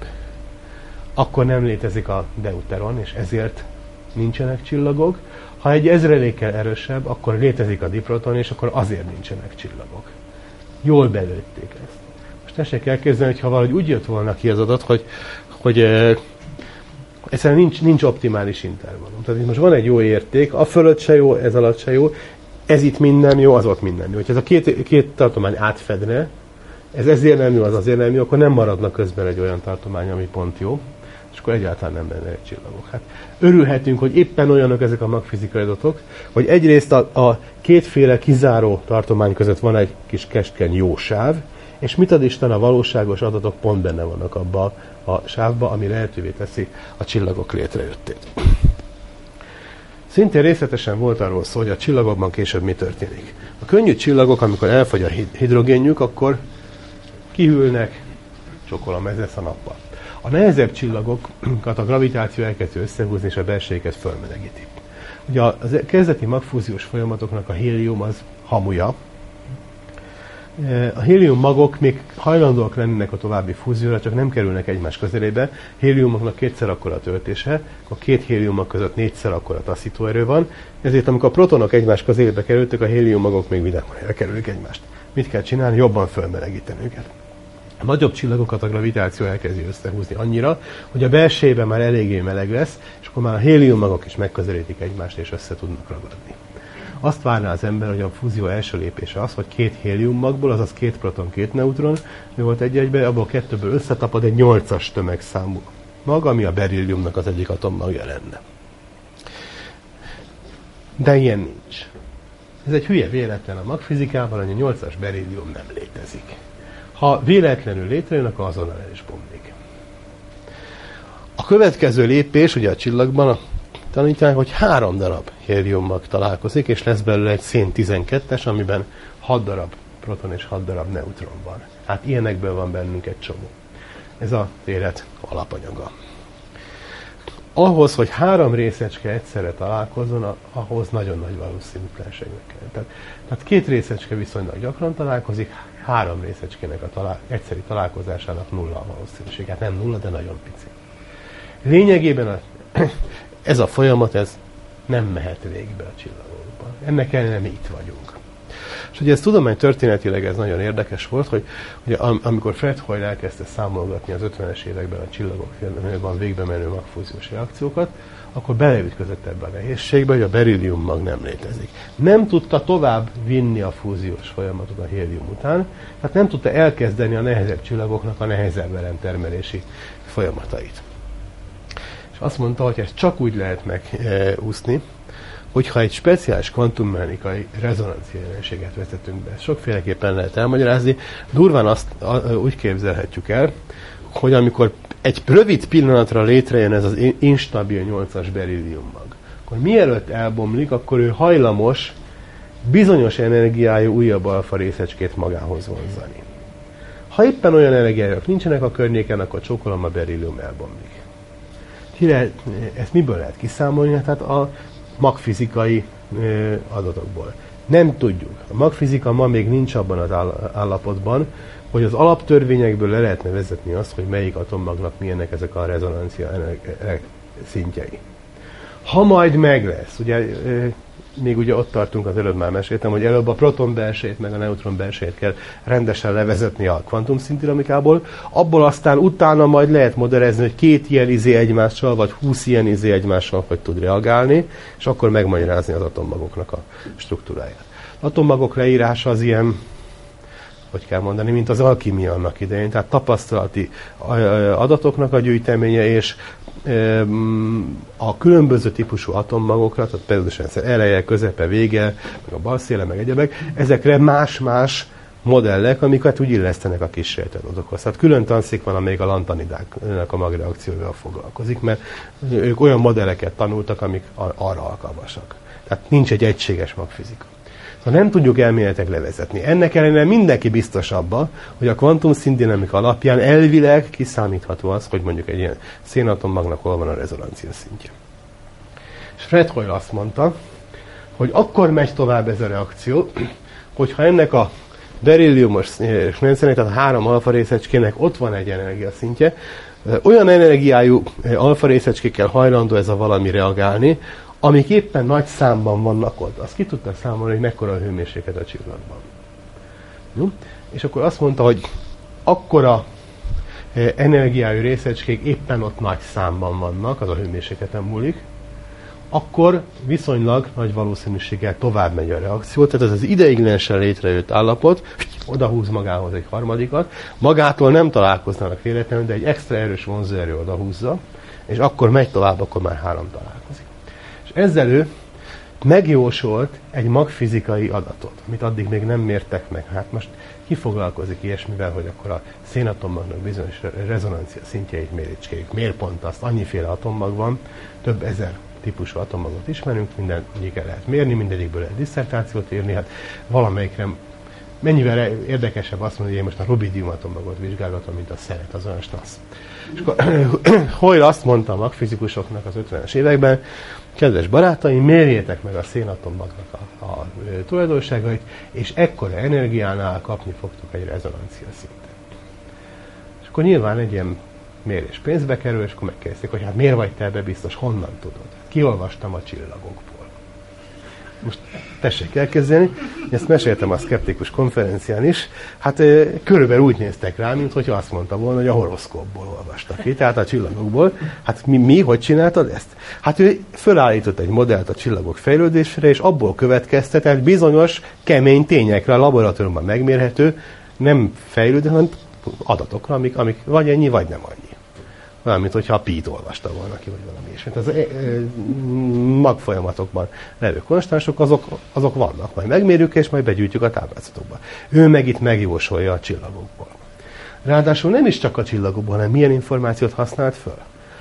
akkor nem létezik a deuteron, és ezért nincsenek csillagok. Ha egy ezrelékkel erősebb, akkor létezik a diproton, és akkor azért nincsenek csillagok. Jól belőtték ezt. Most tessék elképzelni, hogy ha valahogy úgy jött volna ki az adat, hogy, hogy e, egyszerűen nincs, nincs optimális intervallum. Tehát itt most van egy jó érték, a fölött se jó, ez alatt se jó, ez itt minden jó, az ott minden jó. Hogyha ez a két, két tartomány átfedne, ez ezért nem jó, az azért nem jó, akkor nem maradna közben egy olyan tartomány, ami pont jó, és akkor egyáltalán nem lenne egy csillagok. Hát örülhetünk, hogy éppen olyanok ezek a magfizikai adatok, hogy egyrészt a, a kétféle kizáró tartomány között van egy kis keskeny jó sáv, és mit ad Isten, a valóságos adatok pont benne vannak abban a sávban, ami lehetővé teszi a csillagok létrejöttét. Szintén részletesen volt arról szó, hogy a csillagokban később mi történik. A könnyű csillagok, amikor elfogy a hidrogénjük, akkor kihűlnek, csokolom, ez lesz a nappal. A nehezebb csillagokat a gravitáció elkezdi összehúzni, és a belsejüket fölmelegíti. Ugye a kezdeti magfúziós folyamatoknak a hélium az hamuja. A hélium magok még hajlandóak lennének a további fúzióra, csak nem kerülnek egymás közelébe. Héliumoknak kétszer akkora töltése, a két hélium között négyszer akkora taszítóerő van, ezért amikor a protonok egymás közelébe kerültek, a hélium magok még vidáman elkerülik egymást. Mit kell csinálni? Jobban fölmelegíteni őket. A nagyobb csillagokat a gravitáció elkezdi összehúzni annyira, hogy a belsejében már eléggé meleg lesz, és akkor már a hélium magok is megközelítik egymást, és össze tudnak ragadni. Azt várná az ember, hogy a fúzió első lépése az, hogy két hélium magból, azaz két proton, két neutron, mi volt egy-egybe, abból kettőből összetapad egy nyolcas tömegszámú mag, ami a berilliumnak az egyik atommagja lenne. De ilyen nincs. Ez egy hülye véletlen a magfizikában, hogy a nyolcas berillium nem létezik. Ha véletlenül létrejön, akkor azonnal el is bomlik. A következő lépés, ugye a csillagban a tanítják, hogy három darab héliummag találkozik, és lesz belőle egy szén tizenkettes, amiben hat darab proton és hat darab neutron van. Hát ilyenekből van bennünk egy csomó. Ez az élet alapanyaga. Ahhoz, hogy három részecske egyszerre találkozzon, ahhoz nagyon nagy valószínűtlenségnek kell. Tehát, tehát két részecske viszonylag gyakran találkozik, három részecskének a talál, egyszeri találkozásának nulla a valószínűség. Hát nem nulla, de nagyon pici. Lényegében a, ez a folyamat ez nem mehet végbe a csillagokban. Ennek ellenére mi itt vagyunk. És ugye ez tudománytörténetileg ez nagyon érdekes volt, hogy ugye, amikor Fred Hoyle elkezdte számolgatni az ötvenes években a csillagokban végbe menő magfúziós reakciókat, akkor beleütközött ebbe a nehézségbe, hogy a berillium mag nem létezik. Nem tudta tovább vinni a fúziós folyamatot a hélium után, tehát nem tudta elkezdeni a nehezebb csillagoknak a nehezebb elemtermelési folyamatait. És azt mondta, hogy ezt csak úgy lehet megúszni, hogyha egy speciális kvantummechanikai rezonancia jelenséget vezetünk be. Sokféleképpen lehet elmagyarázni. Durván azt a, úgy képzelhetjük el, hogy amikor egy rövid pillanatra létrejön ez az instabil nyolcas berillium mag, akkor mielőtt elbomlik, akkor ő hajlamos bizonyos energiájú újabb alfa részecskét magához vonzani. Ha éppen olyan energiájuk nincsenek a környéken, akkor csókolom a berillium elbomlik. Lehet, ezt miből lehet kiszámolni? Tehát a magfizikai ö, adatokból. Nem tudjuk. A magfizika ma még nincs abban az állapotban, hogy az alaptörvényekből le lehetne vezetni azt, hogy melyik atommagnak milyenek ezek a rezonancia szintjei. Ha majd meg lesz, ugye ö, még ugye ott tartunk, az előbb már meséltem, hogy előbb a proton belsejét meg a neutron belsejét kell rendesen levezetni a kvantumszintdinamikából, abból aztán utána majd lehet modellezni, hogy két ilyen izé egymással, vagy húsz ilyen izé egymással hogy tud reagálni, és akkor megmagyarázni az atommagoknak a struktúráját. Az atommagok leírása az ilyen, hogy kell mondani, mint az alkimia annak idején, tehát tapasztalati adatoknak a gyűjteménye, és a különböző típusú atommagokra, tehát például eleje, közepe, vége, meg a balszéle, meg egyebek, ezekre más-más modellek, amiket úgy illesztenek a kísérleti adatokhoz. Tehát külön tanszék van, amelyik a lantanidáknak a magreakcióval foglalkozik, mert ők olyan modelleket tanultak, amik arra alkalmasak. Tehát nincs egy egységes magfizika. Szóval nem tudjuk elméletek levezetni. Ennek ellenére mindenki biztos abba, hogy a kvantumszintdinamika alapján elvileg kiszámítható az, hogy mondjuk egy ilyen szénatommagnak hol van a rezonancia szintje. És Fred Hoyle azt mondta, hogy akkor megy tovább ez a reakció, hogyha ennek a berilliumos rendszernek, tehát a három alfa részecskének ott van egy energiaszintje, olyan energiájú alfa részecskékkel hajlandó ez a valami reagálni, amik éppen nagy számban vannak ott. Azt ki tudta számolni, hogy mekkora a hőmérséklet a csillagban. Jó? És akkor azt mondta, hogy akkora energiájú részecskék éppen ott nagy számban vannak, az a hőmérsékleten múlik, akkor viszonylag nagy valószínűséggel tovább megy a reakció. Tehát ez az ideiglenesen létrejött állapot odahúz magához egy harmadikat. Magától nem találkoznának véletlenül, de egy extra erős vonzóerő odahúzza, és akkor megy tovább, akkor már három találkozik. És ezzel ő megjósolt egy magfizikai adatot, amit addig még nem mértek meg. Hát most ki foglalkozik ilyesmivel, hogy akkor a szénatommagnak bizonyos rezonancia szintjeit mérítskéljük. Miért pont azt? Annyiféle atommag van, több ezer típusú atommagot ismerünk, mindegyikkel lehet mérni, mindegyikből lehet disszertációt írni, hát valamelyikre mennyivel érdekesebb azt mondani, hogy én most a rubidium atommagot vizsgálgatom, mint a szeret, az olyan stassz. És akkor Hoyle azt mondta a magfizikusoknak az ötvenes években, kedves barátaim, mérjétek meg a szénatommagnak a, a tulajdonságait, és ekkora energiánál kapni fogtok egy rezonancia szintet. És akkor nyilván egy ilyen mérés pénzbe kerül, és akkor megkérdezték, hogy hát miért vagy te ebbe biztos, honnan tudod? Kiolvastam a csillagokból. Most tessék elkezdeni, ezt meséltem a szkeptikus konferencián is, hát e, körülbelül úgy néztek rá, mint hogy azt mondta volna, hogy a horoszkópból olvastak ki, tehát a csillagokból. Hát mi, mi, hogy csináltad ezt? Hát ő fölállított egy modellt a csillagok fejlődésére, és abból következtetett bizonyos kemény tényekre, a laboratóriumban megmérhető, nem fejlődő, hanem adatokra, amik, amik vagy ennyi, vagy nem annyi. Olyan, mint hogyha a Pi-t olvasta volna ki, vagy valami is. Az e, e, magfolyamatokban levő konstansok, azok, azok vannak. Majd megmérjük, és majd begyűjtjük a táblázatokba. Ő meg itt megjósolja a csillagokból. Ráadásul nem is csak a csillagokból, hanem milyen információt használt föl.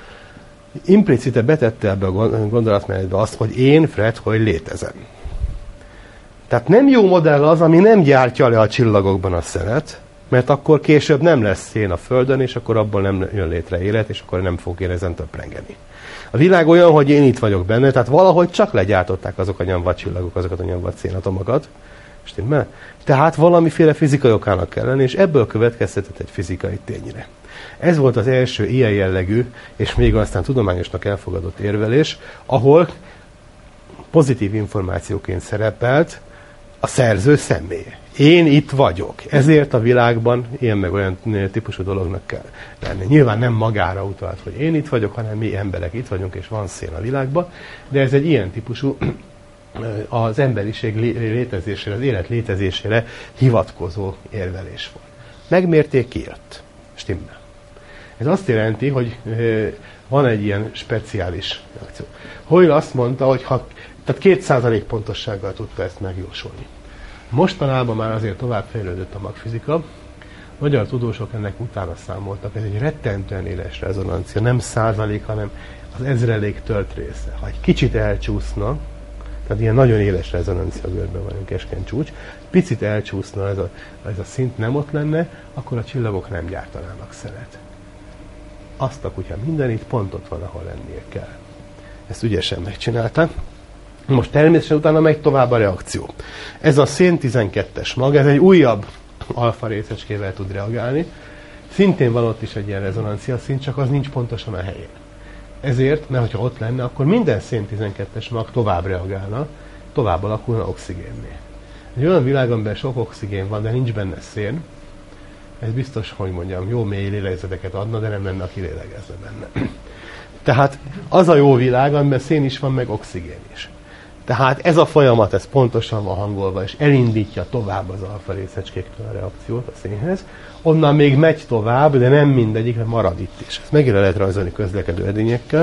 Implicite betette ebbe a gondolatmenetbe azt, hogy én, Fred, hogy létezem. Tehát nem jó modell az, ami nem gyártja le a csillagokban a szenet, mert akkor később nem lesz szén a Földön, és akkor abból nem jön létre élet, és akkor nem fog én ezen töprengeni. A világ olyan, hogy én itt vagyok benne, tehát valahogy csak legyártották azok a nyomvat csillagok, azokat a nyomvat szénatomokat. Stimmel? Tehát valamiféle fizikai okának kell lenni, és ebből következtetett egy fizikai tényre. Ez volt az első ilyen jellegű, és még aztán tudományosnak elfogadott érvelés, ahol pozitív információként szerepelt a szerző személye. Én itt vagyok. Ezért a világban ilyen meg olyan típusú dolognak kell lenni. Nyilván nem magára utalt, hogy én itt vagyok, hanem mi emberek itt vagyunk, és van szén a világban, de ez egy ilyen típusú az emberiség létezésére, az élet létezésére hivatkozó érvelés volt. Megmérték, kijött. Stimmel. Ez azt jelenti, hogy van egy ilyen speciális reakció. Hoyle azt mondta, hogy ha, tehát két százalék pontossággal tudta ezt megjósolni. Mostanában már azért továbbfejlődött a magfizika. Magyar tudósok ennek utána számoltak. Ez egy rettentően éles rezonancia, nem százalék, hanem az ezrelék tört része. Ha egy kicsit elcsúszna, tehát ilyen nagyon éles rezonancia görben vagyunk, keskeny csúcs, picit elcsúszna ez a, ez a szint, nem ott lenne, akkor a csillagok nem gyártanának szenet. Azt a kutya mindenit, pont ott van, ahol lennie kell. Ezt ügyesen megcsinálták. Most természetesen utána megy tovább a reakció. Ez a szén tizenkettes mag, ez egy újabb alfa részecskével tud reagálni. Szintén van ott is egy ilyen rezonancia szint, csak az nincs pontosan a helyén. Ezért, mert ha ott lenne, akkor minden szén tizenkettes mag tovább reagálna, tovább alakulna oxigénné. Egy olyan világ, amiben sok oxigén van, de nincs benne szén, ez biztos, hogy mondjam, jó mély lélegzeteket adna, de nem lenne, aki lélegezne benne. Tehát az a jó világ, amiben szén is van, meg oxigén is. Tehát ez a folyamat, ez pontosan van hangolva, és elindítja tovább az alfa részecskéktől a reakciót a szénhez. Onnan még megy tovább, de nem mindegyik, mert marad itt is. Ezt megint lehet rajzolni közlekedő edényekkel.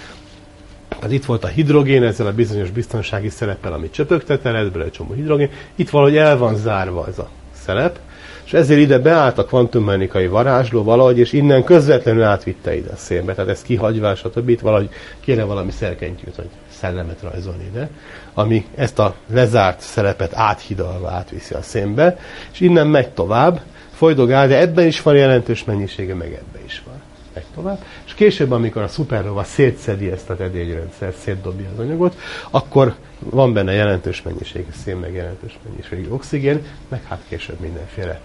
Tehát itt volt a hidrogén, ezzel a bizonyos biztonsági szereppel, amit csöpögtette, lett belőle egy csomó hidrogén. Itt valahogy el van zárva ez a szerep, és ezért ide beállt a kvantummechanikai varázsló valahogy, és innen közvetlenül átvitte ide a szénbe. Tehát ezt kihagyva, stb. Itt valahogy kéne valami szerkentyűt, vagy szellemet rajzolni ide, ami ezt a lezárt szerepet áthidalva átviszi a szénbe, és innen megy tovább, folydogál, de ebben is van jelentős mennyisége, meg ebben is van. Megy tovább, és később, amikor a szupernova szétszedi ezt a edényrendszert, szétdobja az anyagot, akkor van benne jelentős mennyiségű szén, meg jelentős mennyiségű oxigén, meg hát később mindenféle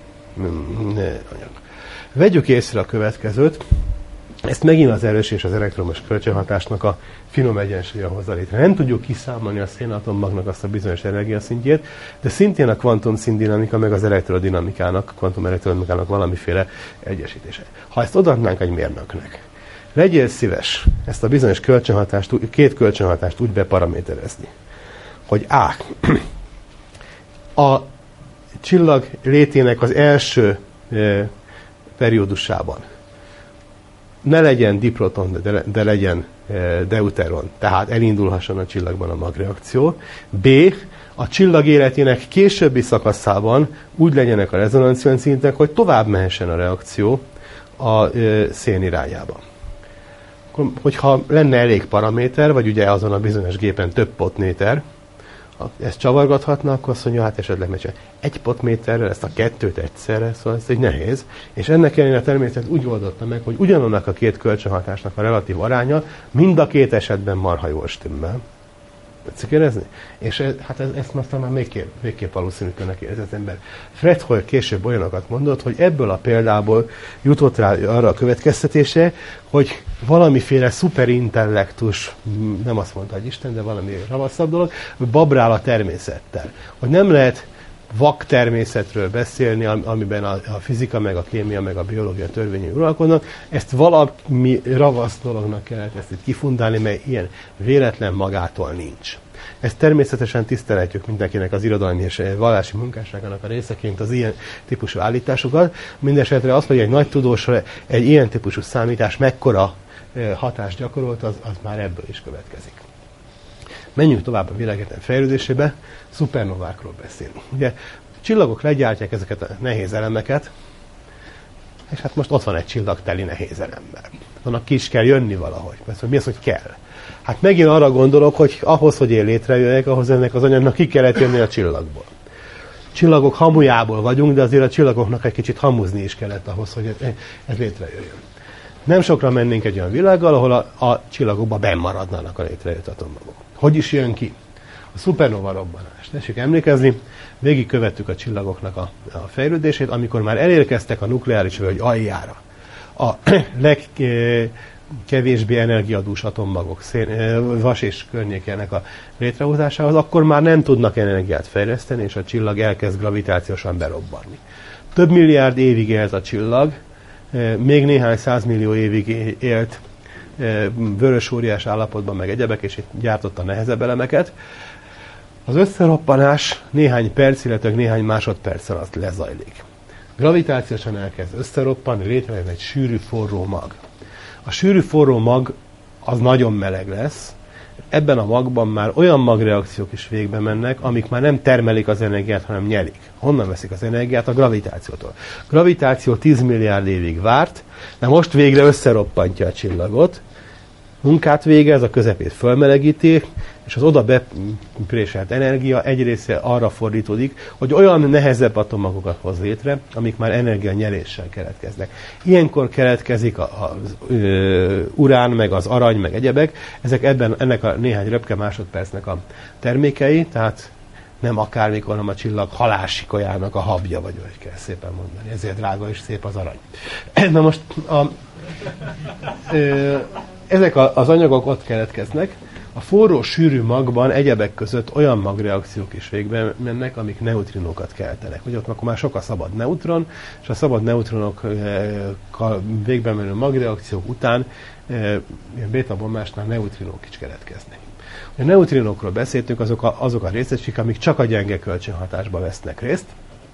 anyag. Vegyük észre a következőt, ezt megint az erős és az elektromos kölcsönhatásnak a finom egyensúlya hozza létre. Nem tudjuk kiszámolni a szénatommagnak azt a bizonyos energiaszintjét, de szintén a kvantumszíndinamika meg az elektrodinamikának, kvantum-elektrodinamikának valamiféle egyesítése. Ha ezt odaadnánk egy mérnöknek, legyél szíves ezt a bizonyos kölcsönhatást, két kölcsönhatást úgy beparaméterezni, hogy A. A csillag létének az első e, periódusában ne legyen diproton, de, de legyen e, deuteron, tehát elindulhasson a csillagban a magreakció. B. A csillag életének későbbi szakaszában úgy legyenek a rezonanciaszintek, hogy tovább mehessen a reakció a e, szén irányába. Hogyha lenne elég paraméter, vagy ugye azon a bizonyos gépen több potméter, Ha ezt csavargathatna, akkor azt mondja, hát esetleg megcsinálja. Egy potméterrel ezt a kettőt egyszerre, szóval ez egy nehéz. És ennek ellenére a természet úgy oldotta meg, hogy ugyanannak a két kölcsönhatásnak a relatív aránya mind a két esetben marha jól stimmel. Tetszik érezni? És ez, hát ez, ezt aztán már végképp, végképp valószínűtlenek érzi az ember. Fred Hoyle később olyanokat mondott, hogy ebből a példából jutott rá arra a következtetése, hogy valamiféle szuperintellektus, nem azt mondta, hogy Isten, de valami ravaszabb dolog, babrál a természettel. Hogy nem lehet vak természetről beszélni, amiben a, a fizika, meg a kémia, meg a biológia törvényei uralkodnak. Ezt valami ravasz dolognak kellett ezt itt kifundálni, mert ilyen véletlen magától nincs. Ezt természetesen tiszteletjük mindenkinek az irodalmi és vallási munkásságának a részeként az ilyen típusú állításokat. Mindenesetre az, hogy egy nagy tudósra egy ilyen típusú számítás mekkora hatást gyakorolt, az, az már ebből is következik. Menjünk tovább a világegyetem fejlődésébe, szupernovákról beszélünk. Ugye csillagok legyártják ezeket a nehéz elemeket, és hát most ott van egy csillagteli nehéz elemmel. Annak ki is kell jönni valahogy. Mert mi az, hogy kell? Hát megint arra gondolok, hogy ahhoz, hogy én létrejöjjek, ahhoz ennek az anyagnak ki kellett jönni a csillagból. Csillagok hamujából vagyunk, de azért a csillagoknak egy kicsit hamuzni is kellett ahhoz, hogy ez létrejöjjön. Nem sokra mennénk egy olyan világgal, ahol a, a csillagokban benn maradnának a létrejött atommagok. Hogy is jön ki? A szupernova robbanás. Tessék emlékezni, végig követtük a csillagoknak a, a fejlődését, amikor már elérkeztek a nukleáris völgy aljára. A legkevésbé energiadús atommagok, szén, vas és környékének a létrehozásához, akkor már nem tudnak energiát fejleszteni, és a csillag elkezd gravitációsan berobbanni. Több milliárd évig élt a csillag, még néhány százmillió évig élt vörös óriás állapotban, meg egyebek, és itt gyártotta nehezebb elemeket. Az összeroppanás néhány perc, illetve néhány másodperc alatt lezajlik. Gravitációsan elkezd összeroppanni, létrejön egy sűrű forró mag. A sűrű forró mag az nagyon meleg lesz. Ebben a magban már olyan magreakciók is végbe mennek, amik már nem termelik az energiát, hanem nyelik. Honnan veszik az energiát? A gravitációtól. Gravitáció tíz milliárd évig várt, de most végre összeroppantja a csillagot, munkát végez, a közepét fölmelegíti, és az oda bepréselt energia egy része arra fordítódik, hogy olyan nehezebb atomagokat hoz létre, amik már energianyeléssel keletkeznek. Ilyenkor keletkezik az urán, meg az arany, meg egyebek. Ezek ebben, ennek a néhány röpke másodpercnek a termékei, tehát nem akármikor, hanem a csillag halássikolyának a habja, vagy hogy kell szépen mondani. Ezért drága és szép az arany. Na most a, ö, ezek a, az anyagok ott keletkeznek. A forró, sűrű magban egyebek között olyan magreakciók is végbe mennek, amik neutrinókat keltenek. Ugye ott akkor már sok a szabad neutron, és a szabad neutronokkal végbe menő magreakciók után béta-bombásnál neutrinók is keletkeznek. A neutrinókról beszéltünk, azok a, azok a részecskék, amik csak a gyenge kölcsönhatásba vesznek részt.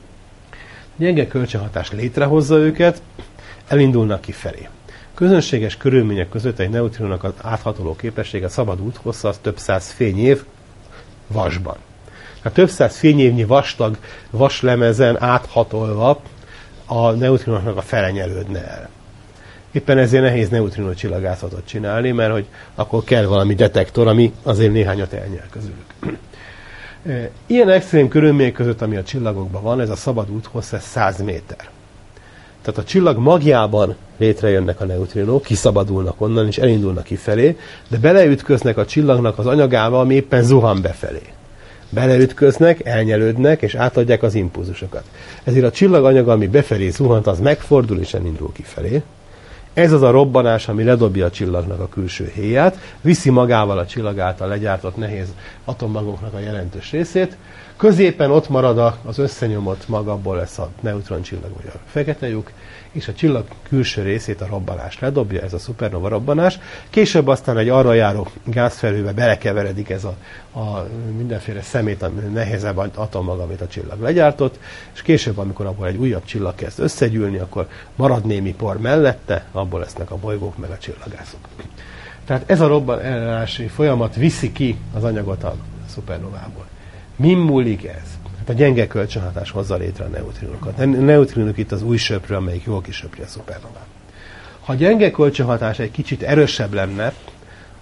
A gyenge kölcsönhatás létrehozza őket, elindulnak kifelé. Közönséges körülmények között egy neutrinónak az áthatoló képessége, szabad úthossza az több száz fényév vasban. Hát több száz fényévnyi vastag vaslemezen áthatolva a neutrinóknak a fele nyelődne el. Éppen ezért nehéz neutrinó csillagászatot csinálni, mert hogy akkor kell valami detektor, ami azért néhányat elnyel közülük. Ilyen extrém körülmények között, ami a csillagokban van, ez a szabad úthossz, ez száz méter. Tehát a csillag magjában létrejönnek a neutrinók, kiszabadulnak onnan, és elindulnak kifelé, de beleütköznek a csillagnak az anyagába, ami éppen zuhan befelé. Beleütköznek, elnyelődnek, és átadják az impulzusokat. Ezért a csillag anyaga, ami befelé zuhant, az megfordul, és elindul kifelé. Ez az a robbanás, ami ledobja a csillagnak a külső héját, viszi magával a csillag által legyártott nehéz atommagoknak a jelentős részét. Középen ott marad az összenyomott mag, abból lesz a neutroncsillag vagy a fekete lyuk, és a csillag külső részét a robbanás ledobja, ez a szupernova robbanás. Később aztán egy arra járó gázfelhőbe belekeveredik ez a, a mindenféle szemét, a nehezebb atommag, amit a csillag legyártott, és később, amikor abból egy újabb csillag kezd összegyűlni, akkor marad némi por mellette, abból lesznek a bolygók meg a csillagászok. Tehát ez a robbanási folyamat viszi ki az anyagot a szupernovából. Min múlik ez? Hát a gyenge kölcsönhatás hozza létre a neutrinokat. A neutrinok itt az új söprő, amelyik jól kisöpri a szupernovát. Ha a gyenge kölcsönhatás egy kicsit erősebb lenne,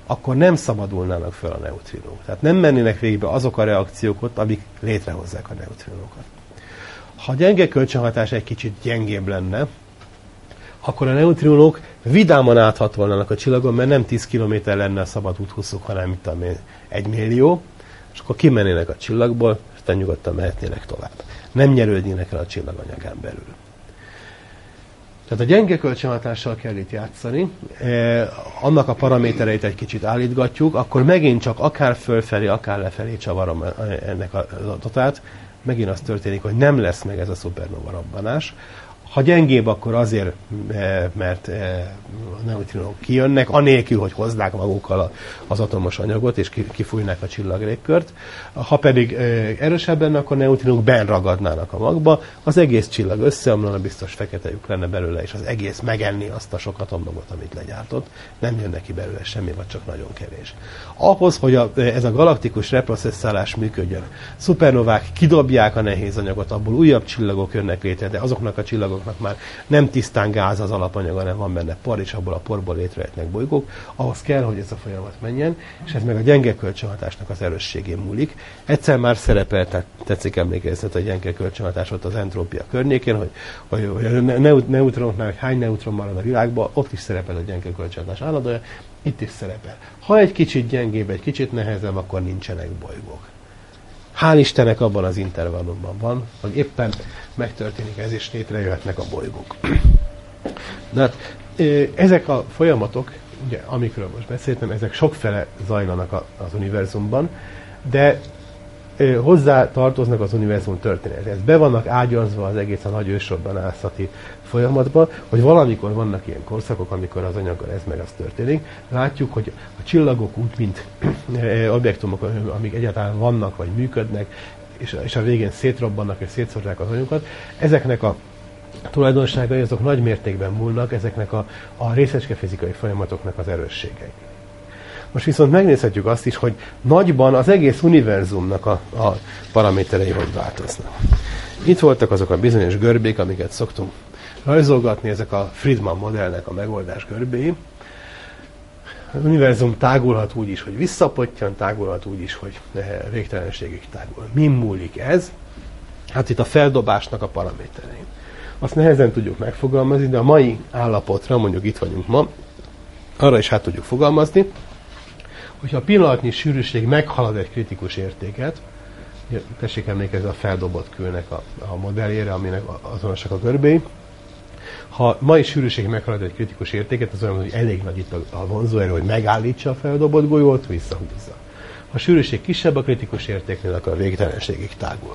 akkor nem szabadulnának fel a neutrinók. Tehát nem mennének végbe azok a reakciók ott, amik létrehozzák a neutrinókat. Ha a gyenge kölcsönhatás egy kicsit gyengébb lenne, akkor a neutrinók vidáman áthatolnának a csillagon, mert nem tíz kilométer lenne a szabad úthosszuk, hanem itt egy millió, és akkor kimennének a csillagból, és aztán nyugodtan mehetnének tovább. Nem nyerődnének el a csillaganyagán belül. Tehát a gyenge kölcsönhatással kell itt játszani, eh, annak a paramétereit egy kicsit állítgatjuk, akkor megint csak akár fölfelé, akár lefelé csavarom ennek az adatát, megint az történik, hogy nem lesz meg ez a szupernova robbanás. Ha gyengébb, akkor azért, mert a neutrinók kijönnek, anélkül, hogy hoznák magukkal az atomos anyagot, és kifújnák a csillaglégkört. Ha pedig erősebb lenne, akkor a neutrinók benn ragadnának a magba, az egész csillag összeomlana, biztos fekete lyuk lenne belőle, és az egész megenni azt a sok atomdogot, amit legyártott. Nem jön neki belőle semmi, vagy csak nagyon kevés. Ahhoz, hogy a, ez a galaktikus reprocesszálás működjön, szupernovák kidobják a nehéz anyagot, abból újabb csillagok jönnek létre, de azoknak a csillagok már nem tisztán gáz az alapanyag, hanem van benne por, és abból a porból létrejöhetnek bolygók, ahhoz kell, hogy ez a folyamat menjen, és ez meg a gyenge kölcsönhatásnak az erősségén múlik. Egyszer már szerepel, tehát tetszik emlékezni, hogy a gyenge kölcsönhatás ott az entrópia környékén, hogy, hogy, hogy a neutronoknál, hogy hány neutron marad a világban, ott is szerepel a gyenge kölcsönhatás állandója, itt is szerepel. Ha egy kicsit gyengébb, egy kicsit nehezebb, akkor nincsenek bolygók. Hál' Istennek abban az intervallumban van, hogy éppen megtörténik ez, és létrejöhetnek a bolygók. De hát ezek a folyamatok, ugye, amikről most beszéltem, ezek sokfele zajlanak az univerzumban, de hozzá tartoznak az univerzum történetéhez. Be vannak ágyazva az egész a nagy ősrobbanászati folyamatban, hogy valamikor vannak ilyen korszakok, amikor az anyaggal ez meg az történik. Látjuk, hogy a csillagok úgy, mint objektumok, amik egyáltalán vannak, vagy működnek, és, és a végén szétrobbannak, és szétszórják az anyagokat, ezeknek a tulajdonságai azok nagy mértékben múlnak ezeknek a, a részecskefizikai folyamatoknak az erősségei. Most viszont megnézhetjük azt is, hogy nagyban az egész univerzumnak a, a paraméterei hogy változnak. Itt voltak azok a bizonyos görbék, amiket szoktunk rajzolgatni, ezek a Friedman modellnek a megoldás görbéi. Az univerzum tágulhat úgy is, hogy visszapottyan, tágulhat úgy is, hogy végtelenségig tágul. Min múlik ez? Hát itt a feldobásnak a paraméterei. Azt nehezen tudjuk megfogalmazni, de a mai állapotra, mondjuk itt vagyunk ma, arra is hát tudjuk fogalmazni, hogyha a pillanatnyi sűrűség meghalad egy kritikus értéket, tessék emlékezni a feldobott kőnek a, a modelljére, aminek azonosak a görbéi, ha mai sűrűség meghalad egy kritikus értéket, az olyan, hogy elég nagy itt a, a vonzóerő, hogy megállítsa a feldobott golyót, visszahúzza. Ha a sűrűség kisebb a kritikus értéknél, akkor a végtelenségig tágul.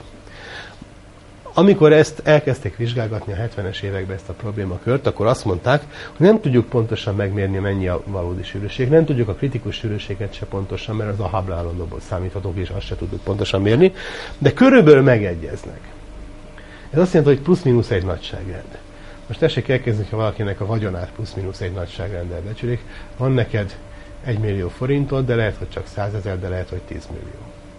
Amikor ezt elkezdték vizsgálgatni a hetvenes években ezt a problémakört, akkor azt mondták, hogy nem tudjuk pontosan megmérni, mennyi a valódi sűrűség, nem tudjuk a kritikus sűrűséget se pontosan, mert az a Hubble állandóból számíthatók, és azt se tudjuk pontosan mérni, de körülbelül megegyeznek. Ez azt jelenti, hogy plusz-minusz egy nagyságrend. Most tessék elkezdeni, ha valakinek a vagyonát plusz-minusz egy nagyságrendel becsülik, van neked egy millió forintod, de lehet, hogy csak százezer, de lehet, hogy tíz millió.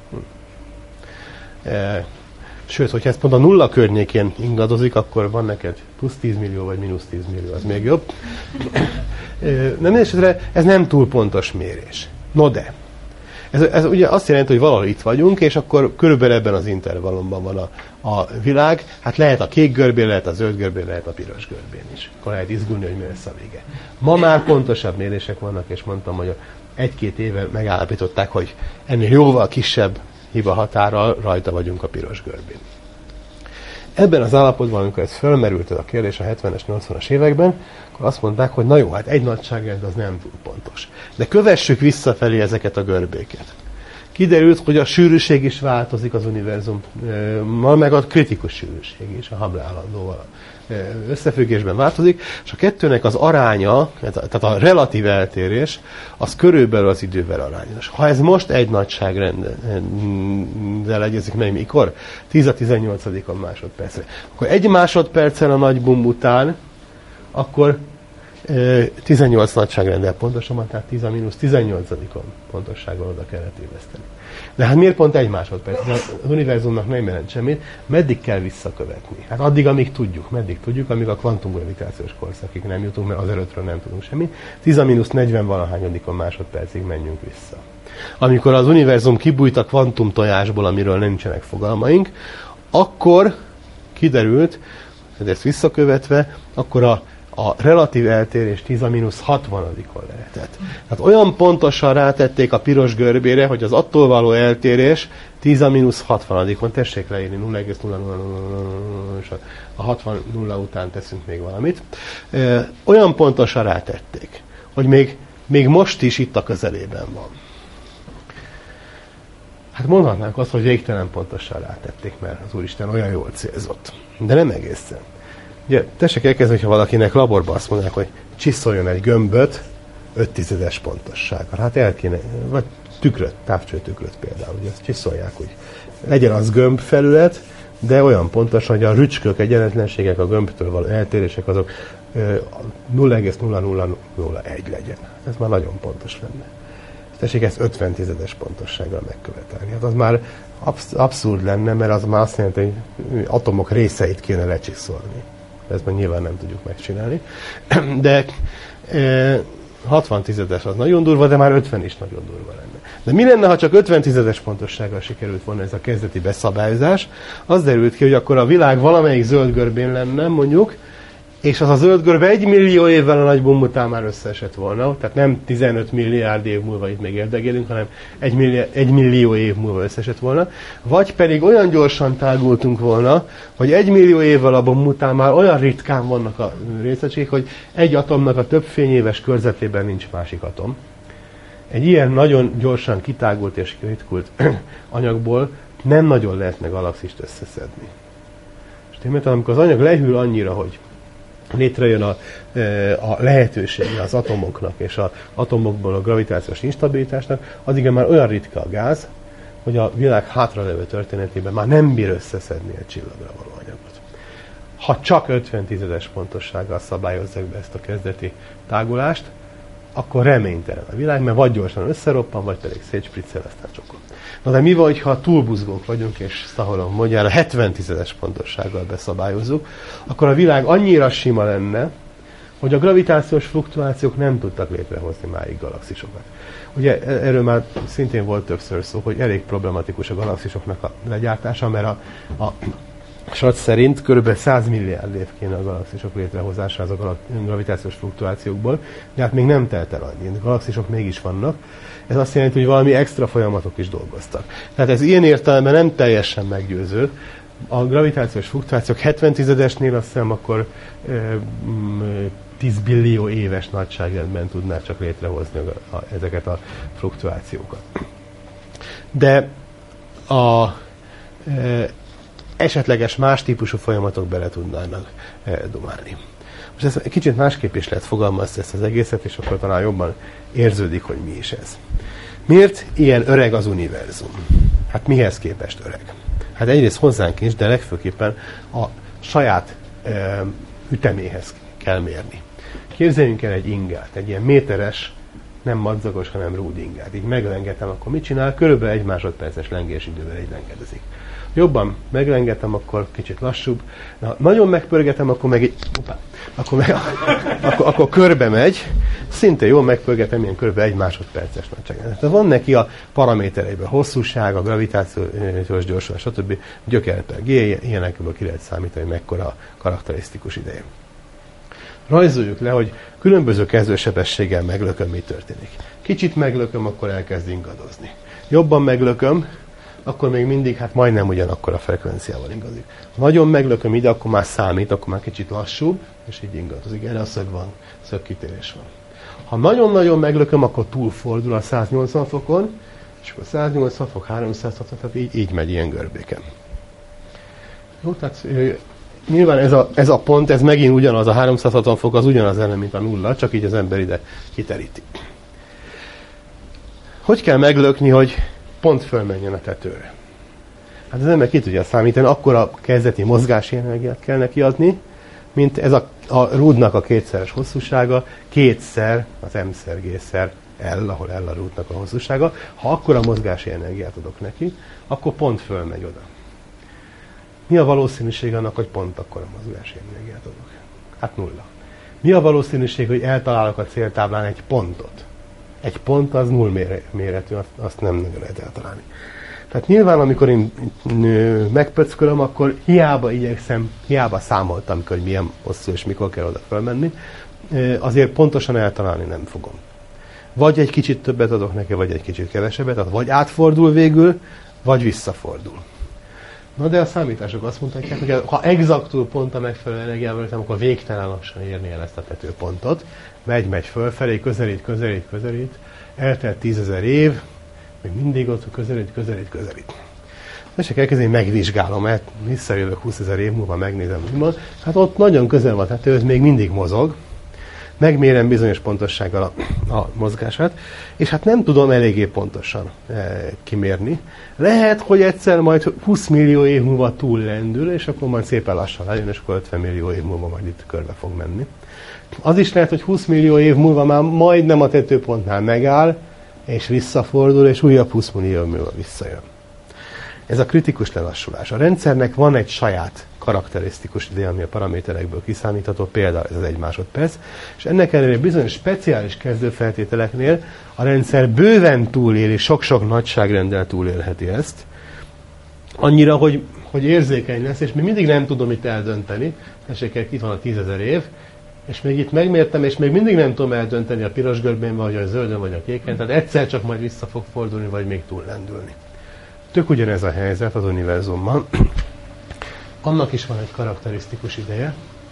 Hm. E- Sőt, hogyha ez pont a nulla környékén ingadozik, akkor van neked plusz tíz millió, vagy mínusz tíz millió, az még jobb. Nem, ez nem túl pontos mérés. No de, ez, ez ugye azt jelenti, hogy valahol itt vagyunk, és akkor körülbelül ebben az intervallumban van a, a világ. Hát lehet a kék görbén, lehet a zöld görbén, lehet a piros görbén is. Akkor lehet izgulni, hogy mi lesz a vége. Ma már pontosabb mérések vannak, és mondtam, hogy egy-két éve megállapították, hogy ennél jóval kisebb hiba határral rajta vagyunk a piros görbén. Ebben az állapotban, amikor ez fölmerült ez a kérdés a hetvenes, nyolcvanas években, akkor azt mondták, hogy na jó, hát egy nagyságrend az nem túl pontos. De kövessük visszafelé ezeket a görbéket. Kiderült, hogy a sűrűség is változik az univerzummal, meg a kritikus sűrűség is, a Hubble állandóval összefüggésben változik, és a kettőnek az aránya, tehát a relatív eltérés, az körülbelül az idővel arányos. Ha ez most egy nagyságrenddel egyezik meg, mikor? tíz a tizennyolcadikon másodpercre. Akkor egy másodperccel a nagy bum után, akkor tizennyolc nagyságrendel pontosabban, tehát tíz a mínusz tizennyolcadikon pontossággal oda kellett éveszteni. De hát miért pont egy másodperc? Az univerzumnak nem jelent semmit. Meddig kell visszakövetni? Hát addig, amíg tudjuk. Meddig tudjuk, amíg a kvantumgravitációs korszakig nem jutunk, mert az előttről nem tudunk semmit. tíz a mínusz negyven valahányadikon másodpercig menjünk vissza. Amikor az univerzum kibújt a kvantum tojásból, amiről nincsenek fogalmaink, akkor kiderült, hogy ezt visszakövetve, akkor a a relatív eltérés tíz a mínusz hatvanadikon lehetett. Tehát olyan pontosan rátették a piros görbére, hogy az attól való eltérés tíz a mínusz hatvanadikon, tessék leírni nulla egész nulla nulla nulla, és a hatvan nulla után teszünk még valamit. Olyan pontosan rátették, hogy még, még most is itt a közelében van. Hát mondhatnánk azt, hogy végtelen pontosan rátették, mert az Úristen olyan jól célzott. De nem egészen. Ugye, tessék elkezdeni, hogyha valakinek laborban azt mondják, hogy csiszoljon egy gömböt öt tizedes pontossággal. Hát el kéne, vagy tükröt, távcsőtükröt például, ugye azt csiszolják, hogy legyen az gömbfelület, de olyan pontos, hogy a rücskök, egyenletlenségek, a gömbtől való eltérések azok nulla egész nulla nulla nulla egy legyen. Ez már nagyon pontos lenne. Tessék ezt ötven tizedes pontossággal megkövetelni. Hát az már absz- abszurd lenne, mert az már azt jelenti, hogy atomok részeit kéne lecsiszolni. Ezt már nyilván nem tudjuk megcsinálni. De e, hatvan tizedes az nagyon durva, de már ötven is nagyon durva lenne. De mi lenne, ha csak ötven tizedes pontossággal sikerült volna ez a kezdeti beszabályozás? Az derült ki, hogy akkor a világ valamelyik zöld görbén lenne, mondjuk, és az a zöld görb egy millió évvel a nagy bum után már összeesett volna, tehát nem tizenöt milliárd év múlva itt még érdegélünk, hanem egy millió, egy millió év múlva összeesett volna, vagy pedig olyan gyorsan tágultunk volna, hogy egy millió évvel a bum után már olyan ritkán vannak a részecskék, hogy egy atomnak a több fényéves körzetében nincs másik atom. Egy ilyen nagyon gyorsan kitágult és ritkult anyagból nem nagyon lehetne galaxist összeszedni. És tényleg, amikor az anyag lehűl annyira, hogy létrejön a, a lehetősége az atomoknak és az atomokból a gravitációs instabilitásnak, addig már olyan ritka a gáz, hogy a világ hátralevő történetében már nem bír összeszedni egy csillagra való anyagot. Ha csak ötven tizedes pontossággal szabályozzák be ezt a kezdeti tágulást, akkor reménytelen a világ, mert vagy gyorsan összeroppan, vagy pedig szétspriccel, aztán csokol. Na de mi van, ha túlbuzgók vagyunk, és Szaholom mondjára hetven tizedes pontossággal beszabályozzuk, akkor a világ annyira sima lenne, hogy a gravitációs fluktuációk nem tudtak létrehozni máig galaxisokat. Ugye erről már szintén volt többször szó, hogy elég problematikus a galaxisoknak a legyártása, mert a, a Schatz szerint kb. száz milliárd év kéne a galaxisok létrehozására az a gravitációs fluktuációkból, de hát még nem telt el annyi. A galaxisok mégis vannak. Ez azt jelenti, hogy valami extra folyamatok is dolgoztak. Tehát ez ilyen értelemben nem teljesen meggyőző. A gravitációs fluktuációk hetven tizedesnél azt hiszem akkor e, tíz billió éves nagyságrendben tudnák csak létrehozni a, a, ezeket a fluktuációkat. De a e, esetleges más típusú folyamatok bele tudnának e, dumálni. Most ezt egy kicsit másképp is lehet fogalmazni ezt az egészet, és akkor talán jobban érződik, hogy mi is ez. Miért ilyen öreg az univerzum? Hát mihez képest öreg? Hát egyrészt hozzánk is, de legfőképpen a saját e, üteméhez kell mérni. Képzeljünk el egy ingát, egy ilyen méteres, nem madzagos, hanem rúd ingát. Így meglengetem, akkor mit csinál? Körülbelül egy másodperces lengésidővel így lengedezik. Jobban meglengetem, akkor kicsit lassúbb. Na, nagyon megpörgetem, akkor meg így, opá, akkor, meg, akkor, akkor körbe megy. Szinte jól megpörgetem, ilyen körülbelül egy másodperces nagyság. Tehát van neki a paramétereiben hosszúság, a gravitációs gyorsulás, stb. Gyöker per G, ilyenekből ki lehet számítani, hogy mekkora a karakterisztikus ideje. Rajzoljuk le, hogy különböző kezdősebességgel meglököm, mi történik. Kicsit meglököm, akkor elkezd ingadozni. Jobban meglököm, akkor még mindig hát majdnem ugyanakkor a frekvenciával ingadozik. Ha nagyon meglököm ide, akkor már számít, akkor már kicsit lassúbb, és így ingadozik. Erre a szög van, szögkitérés van. Ha nagyon-nagyon meglököm, akkor túlfordul a száznyolcvan fokon, és akkor száznyolcvan fok, háromszázhatvan, tehát így, így megy ilyen görbéken. Jó, tehát nyilván ez a, ez a pont, ez megint ugyanaz, a háromszázhatvan fok az ugyanaz ellen, mint a nulla, csak így az ember ide kiteríti. Hogy kell meglökni, hogy pont fölmenjen a tetőre? Hát az ember ki tudja számítani, akkor a kezdeti mozgási energiát kell neki adni, mint ez a a rúdnak a kétszeres hosszúsága kétszer az m-szer g-szer L, ahol L a rúdnak a hosszúsága. Ha akkora mozgási energiát adok neki, akkor pont fölmegy oda. Mi a valószínűség annak, hogy pont akkora mozgási energiát adok? Hát nulla. Mi a valószínűség, hogy eltalálok a céltáblán egy pontot? Egy pont az null méretű, azt, azt nem nagyon lehet eltalálni. Tehát nyilván, amikor én megpöckölöm, akkor hiába igyekszem, hiába számoltam, hogy milyen hosszú és mikor kell oda fölmenni, azért pontosan eltalálni nem fogom. Vagy egy kicsit többet adok neki, vagy egy kicsit kevesebbet, vagy átfordul végül, vagy visszafordul. Na de a számítások azt mutatják, hogy ha exaktul pont a megfelelő energiával, akkor végtelen lassan érni el ezt a tetőpontot. Megy, megy fölfelé, közelít, közelít, közelít, eltelt tízezer év, még mindig ott közelít, közelít, közelít. És csak elkezdeni, megvizsgálom, mert visszajövök húszezer év múlva, megnézem, hogy van. Hát ott nagyon közel van a tetőhöz, még mindig mozog. Megmérem bizonyos pontossággal a, a mozgását, és hát nem tudom eléggé pontosan e, kimérni. Lehet, hogy egyszer majd húsz millió év múlva túl lendül, és akkor majd szépen lassan lejön, és akkor ötven millió év múlva majd itt körbe fog menni. Az is lehet, hogy húsz millió év múlva már majdnem a tetőpontnál megáll, és visszafordul, és újabb húsz millió év múlva visszajön. Ez a kritikus lelassulás. A rendszernek van egy saját karakterisztikus ideje, ami a paraméterekből kiszámítható, például ez az egy másodperc, és ennek ellenére bizonyos speciális kezdőfeltételeknél a rendszer bőven túléli, sok-sok nagyságrenddel túlélheti ezt, annyira, hogy, hogy érzékeny lesz, és még mindig nem tudom itt eldönteni, tessék, itt van a tízezer év, és még itt megmértem, és még mindig nem tudom eldönteni a piros görbén, vagy a zöldön, vagy a kéken, tehát egyszer csak majd vissza fog fordulni, vagy még túl lendülni. Tök ugyanez a helyzet az univerzumban. Annak is van egy karakterisztikus ideje,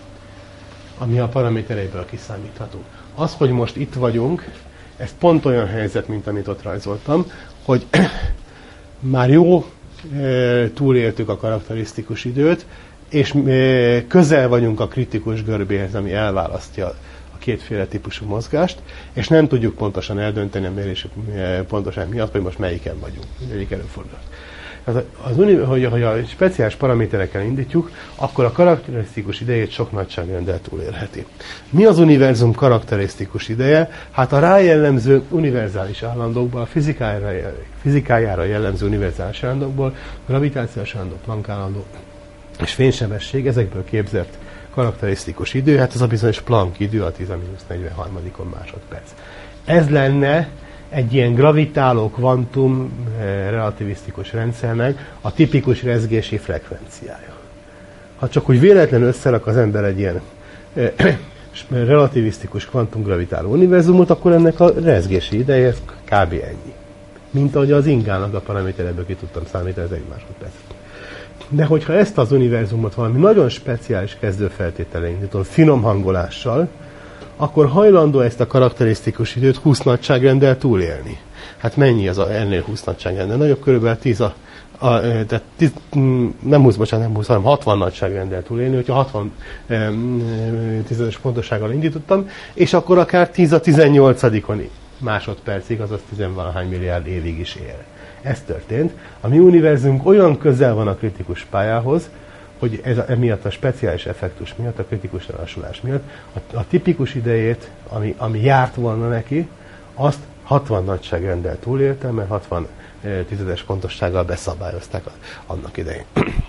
ami a paramétereiből kiszámítható. Az, hogy most itt vagyunk, ez pont olyan helyzet, mint amit ott rajzoltam, hogy már jó túléltük a karakterisztikus időt, és közel vagyunk a kritikus görbéhez, ami elválasztja a kétféle típusú mozgást, és nem tudjuk pontosan eldönteni a mérések pontosan miatt, hogy most melyiken vagyunk, mindegyik előfordul. Az, az, hogy, hogy a speciális paraméterekkel indítjuk, akkor a karakterisztikus idejét sok nagyságrenddel túlélheti. Mi az univerzum karakterisztikus ideje? Hát a rájellemző univerzális állandókból, a fizikájára, fizikájára jellemző univerzális állandókból, gravitációs állandó, Planck állandó és fénysebesség, ezekből képzett karakterisztikus idő, hát ez a bizonyos Planck idő, a tíz mínusz negyvenharmadikon másodperc. Ez lenne egy ilyen gravitáló kvantum relativisztikus rendszernek a tipikus rezgési frekvenciája. Ha csak úgy véletlenül összerak az ember egy ilyen relativisztikus kvantumgravitáló univerzumot, akkor ennek a rezgési ideje kb. Ennyi. Mint ahogy az ingának a paramétereből ki tudtam számítani, ez egy másodperc. De hogyha ezt az univerzumot valami nagyon speciális kezdőfeltétele indítom, finom hangolással, akkor hajlandó ezt a karakterisztikus időt húsz nagyságrenddel túlélni. Hát mennyi az a, ennél húsz nagyságrenddel? Nagyobb, körülbelül tíz, a, a, tehát tíz, nem húsz, bocsánat, nem húsz, hanem hatvan nagyságrenddel túlélni, hogyha hatvan e, tizedes pontossággal indítottam, és akkor akár tíz a tizennyolcadikon másodpercig, azaz tizenvalahány milliárd évig is él. Ez történt. A mi univerzumunk olyan közel van a kritikus pályához, hogy ez a, emiatt a speciális effektus miatt, a kritikus lelassulás miatt a, a tipikus idejét, ami, ami járt volna neki, azt hatvan nagyságrenddel túlélte, mert hatvan e, tizedes pontossággal beszabályozták a, annak idején.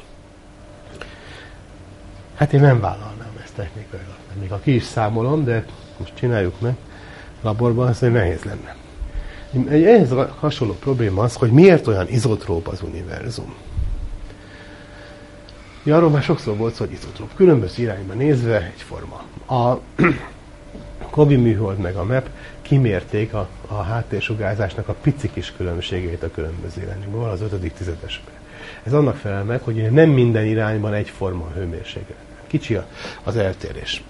Hát én nem vállalnám ezt technikailag. Még ha ki is számolom, de most csináljuk meg laborban, az nehéz lenne. Egy ehhez hasonló probléma az, hogy miért olyan izotróp az univerzum. Ja, arról már sokszor volt szó, hogy izotróp. Különböző irányba nézve egyforma. A Kobi műhold meg a mep kimérték a, a háttérsugárzásnak a pici kis különbségét a különböző irányokból, az ötödik tizedesbe. Ez annak felel meg, hogy nem minden irányban egyforma a hőmérséklet. Kicsi az eltérés.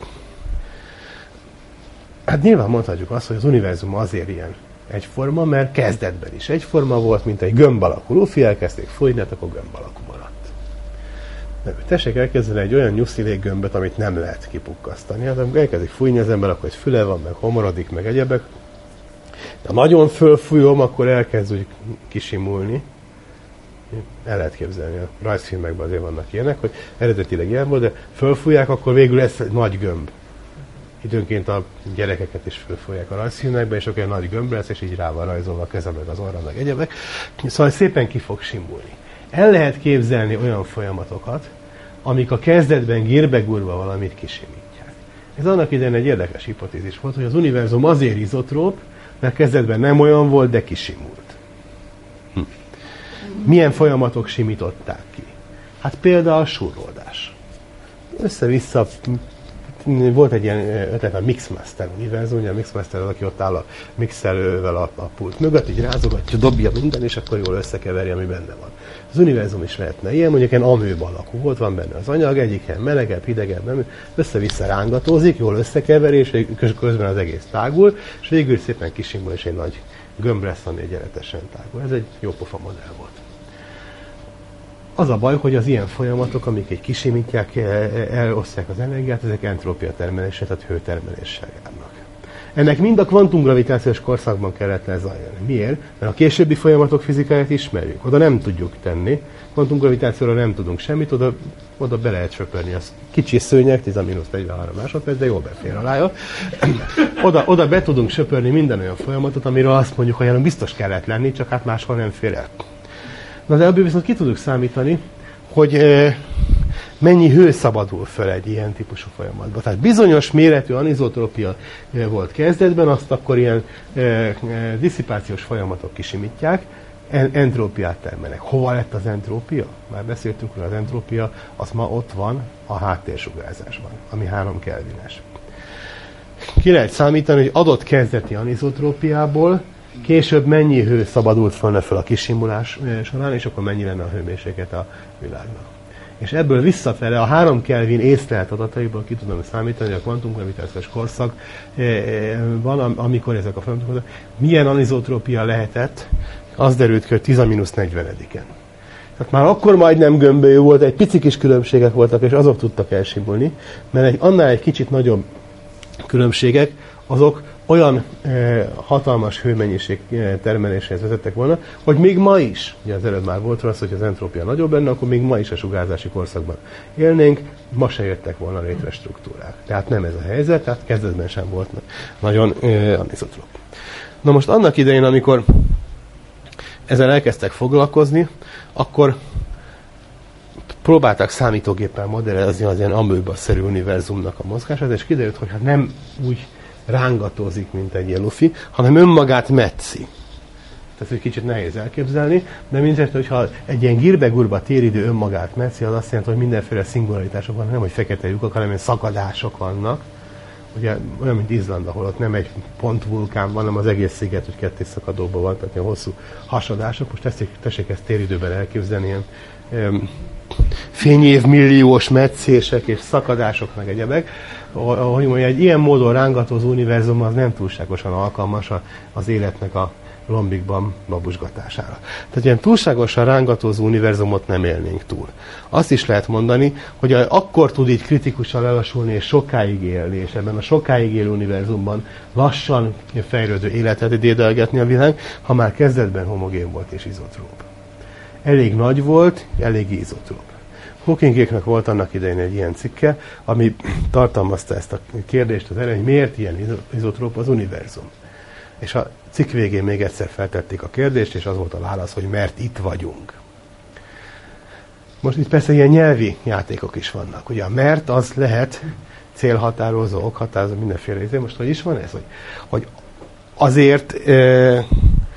Hát nyilván mondhatjuk azt, hogy az univerzum azért ilyen egyforma, mert kezdetben is egyforma volt, mint egy gömb alakú lufi, elkezdték fújni, hát akkor gömb alakú maradt. De tessék elkezdeni egy olyan nyuszilék gömböt, amit nem lehet kipukkasztani. Hát amikor elkezdik fújni az ember, akkor egy füle van, meg homorodik, meg egyebek. De ha nagyon fölfújom, akkor elkezd úgy kisimulni. El lehet képzelni, a rajzfilmekben azért vannak ilyenek, hogy eredetileg ilyen volt, de fölfújják, akkor végül ez egy nagy gömb. időnként a gyerekeket is fölfogják a rajzfilmekbe, és olyan nagy gömb lesz, és így rá van rajzolva a keze meg az orra meg egyebek. Szóval szépen ki fog simulni. El lehet képzelni olyan folyamatokat, amik a kezdetben gírbe-gurba valamit kisimítják. Ez annak idején egy érdekes hipotézis volt, hogy az univerzum azért izotróp, mert kezdetben nem olyan volt, de kisimult. Hm. Milyen folyamatok simították ki? Hát például a surlódás. Össze-vissza volt egy ilyen ötlet, a Mixmaster univerzum, ugye a Mixmaster az, aki ott áll a mixelővel a, a pult mögött, így rázogatja, dobja minden, és akkor jól összekeveri, ami benne van. Az univerzum is lehetne ilyen, mondjuk egy amőba alakú volt, van benne az anyag, egyik helyen melegebb, hidegebb, nem, össze-vissza rángatózik, jól összekeveri, és közben az egész tágul, és végül szépen kisimul, és egy nagy gömb lesz, ami egyenletesen tágul. Ez egy jó pofa modell volt. Az a baj, hogy az ilyen folyamatok, amik egy kisimítják, elosztják az energiát, ezek entrópia termeléssel, tehát hőtermeléssel járnak. Ennek mind a kvantumgravitációs korszakban kellett lezajlani. Miért? Mert a későbbi folyamatok fizikáját ismerjük. Oda nem tudjuk tenni. Kvantumgravitációra nem tudunk semmit, oda, oda be lehet söpörni. Az kicsi szőnyeg, tíz mínusz negyvenhárom másodperc, de jól befér alája. Oda, oda be tudunk söpörni minden olyan folyamatot, amiről azt mondjuk, hogy biztos kellett lenni, csak hát máshol nem fér el. Na de ebből viszont ki tudjuk számítani, hogy e, mennyi hő szabadul föl egy ilyen típusú folyamatban. Tehát bizonyos méretű anizotrópia e, volt kezdetben, azt akkor ilyen e, e, disszipációs folyamatok kisimítják, en, entrópiát termelnek. Hova lett az entrópia? Már beszéltünk, hogy az entrópia az ma ott van a háttérsugárzásban, ami három kelvines. Ki lehet számítani, hogy adott kezdeti anizotrópiából később mennyi hő szabadult volna fel a kisimulás során, és akkor mennyi lenne a hőmérséklet a világnak. És ebből visszafele a három Kelvin észlelt adataiból ki tudom számítani, hogy a kvantumgravitációs korszakban, amikor ezek a folyamatok, milyen anizotrópia lehetett, az derült ki, hogy tíz mínusz negyvenediken. Tehát már akkor majdnem gömbölyű volt, egy pici kis különbségek voltak, és azok tudtak elsimulni, mert egy, annál egy kicsit nagyobb különbségek, azok olyan e, hatalmas hőmennyiség e, termeléshez vezettek volna, hogy még ma is, ugye az előbb már volt rá az, hogy az entrópia nagyobb lenne, akkor még ma is a sugárzási korszakban élnénk, ma se jöttek volna létre struktúrák. Tehát nem ez a helyzet, tehát kezdetben sem volt nagyon e, anizotróp. Na most annak idején, amikor ezzel elkezdtek foglalkozni, akkor próbálták számítógéppel modellezni az ilyen amőba-szerű univerzumnak a mozgását, és kiderült, hogy hát nem úgy rángatózik, mint egy ilyen lufi, hanem önmagát metszi. Tehát egy kicsit nehéz elképzelni, de mindjárt, hogyha egy ilyen gírbe-gurba téridő önmagát metszi, az azt jelenti, hogy mindenféle szingularitások vannak, nem hogy fekete lyukak, hanem ilyen szakadások vannak. Ugye olyan, mint Izland, ahol ott nem egy pont vulkán van, hanem az egész sziget, hogy ketté szakadóban van, tehát ilyen hosszú hasadások. Most tessék, tessék ezt téridőben elképzelni, ilyen um, fényévmilliós metszések és szakadások meg egyebek. Ahogy mondja, egy ilyen módon rángatózó univerzum az nem túlságosan alkalmas az életnek a lombikban babusgatására. Tehát ilyen túlságosan rángatózó univerzumot nem élnénk túl. Azt is lehet mondani, hogy akkor tud így kritikusan lelassulni és sokáig élni, és ebben a sokáig élő univerzumban lassan fejlődő életet dédelgetni a világ, ha már kezdetben homogén volt és izotróp. Elég nagy volt, elég izotróp. Hawkingéknek volt annak idején egy ilyen cikke, ami tartalmazta ezt a kérdést az elején, hogy miért ilyen izotróp az univerzum. És a cikk végén még egyszer feltették a kérdést, és az volt a válasz, hogy mert itt vagyunk. Most itt persze ilyen nyelvi játékok is vannak. Ugye a mert az lehet célhatározó, okhatározó, mindenféle izé. Most hogy is van ez? Hogy, hogy azért e,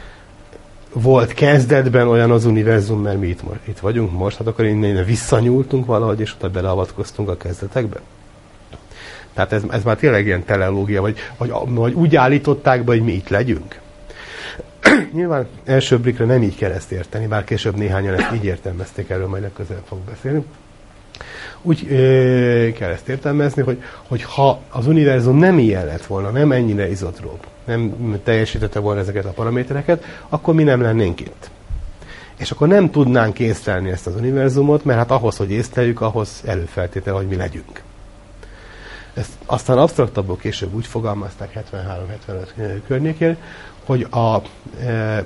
volt kezdetben olyan az univerzum, mert mi itt, itt vagyunk most, hát akkor innen visszanyúltunk valahogy, és oda beleavatkoztunk a kezdetekbe. Tehát ez, ez már tényleg ilyen teleológia, vagy, vagy, vagy úgy állították be, hogy mi itt legyünk. Nyilván első blikre nem így kell ezt érteni, bár később néhányan ezt így értelmezték, erről majd legközelebb fogok beszélni. Úgy e, kell ezt értelmezni, hogy, hogy ha az univerzum nem ilyen lett volna, nem ennyire izotróp, nem teljesítette volna ezeket a paramétereket, akkor mi nem lennénk itt. És akkor nem tudnánk észlelni ezt az univerzumot, mert hát ahhoz, hogy észleljük, ahhoz előfeltétel, hogy mi legyünk. Ezt aztán absztraktabbul később úgy fogalmazták hetvenhárom hetvenöt környékén, hogy a, e,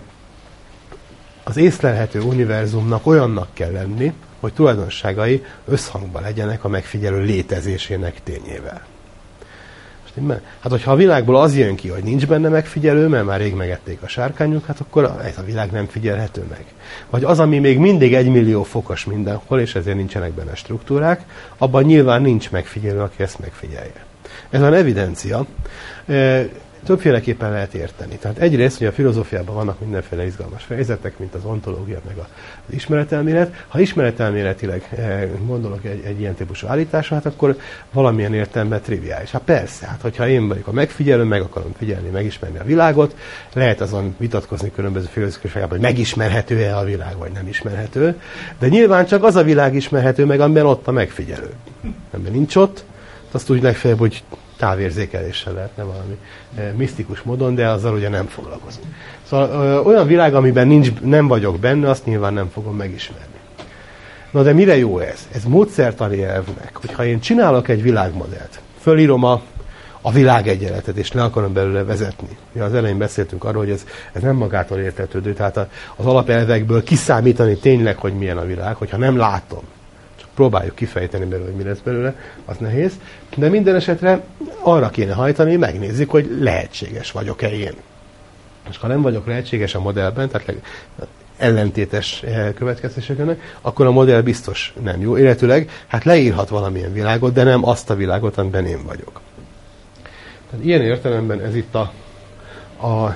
az észlelhető univerzumnak olyannak kell lenni, hogy tulajdonságai összhangban legyenek a megfigyelő létezésének tényével. Hát, hogyha a világból az jön ki, hogy nincs benne megfigyelő, mert már rég megették a sárkányok, hát akkor ez a világ nem figyelhető meg. Vagy az, ami még mindig egymillió fokos mindenhol, és ezért nincsenek benne struktúrák, abban nyilván nincs megfigyelő, aki ezt megfigyelje. Ez az evidencia. Többféleképpen lehet érteni. Tehát egyrészt, hogy a filozófiában vannak mindenféle izgalmas fejezetek, mint az ontológia, meg az ismeretelmélet. Ha ismeretelméletileg gondolok egy, egy ilyen típusú állításra, hát akkor valamilyen értelemben triviális. Hát persze, hát hogyha én vagyok a megfigyelő, meg akarom figyelni, megismerni a világot, lehet azon vitatkozni különböző filozófiában, hogy megismerhető-e a világ, vagy nem ismerhető. De nyilván csak az a világ ismerhető meg, amiben ott a megfigyelő. Amiben nincs ott, azt úgy legfeljebb, hogy távérzékeléssel lehetne valami e, misztikus módon, de azzal ugye nem foglalkozunk. Szóval ö, olyan világ, amiben nincs, nem vagyok benne, azt nyilván nem fogom megismerni. Na de mire jó ez? Ez módszertani elvnek, hogyha én csinálok egy világmodellt, fölírom a, a világegyenletet, és le akarom belőle vezetni. Ja, az elején beszéltünk arról, hogy ez, ez nem magától értetődő, tehát az alapelvekből kiszámítani tényleg, hogy milyen a világ, hogyha nem látom. Próbáljuk kifejteni belőle, hogy mi lesz belőle, az nehéz. De minden esetre arra kéne hajtani, megnézzük, hogy lehetséges vagyok-e én. És ha nem vagyok lehetséges a modellben, tehát ellentétes következtetéseknek, akkor a modell biztos nem jó. Illetőleg hát leírhat valamilyen világot, de nem azt a világot, amiben én vagyok. Tehát ilyen értelemben ez itt a, a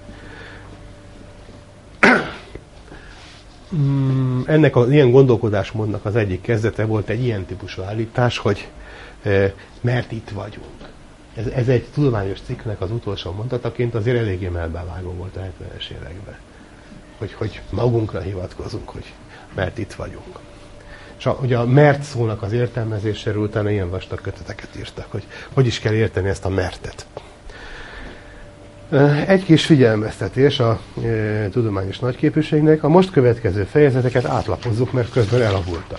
ennek az ilyen gondolkodásmódnak az egyik kezdete volt egy ilyen típusú állítás, hogy e, mert itt vagyunk. Ez, ez egy tudományos cikknek az utolsó mondataként azért eléggé melbevágó volt a hetvenes években. Hogy, hogy magunkra hivatkozunk, hogy mert itt vagyunk. És a, ugye a mert szónak az értelmezéséről utána ilyen vastag köteteket írtak, hogy hogy is kell érteni ezt a mertet. Egy kis figyelmeztetés a e, tudományos nagyképűségnek. A most következő fejezeteket átlapozzuk, mert közben elavultak.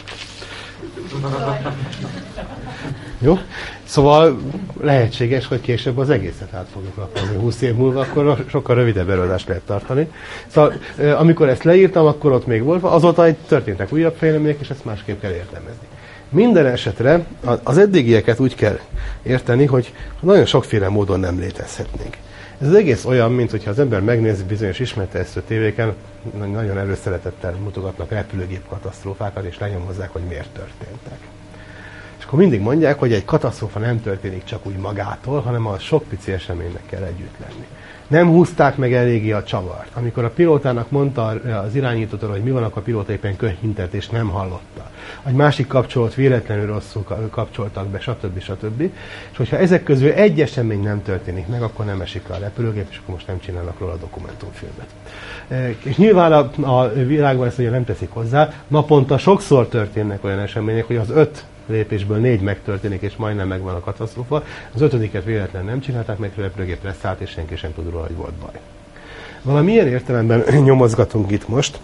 Jó? Szóval lehetséges, hogy később az egészet át fogjuk lapozni. húsz év múlva, akkor sokkal rövidebb előadást lehet tartani. Szóval e, amikor ezt leírtam, akkor ott még volt, azóta történtek újabb fejlemények, és ezt másképp kell értelmezni. Minden esetre az eddigieket úgy kell érteni, hogy nagyon sokféle módon nem létezhetnénk. Ez az egész olyan, mint hogyha az ember megnézi bizonyos ismertező tévéken, nagyon előszeretettel mutogatnak repülőgép katasztrófákat, és lenyomozzák, hogy miért történtek. És akkor mindig mondják, hogy egy katasztrófa nem történik csak úgy magától, hanem a sok pici eseménynek kell együtt lenni. Nem húzták meg eléggé a csavart. Amikor a pilótának mondta az irányítótól, hogy mi van, akkor a pilóta éppen könyhintett, és nem hallotta. Egy másik kapcsolót véletlenül rosszul kapcsoltak be, stb. stb. És hogyha ezek közül egy esemény nem történik meg, akkor nem esik le a repülőgép, és akkor most nem csinálnak róla dokumentumfilmet. És nyilván a, a világban ezt ugye nem teszik hozzá, naponta sokszor történnek olyan események, hogy az öt lépésből négy megtörténik, és majdnem megvan a katasztrófa. Az ötödiket véletlen nem csinálták, meg a repülőgép leszállt, és senki sem tud róla, hogy volt baj. Valamilyen értelemben nyomozgatunk itt most.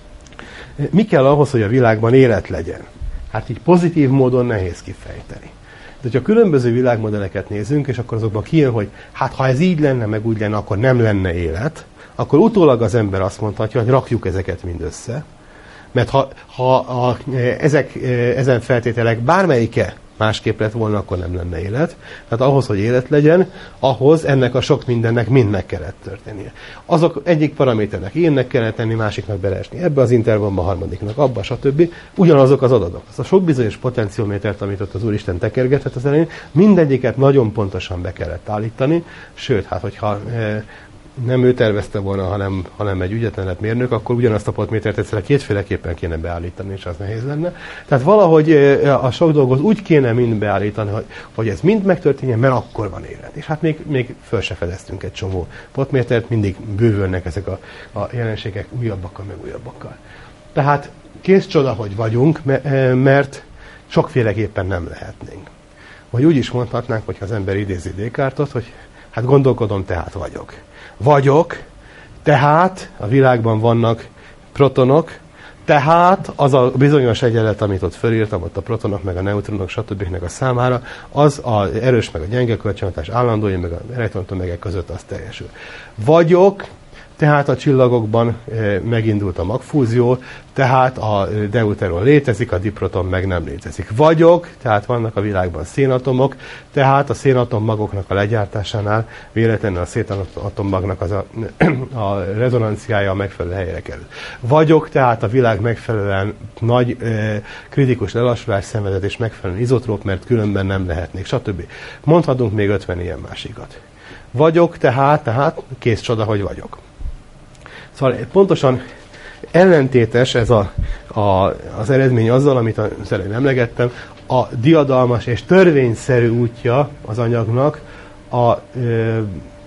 Mi kell ahhoz, hogy a világban élet legyen? Hát így pozitív módon nehéz kifejteni. De ha különböző világmodelleket nézünk, és akkor azokban kijön, hogy hát ha ez így lenne, meg úgy lenne, akkor nem lenne élet, akkor utólag az ember azt mondhatja, hogy rakjuk ezeket mind össze. Mert ha, ha a, ezek, ezen feltételek bármelyike másképp lett volna, akkor nem lenne élet. Tehát ahhoz, hogy élet legyen, ahhoz ennek a sok mindennek mind meg kellett történnie. Azok egyik paraméternek ilyennek kellett tenni, másiknak beleesni. Ebbe az intervallumban, a harmadiknak, abba, stb. Ugyanazok az adatok. Az a sok bizonyos potenciómétert, amit ott az Úristen tekergetett az elején, mindegyiket nagyon pontosan be kellett állítani. Sőt, hát hogyha e, nem ő tervezte volna, hanem, hanem egy ügyetlen mérnök, akkor ugyanazt a potmétert egyszerűen kétféleképpen kéne beállítani, és az nehéz lenne. Tehát valahogy a sok dolgot úgy kéne mind beállítani, hogy, hogy ez mind megtörténjen, mert akkor van élet. És hát még, még föl se fedeztünk egy csomó potmétert, mindig bővülnek ezek a, a jelenségek újabbakkal, meg újabbakkal. Tehát kész csoda, hogy vagyunk, mert sokféleképpen nem lehetnénk. Vagy úgy is mondhatnánk, hogyha az ember idézi Descartes-ot, hogy hát gondolkodom, tehát vagyok. Vagyok, tehát a világban vannak protonok, tehát az a bizonyos egyenlet, amit ott fölírtam, ott a protonok, meg a neutronok, stb. A számára, az az erős, meg a gyenge kölcsönhatás állandói, meg a elektrontömegek között az teljesül. Vagyok, tehát a csillagokban megindult a magfúzió, tehát a deuteron létezik, a diproton meg nem létezik. Vagyok, tehát vannak a világban szénatomok, tehát a szénatommagoknak a legyártásánál véletlenül a szénatommagnak az a, a rezonanciája a megfelelő helyre kerül. Vagyok, tehát a világ megfelelően nagy kritikus lelassulás szenvedett és megfelelően izotróp, mert különben nem lehetnék, stb. Mondhatunk még ötven ilyen másikat. Vagyok, tehát, tehát kész csoda, hogy vagyok. Szóval pontosan ellentétes ez a, a, az eredmény azzal, amit az előbb emlegettem, a diadalmas és törvényszerű útja az anyagnak a ö,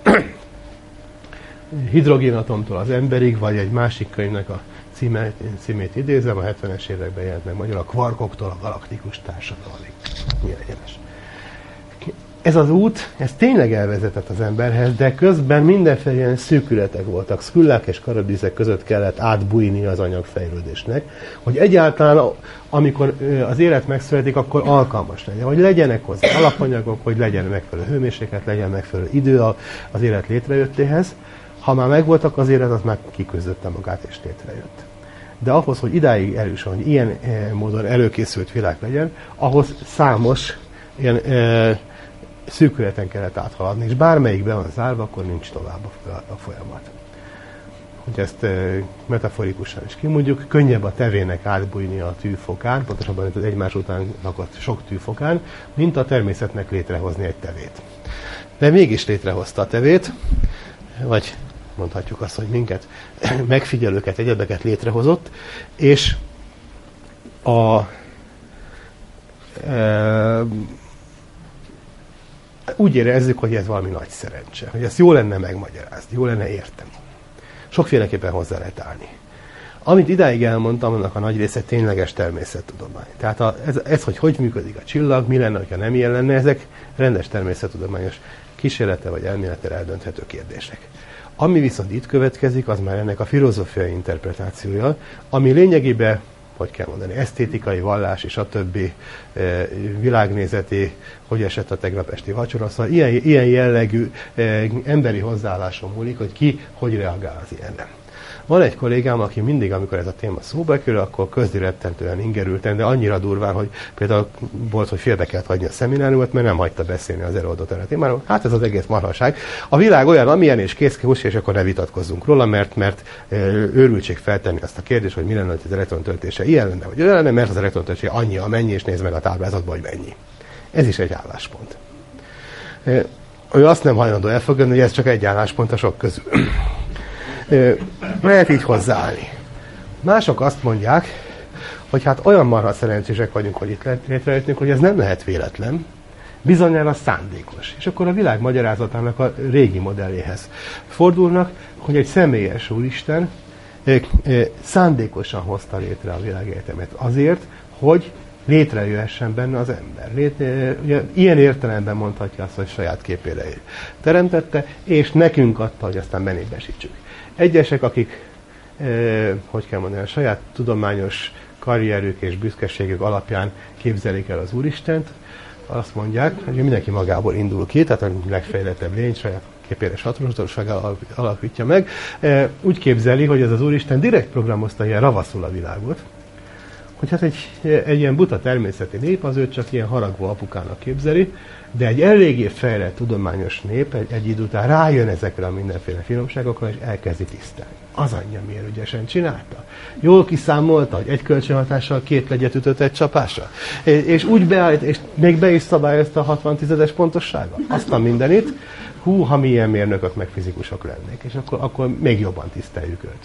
hidrogénatomtól az emberig, vagy egy másik könyvnek a címét, címét idézem, a hetvenes években jelent meg magyar, a kvarkoktól a galaktikus társadalomig. Milyen egyenes. Ez az út, ez tényleg elvezetett az emberhez, de közben mindenféle ilyen szűkületek voltak. Szkullák és karabizek között kellett átbújni az anyagfejlődésnek, hogy egyáltalán, amikor az élet megszületik, akkor alkalmas legyen, hogy legyenek hozzá alapanyagok, hogy legyen megfelelő hőmérséklet, legyen megfelelő idő az élet létrejöttéhez. Ha már megvoltak az élet, az már kiküzdötte magát és létrejött. De ahhoz, hogy idáig eljusson, hogy ilyen módon előkészült világ legyen, ahhoz számos ilyen e, szűkületen kellett áthaladni, és bármelyikben van zárva, akkor nincs tovább a folyamat. Hogy ezt e, metaforikusan is kimondjuk, könnyebb a tevének átbújni a tűfokán, pontosabban az egymás után lakott sok tűfokán, mint a természetnek létrehozni egy tevét. De mégis létrehozta a tevét, vagy mondhatjuk azt, hogy minket, megfigyelőket, egyebeket létrehozott, és a, e, úgy érezzük, hogy ez valami nagy szerencse, hogy ezt jó lenne megmagyarázni, jó lenne érteni. Sokféleképpen hozzá lehet állni. Amit idáig elmondtam, annak a nagy része tényleges természettudomány. Tehát a, ez, ez, hogy hogy működik a csillag, mi lenne, ha nem ilyen lenne, ezek rendes természettudományos kísérlete vagy elméletre eldönthető kérdések. Ami viszont itt következik, az már ennek a filozófiai interpretációja, ami lényegében, hogy kell mondani, esztétikai, vallási, stb. E, világnézeti, hogy esett a tegnap esti vacsora, szóval ilyen, ilyen jellegű e, emberi hozzáálláson múlik, hogy ki hogy reagál az ilyenre. Van egy kollégám, aki mindig, amikor ez a téma szóba kerül, akkor közdirettentően ingerülten, de annyira durván, hogy például volt, hogy félbe kellett hagyni a szemináriumot, mert nem hagyta beszélni az előadót erre a témáról. Hát ez az egész marhaság. A világ olyan, amilyen, és kész ki, és akkor ne vitatkozzunk róla, mert, mert őrültség feltenni azt a kérdést, hogy mi lenne, hogy az elektrontöltése ilyen lenne, vagy olyan lenne, mert az elektrontöltése annyi, amennyi, és nézd meg a táblázatban, hogy mennyi. Ez is egy álláspont. Ő azt nem hajlandó elfogadni, hogy ez csak egy álláspont a sok közül. Lehet így hozzáállni. Mások azt mondják, hogy hát olyan marha szerencsések vagyunk, hogy itt létrejöttünk, hogy ez nem lehet véletlen, bizonyára szándékos. És akkor a világ magyarázatának a régi modelléhez fordulnak, hogy egy személyes úristen szándékosan hozta létre a világegyetemet azért, hogy létrejöhessen benne az ember. Létre, ugye, ilyen értelemben mondhatja azt, hogy saját képére teremtette, és nekünk adta, hogy aztán benépesítsük. Egyesek, akik, eh, hogy kell mondani, a saját tudományos karrierük és büszkeségük alapján képzelik el az Úristent, azt mondják, hogy mindenki magából indul ki, tehát a legfejlettebb lény saját képére hatalmassággal alakítja meg. Eh, úgy képzeli, hogy ez az Úristen direkt programozta ilyen ravaszul a világot, hogy hát egy, egy ilyen buta természeti nép, az őt csak ilyen haragvó apukának képzeli, de egy eléggé fejlett tudományos nép egy, egy idő után rájön ezekre a mindenféle finomságokra, és elkezdi tisztelni. Az anyja miért ügyesen csinálta. Jól kiszámolta, hogy egy kölcsönhatással két legyet ütött egy csapásra. És, és úgy beállít, és még be is szabályozta a hatvan tizedes pontossággal. Azt a mindenit, hú, ha milyen mérnökök meg fizikusok lennék, és akkor, akkor még jobban tiszteljük őt.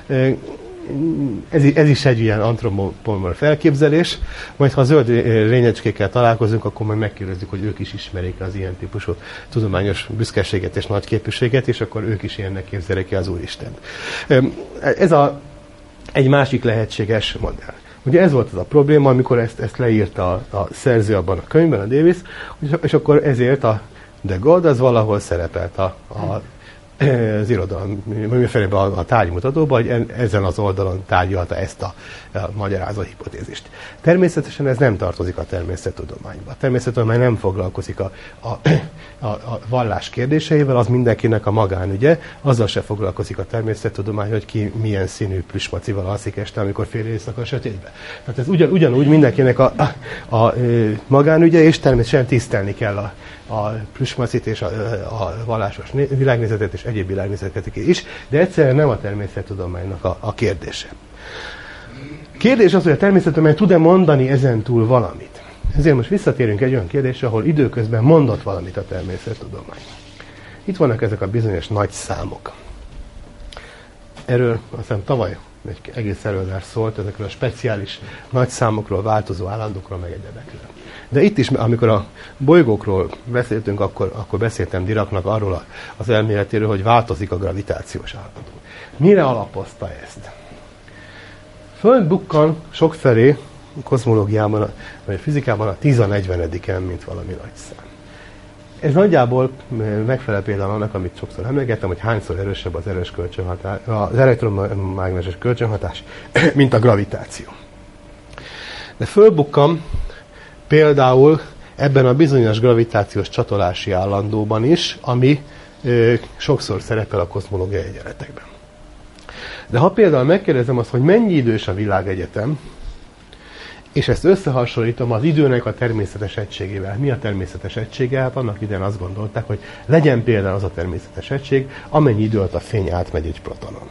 Ez, ez is egy ilyen antropomorf felképzelés, majd ha a zöld lényecskékkel találkozunk, akkor majd megkérdezzük, hogy ők is ismerik az ilyen típusú tudományos büszkeséget és nagy képűséget, és akkor ők is ilyennek képzelik ki az Úristent. Ez a, egy másik lehetséges modell. Ugye ez volt az a probléma, amikor ezt, ezt leírta a, a szerző abban a könyvben, a Davis, és akkor ezért a The God az valahol szerepelt a, a az irodalom, mindenféle a, a tárgymutatóban, hogy ezen az oldalon tárgyalta ezt a, a magyarázó hipotézist. Természetesen ez nem tartozik a természettudományba. A természettudomány nem foglalkozik a, a, a, a vallás kérdéseivel, az mindenkinek a magánügye, azzal se foglalkozik a természettudomány, hogy ki milyen színű plüsmacival alszik este, amikor fél éjszaka a sötétbe. Tehát ez ugyan, ugyanúgy mindenkinek a, a, a magánügye, és természetesen tisztelni kell a a plüsmacit és a, a vallásos világnézetet és egyéb világnézeteket is, de egyszerűen nem a természettudománynak a, a kérdése. Kérdés az, hogy a természettudomány tud-e mondani ezen túl valamit. Ezért most visszatérünk egy olyan kérdésre, ahol időközben mondott valamit a természettudomány. Itt vannak ezek a bizonyos nagy számok. Erről azt hiszem tavaly egy egész előadás szólt, ezekről a speciális nagy számokról, változó állandókról, meg egyebekről. De itt is, amikor a bolygókról beszéltünk, akkor, akkor beszéltem Diracnak arról az elméletéről, hogy változik a gravitációs állandó. Mire alapozta ezt? Földbukkan sokfelé a kozmológiában, vagy a fizikában a tíz a negyvenediken, mint valami nagy szám. Ez nagyjából megfelel például annak, amit sokszor emlegettem, hogy hányszor erősebb az erős kölcsönhatás, az elektromágneses kölcsönhatás, mint a gravitáció. De fölbukkan például ebben a bizonyos gravitációs csatolási állandóban is, ami ö, sokszor szerepel a kozmológiai egyenletekben. De ha például megkérdezem azt, hogy mennyi idős a világegyetem, és ezt összehasonlítom az időnek a természetes egységével. Mi a természetes egysége? Hát annak idején azt gondolták, hogy legyen például az a természetes egység, amennyi idő alatt a fény átmegy egy protonon.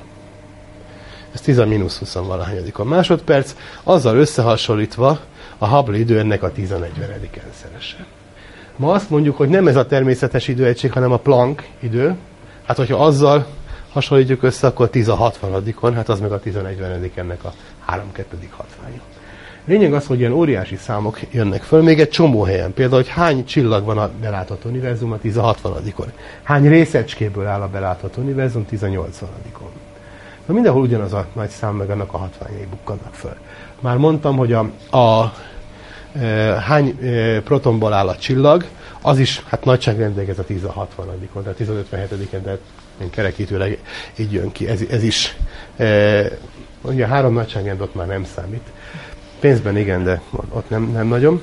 Ez tíz a mínusz húsz valahányadikon másodperc, azzal összehasonlítva a Hubble idő ennek a tíz a negyvenediken szerese. Ma azt mondjuk, hogy nem ez a természetes időegység, hanem a Planck idő. Hát, hogyha azzal hasonlítjuk össze, akkor tíz a hatvanadikon, hát az meg a tíz a negyvenedikennek a három kettedik hatványa. Lényeg az, hogy ilyen óriási számok jönnek föl, még egy csomó helyen. Például, hogy hány csillag van a belátható univerzum a tíz a hatvanadikon. Hány részecskéből áll a belátható univerzum tíz a nyolcvanadikon. Na, mindenhol ugyanaz a nagy szám, meg annak a hatványai bukkannak föl. Már mondtam, hogy a, a e, hány e, protonból áll a csillag, az is, hát nagyságrendileg ez a tíz a hatvanadikon, tehát tíz a ötvenhetediken, de kerekítőleg így jön ki. Ez, ez is, e, ugye a három nagyságrend ott már nem számít. Pénzben igen, de ott nem, nem nagyon.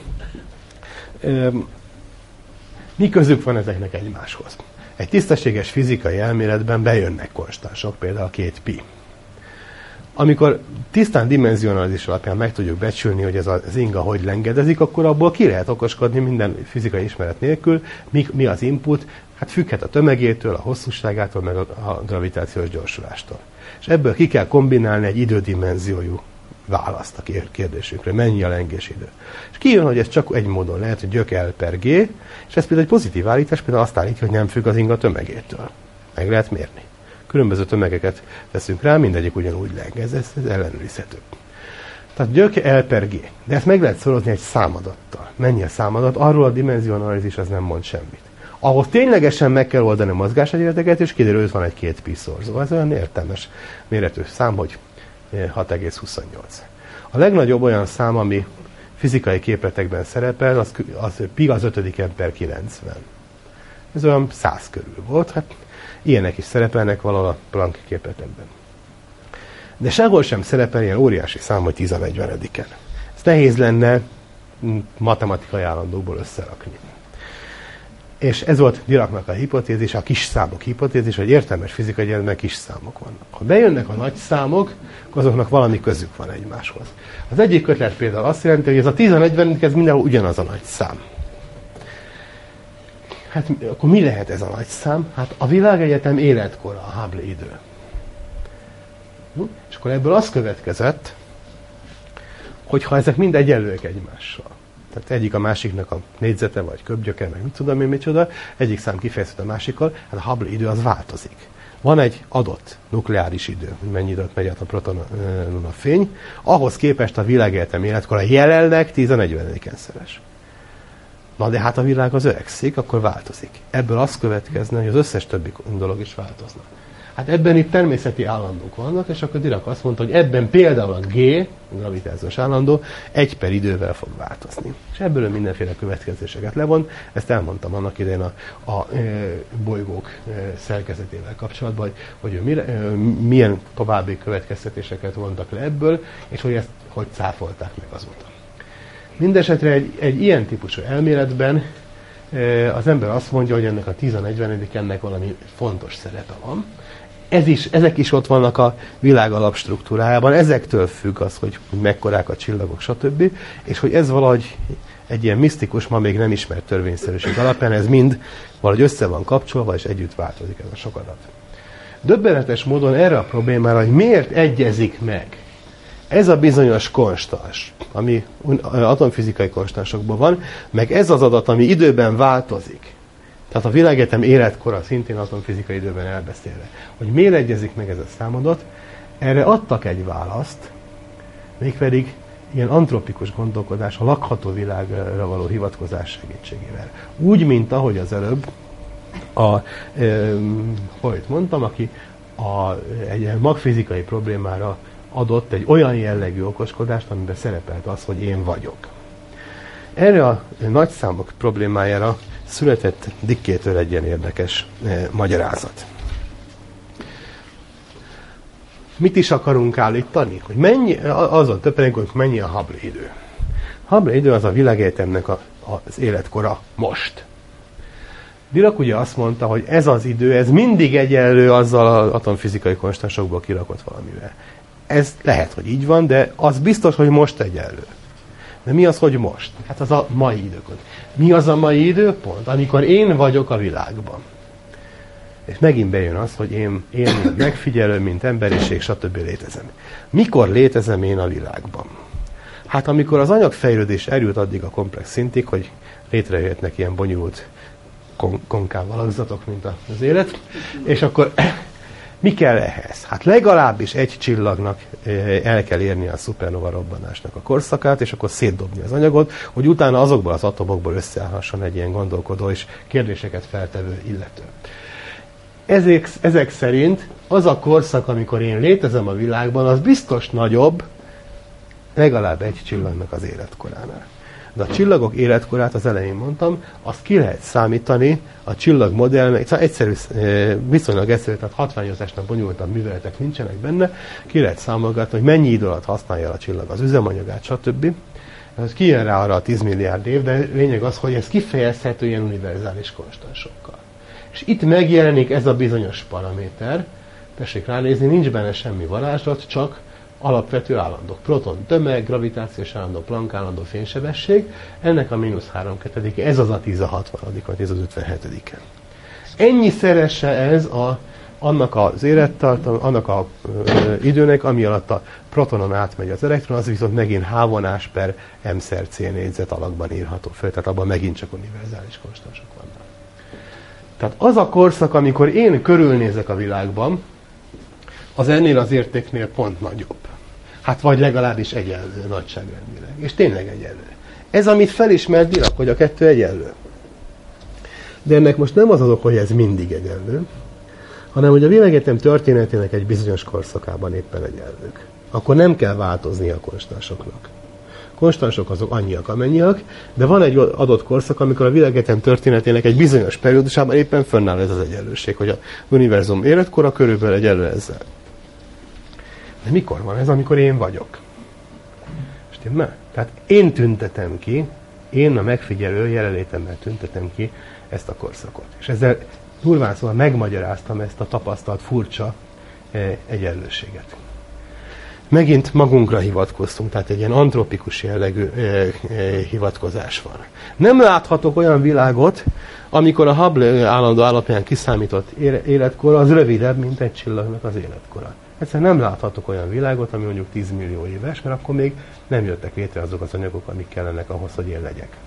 E, mi közük van ezeknek egymáshoz? Egy tisztességes fizikai elméletben bejönnek konstansok, például a két pi. Amikor tisztán dimenzionalizmus alapján meg tudjuk becsülni, hogy ez az inga hogy lengedezik, akkor abból ki lehet okoskodni minden fizikai ismeret nélkül, mi, mi az input, hát függhet a tömegétől, a hosszúságától, meg a, a gravitációs gyorsulástól. És ebből ki kell kombinálni egy idődimenziójú választ a kérdésünkre, mennyi a lengésidő. És kijön, hogy ez csak egy módon lehet, hogy gyök L per G, és ez például egy pozitív állítás, például azt állítja, hogy nem függ az inga tömegétől. Meg lehet mérni. Különböző tömegeket teszünk rá, mindegyik ugyanúgy leng, ez, ez, ez ellenőrizhető. Tehát gyök L per G, de ezt meg lehet szorozni egy számadattal. Mennyi a számadat? Arról a dimenzióanalízis az nem mond semmit. Ahhoz ténylegesen meg kell oldani a mozgásegyenleteket, és kiderül, hogy van egy két pi szorzó. Ez olyan értelmes méretű szám, hogy hat egész huszonnyolc. A legnagyobb olyan szám, ami fizikai képletekben szerepel, az, az pi az ötödiken per kilencven. Ez olyan száz körül volt, hát ilyenek is szerepelnek valahol a Planck képletekben. De sehol sem szerepel ilyen óriási szám, hogy tíz a negyvenediken. Ez nehéz lenne matematikai állandókból összerakni. És ez volt Diracnak a hipotézis, a kis számok hipotézis, hogy értelmes fizikai egyenletben kis számok vannak. Ha bejönnek a nagy számok, azoknak valami közük van egymáshoz. Az egyik kötlet például azt jelenti, hogy ez a tíz a negyvenedik, ez mindenhol ugyanaz a nagy szám. Hát akkor mi lehet ez a nagy szám? Hát a világegyetem életkora, a Hubble idő. És akkor ebből az következett, hogy ha ezek mind egyenlőek egymással, tehát egyik a másiknak a négyzete, vagy köbgyöke, meg mit tudom én micsoda, egyik szám kifejezhet a másikkal, hát a Hubble idő az változik. Van egy adott nukleáris idő, hogy mennyi időt megy át a protonon a fény, ahhoz képest a világegyetem életkora jelenleg tíz a negyvenediken szeres. Na de hát a világ az öregszik, akkor változik. Ebből az következne, hogy az összes többi dolog is változna. Hát ebben itt természeti állandók vannak, és akkor Dirac azt mondta, hogy ebben például a G, gravitációs állandó, egy per idővel fog változni. És ebből mindenféle következéseket levon. Ezt elmondtam annak idején a, a e, bolygók e, szerkezetével kapcsolatban, hogy, hogy ő mire, e, milyen további következtetéseket vontak le ebből, és hogy ezt hogy cáfolták meg azóta. Mindenesetre egy, egy ilyen típusú elméletben e, az ember azt mondja, hogy ennek a tíz a negyvenedik ennek valami fontos szerepe van. Ez is, ezek is ott vannak a világ alapstruktúrájában, ezektől függ az, hogy mekkorák a csillagok, stb. És hogy ez valahogy egy ilyen misztikus, ma még nem ismert törvényszerűség alapján, ez mind valahogy össze van kapcsolva, és együtt változik ez a sok adat. Döbbenetes módon erre a problémára, hogy miért egyezik meg ez a bizonyos konstans, ami atomfizikai konstansokban van, meg ez az adat, ami időben változik. Tehát a világegyetem életkora szintén atomfizikai időben elbeszélve. Hogy miért egyezik meg ez a számadat, erre adtak egy választ, mégpedig ilyen antropikus gondolkodás, a lakható világra való hivatkozás segítségével. Úgy, mint ahogy az előbb a e, Hoyt mondtam, aki a, egy magfizikai problémára adott egy olyan jellegű okoskodást, amiben szerepelt az, hogy én vagyok. Erre a nagyszámok problémájára született Dickétől egy ilyen érdekes eh, magyarázat. Mit is akarunk állítani? Hogy mennyi, azon többenek, hogy mennyi a Hubble idő. Hubble idő az a világegyetemnek a, az életkora most. Dirac ugye azt mondta, hogy ez az idő, ez mindig egyenlő azzal az atomfizikai konstansokból kirakott valamivel. Ez lehet, hogy így van, de az biztos, hogy most egyenlő. De mi az, hogy most? Hát az a mai időpont. Mi az a mai időpont? Amikor én vagyok a világban. És megint bejön az, hogy én, én mint megfigyelő, mint emberiség, stb. Létezem. Mikor létezem én a világban? Hát amikor az anyagfejlődés eljut addig a komplex szintig, hogy létrejöhetnek ilyen bonyolult kon- konkáv alakzatok, mint az élet, és akkor mi kell ehhez? Hát legalábbis egy csillagnak el kell érni a szupernova robbanásnak a korszakát, és akkor szétdobni az anyagot, hogy utána azokból az atomokból összeállhasson egy ilyen gondolkodó és kérdéseket feltevő illető. Ezek, ezek szerint az a korszak, amikor én létezem a világban, az biztos nagyobb, legalább egy csillagnak az életkoránál. De a csillagok életkorát, az elején mondtam, azt ki lehet számítani, a csillagmodell, egyszerű, viszonylag egyszerű, tehát hatványozásnak bonyolultabb műveletek nincsenek benne, ki lehet számolgatni, hogy mennyi idő alatt használja a csillag az üzemanyagát, stb. Ez kijön rá arra a tíz milliárd év, de lényeg az, hogy ez kifejezhető ilyen univerzális konstansokkal. És itt megjelenik ez a bizonyos paraméter, tessék ránézni, nincs benne semmi varázslat, csak alapvető állandók. Proton tömeg, gravitációs állandó, Planck állandó, fénysebesség, ennek a mínusz három kettedike, ez az a tíz a hatvanadik, vagy tíz az ötvenhetedike. Ennyi szerese ez a, annak az élettartam, annak az időnek, ami alatt a protonon átmegy az elektron, az viszont megint h-vonás per m-szer c négyzet alakban írható föl, tehát abban megint csak univerzális konstansok vannak. Tehát az a korszak, amikor én körülnézek a világban, az ennél az értéknél pont nagyobb. Hát vagy legalábbis egyenlő nagyságrendileg. És tényleg egyenlő. Ez, amit felismert Dirac, hogy a kettő egyenlő. De ennek most nem az az ok, hogy ez mindig egyenlő, hanem hogy a világegyetem történetének egy bizonyos korszakában éppen egyenlők. Akkor nem kell változni a konstansoknak. Konstansok azok annyiak, amennyiak, de van egy adott korszak, amikor a világegyetem történetének egy bizonyos periódusában éppen fönnáll ez az egyenlőség, hogy a univerzum életkora körülbelül egyenlő ezzel. De mikor van ez, amikor én vagyok? Stimmel? Tehát én tüntetem ki, én a megfigyelő jelenlétemmel tüntetem ki ezt a korszakot. És ezzel durván szóval megmagyaráztam ezt a tapasztalt furcsa eh, egyenlőséget. Megint magunkra hivatkoztunk, tehát egy ilyen antropikus jellegű eh, eh, hivatkozás van. Nem láthatok olyan világot, amikor a Hubble állandó alapján kiszámított életkor az rövidebb, mint egy csillagnak az életkora. Egyszerűen nem láthatok olyan világot, ami mondjuk tíz millió éves, mert akkor még nem jöttek létre azok az anyagok, amik kellenek ahhoz, hogy én legyek.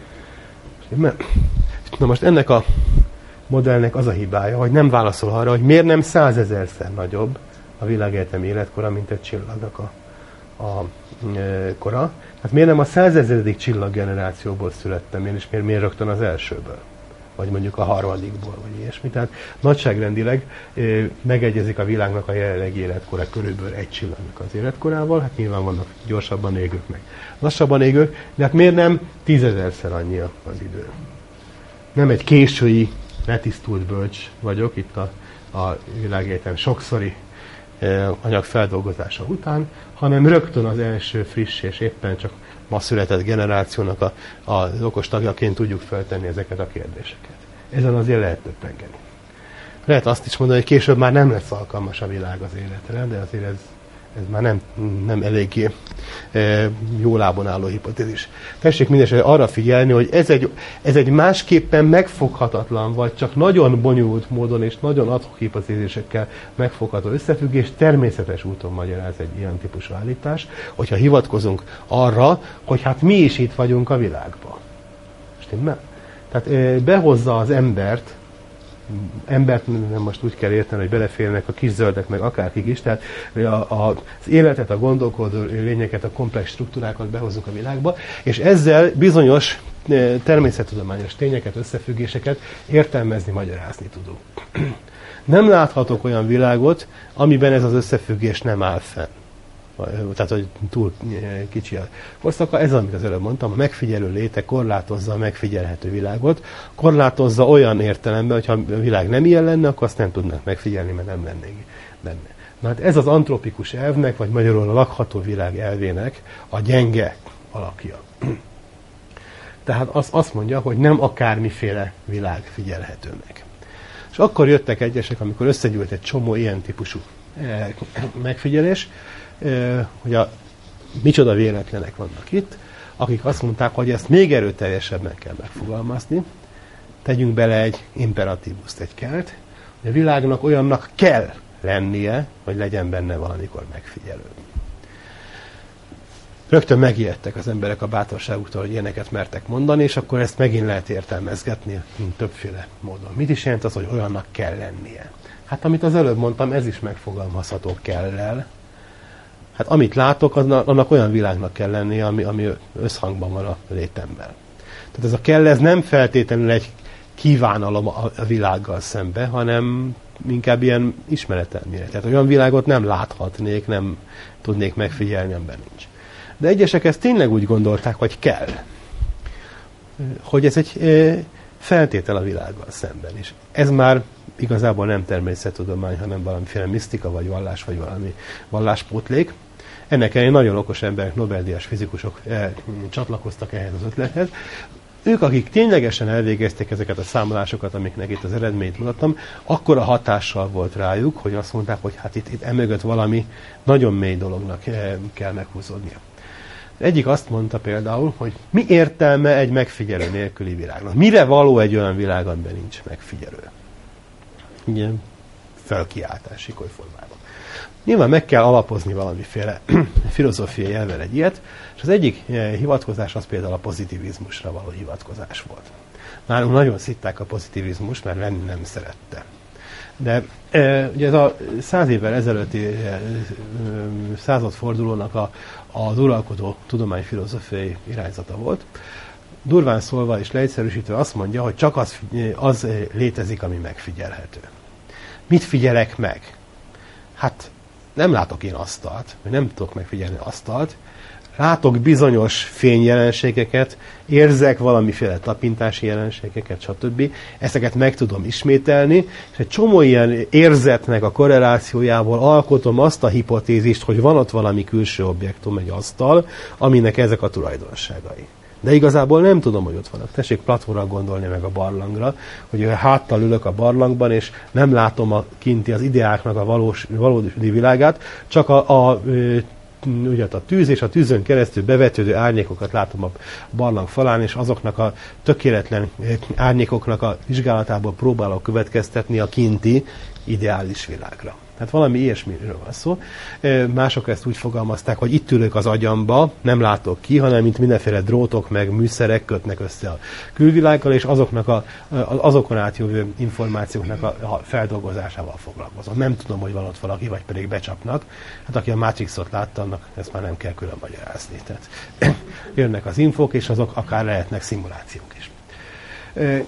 Na most ennek a modellnek az a hibája, hogy nem válaszol arra, hogy miért nem százezerszer nagyobb a világegyetem életkora, mint egy csillagnak a, a e, kora. Hát miért nem a százezeredik csillaggenerációból születtem én, és miért, miért rögtön az elsőből? vagy mondjuk a harmadikból, vagy ilyesmi. Tehát nagyságrendileg megegyezik a világnak a jelenlegi életkora körülbelül egy csillagnak az életkorával, hát nyilván vannak gyorsabban égők meg lassabban égők, de hát miért nem tízezerszer annyi az idő? Nem egy késői, letisztult bölcs vagyok itt a, a világegyetem sokszori anyagfeldolgozása után, hanem rögtön az első friss és éppen csak ma született generációnak a, az okos tagjaként tudjuk feltenni ezeket a kérdéseket. Ezen azért lehet többengeni. Lehet azt is mondani, hogy később már nem lesz alkalmas a világ az életre, de azért ez, ez már nem, nem eléggé e, jó lábon álló hipotézis. Tessék mindesetre arra figyelni, hogy ez egy, ez egy másképpen megfoghatatlan, vagy csak nagyon bonyolult módon és nagyon ad-hoc hipotézisekkel megfogható összefüggés, természetes úton magyaráz egy ilyen típusú állítás, hogyha hivatkozunk arra, hogy hát mi is itt vagyunk a világban. Stimmel? Tehát e, behozza az embert, embert nem most úgy kell érteni, hogy beleférnek a kis zöldek, meg akárkik is, tehát a, a, az életet, a gondolkodó lényeket, a komplex struktúrákat behozzuk a világba, és ezzel bizonyos természettudományos tényeket, összefüggéseket értelmezni, magyarázni tudunk. Nem láthatok olyan világot, amiben ez az összefüggés nem áll fenn. Tehát, hogy túl kicsi a korszaka. Ez, amit az előbb mondtam, a megfigyelő léte korlátozza a megfigyelhető világot, korlátozza olyan értelemben, hogyha a világ nem ilyen lenne, akkor azt nem tudnak megfigyelni, mert nem lennénk benne. Na hát ez az antropikus elvnek, vagy magyarul a lakható világ elvének a gyenge alakja. Tehát az, azt mondja, hogy nem akármiféle világ figyelhető meg. És akkor jöttek egyesek, amikor összegyűlt egy csomó ilyen típusú megfigyelés, hogy a micsoda véletlenek vannak itt, akik azt mondták, hogy ezt még erőteljesebben kell megfogalmazni, tegyünk bele egy imperatívuszt, egy kelt, hogy a világnak olyannak kell lennie, hogy legyen benne valamikor megfigyelő. Rögtön megijedtek az emberek a bátorságuktól, hogy ilyeneket mertek mondani, és akkor ezt megint lehet értelmezgetni többféle módon. Mit is jelent az, hogy olyannak kell lennie? Hát amit az előbb mondtam, ez is megfogalmazható kell-el. Hát amit látok, annak olyan világnak kell lennie, ami, ami összhangban van a létemmel. Tehát ez a kell, ez nem feltétlenül egy kívánalom a, a világgal szembe, hanem inkább ilyen ismeretelmére. Tehát olyan világot nem láthatnék, nem tudnék megfigyelni, amiben nincs. De egyesek ezt tényleg úgy gondolták, hogy kell. Hogy ez egy feltétel a világgal szemben is. Ez már igazából nem természettudomány, hanem valamiféle misztika, vagy vallás, vagy valami valláspótlék. Ennek ellenére nagyon okos emberek, Nobel-díjas fizikusok eh, csatlakoztak ehhez az ötlethez. Ők, akik ténylegesen elvégezték ezeket a számolásokat, amiknek itt az eredményt mutattam, akkor a hatással volt rájuk, hogy azt mondták, hogy hát itt, itt emögött valami nagyon mély dolognak eh, kell meghúzódnia. Egyik azt mondta például, hogy mi értelme egy megfigyelő nélküli világnak? Mire való egy olyan világ, amiben nincs megfigyelő? Igen, felkiáltás sikoly formában. Nyilván meg kell alapozni valamiféle filozófiai elvel egy ilyet, és az egyik hivatkozás az például a pozitivizmusra való hivatkozás volt. Nálunk nagyon szitták a pozitivizmus, mert Lenin nem szerette. De e, ugye ez a száz évvel ezelőtti e, századfordulónak a, az uralkodó tudományfilozófiai irányzata volt. Durván szólva és leegyszerűsítve azt mondja, hogy csak az, az létezik, ami megfigyelhető. Mit figyelek meg? Hát nem látok én asztalt, vagy nem tudok megfigyelni asztalt, látok bizonyos fényjelenségeket, érzek valamiféle tapintási jelenségeket, stb. Ezeket meg tudom ismételni, és egy csomó ilyen érzetnek a korrelációjából alkotom azt a hipotézist, hogy van ott valami külső objektum, egy asztal, aminek ezek a tulajdonságai. De igazából nem tudom, hogy ott vannak. Tessék Platónra gondolni meg a barlangra, hogy háttal ülök a barlangban, és nem látom a kinti az ideáknak a valós, valódi világát, csak a, a, ugye a tűz és a tűzön keresztül bevetődő árnyékokat látom a barlang falán, és azoknak a tökéletlen árnyékoknak a vizsgálatából próbálok következtetni a kinti ideális világra. Tehát valami ilyesmiről van szó. Mások ezt úgy fogalmazták, hogy itt ülök az agyamba, nem látok ki, hanem mint mindenféle drótok meg műszerek kötnek össze a külvilággal, és azoknak a, azokon átjövő információknak a feldolgozásával foglalkozom. Nem tudom, hogy van ott valaki, vagy pedig becsapnak. Hát aki a Matrixot látta, annak ezt már nem kell külön magyarázni. Tehát jönnek az infók, és azok akár lehetnek szimulációk is.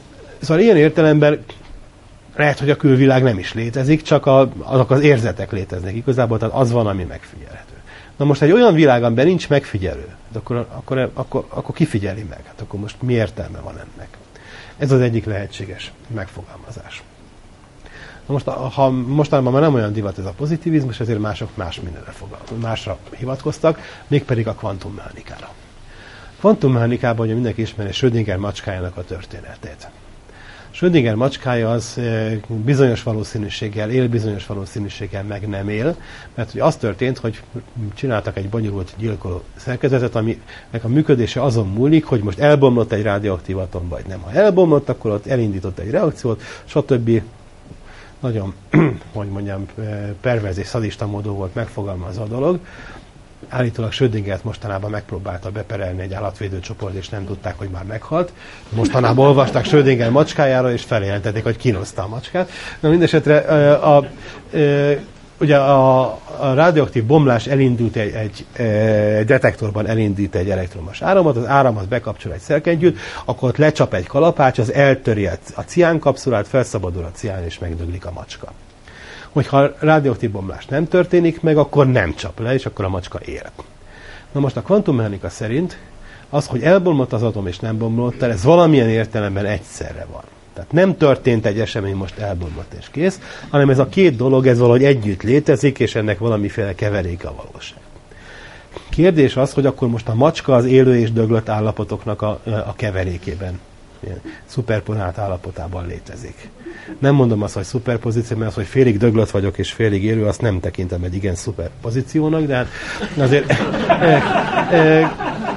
Szóval ilyen értelemben lehet, hogy a külvilág nem is létezik, csak a, azok az érzetek léteznek igazából, tehát az van, ami megfigyelhető. Na most egy olyan világ, amiben nincs megfigyelő, akkor, akkor, akkor, akkor ki figyeli meg? Hát akkor most mi értelme van ennek? Ez az egyik lehetséges megfogalmazás. Na most, ha mostanában már nem olyan divat ez a pozitivizmus, ezért mások más mindenre fogalmaznak, másra hivatkoztak, mégpedig a kvantummechanikára. Kvantummechanikában ugye mindenki ismeri Schrödinger macskájának a történetét. Schrödinger macskája az bizonyos valószínűséggel él, bizonyos valószínűséggel meg nem él, mert ugye az történt, hogy csináltak egy bonyolult gyilkoló szerkezetet, aminek a működése azon múlik, hogy most elbomlott egy radioaktív atom, vagy nem. Ha elbomlott, akkor ott elindított egy reakciót, stb. Nagyon, hogy mondjam, perverz és szadista módon volt megfogalmazva a dolog. Állítólag Schrödingert mostanában megpróbálta beperelni egy állatvédő csoport, és nem tudták, hogy már meghalt. Mostanában olvasták Schrödinger macskájára, és feljelentették, hogy kínoszta a macskát. Na mindesetre a, a, a, ugye a, a radioaktív bomlás elindult egy, egy, egy detektorban elindít egy elektromos áramot, az áramot bekapcsol egy szerkentyűt, akkor ott lecsap egy kalapács, az eltöri a cián kapszulát, felszabadul a cián, és megdöglik a macska. Hogyha a radioaktív bomlás nem történik meg, akkor nem csap le, és akkor a macska él. Na most a kvantummechanika szerint az, hogy elbomlott az atom és nem bomlott el, ez valamilyen értelemben egyszerre van. Tehát nem történt egy esemény, most elbomlott és kész, hanem ez a két dolog, ez valahogy együtt létezik, és ennek valamiféle keveréke a valóság. Kérdés az, hogy akkor most a macska az élő és döglött állapotoknak a, a keverékében, ilyen szuperponált állapotában létezik. Nem mondom azt, hogy szuperpozíció, mert az, hogy félig döglött vagyok és félig élő, azt nem tekintem egy igen szuperpozíciónak, de hát azért e, e,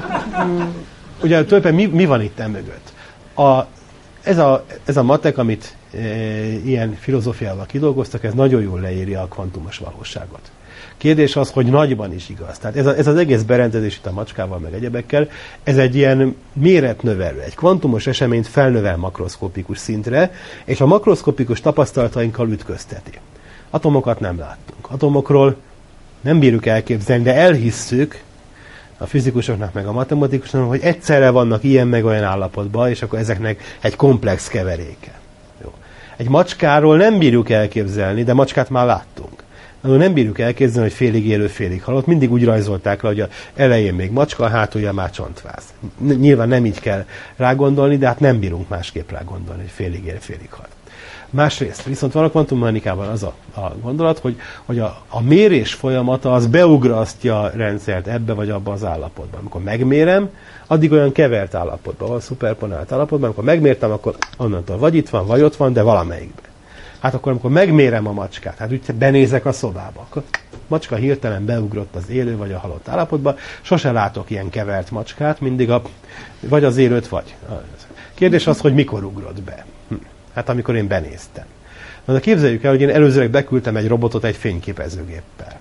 ugye tulajdonképpen mi, mi van itt emögött? A, ez, a, ez a matek, amit e, ilyen filozófiával kidolgoztak, ez nagyon jól leírja a kvantumos valóságot. Kérdés az, hogy nagyban is igaz. Tehát ez, a, ez az egész berendezés itt a macskával, meg egyebekkel, ez egy ilyen méretnövelő, egy kvantumos eseményt felnövel makroszkopikus szintre, és a makroszkopikus tapasztalatainkkal ütközteti. Atomokat nem láttunk. Atomokról nem bírjuk elképzelni, de elhisszük a fizikusoknak, meg a matematikusoknak, hogy egyszerre vannak ilyen meg olyan állapotban, és akkor ezeknek egy komplex keveréke. Jó. Egy macskáról nem bírjuk elképzelni, de macskát már láttunk. Nem bírjuk elképzelni, hogy félig élő, félig halott. Mindig úgy rajzolták le, hogy a elején még macska, a hátulja már csontváz. Nyilván nem így kell rágondolni, de hát nem bírunk másképp rágondolni, hogy félig élő, félig halt. Másrészt, viszont van a kvantummechanikában az a, a gondolat, hogy, hogy a, a mérés folyamata az beugrasztja a rendszert ebbe vagy abba az állapotban. Amikor megmérem, addig olyan kevert állapotban, vagy szuperponált állapotban, amikor megmértem, akkor onnantól vagy itt van, vagy ott van, de valamelyikben. Hát akkor, amikor megmérem a macskát, hát úgy benézek a szobába, akkor a macska hirtelen beugrott az élő vagy a halott állapotba, sose látok ilyen kevert macskát, mindig a, vagy az élőt, vagy. Kérdés az, hogy mikor ugrott be. Hm. Hát amikor én benéztem. Na, de képzeljük el, hogy én előzőleg beküldtem egy robotot egy fényképezőgéppel.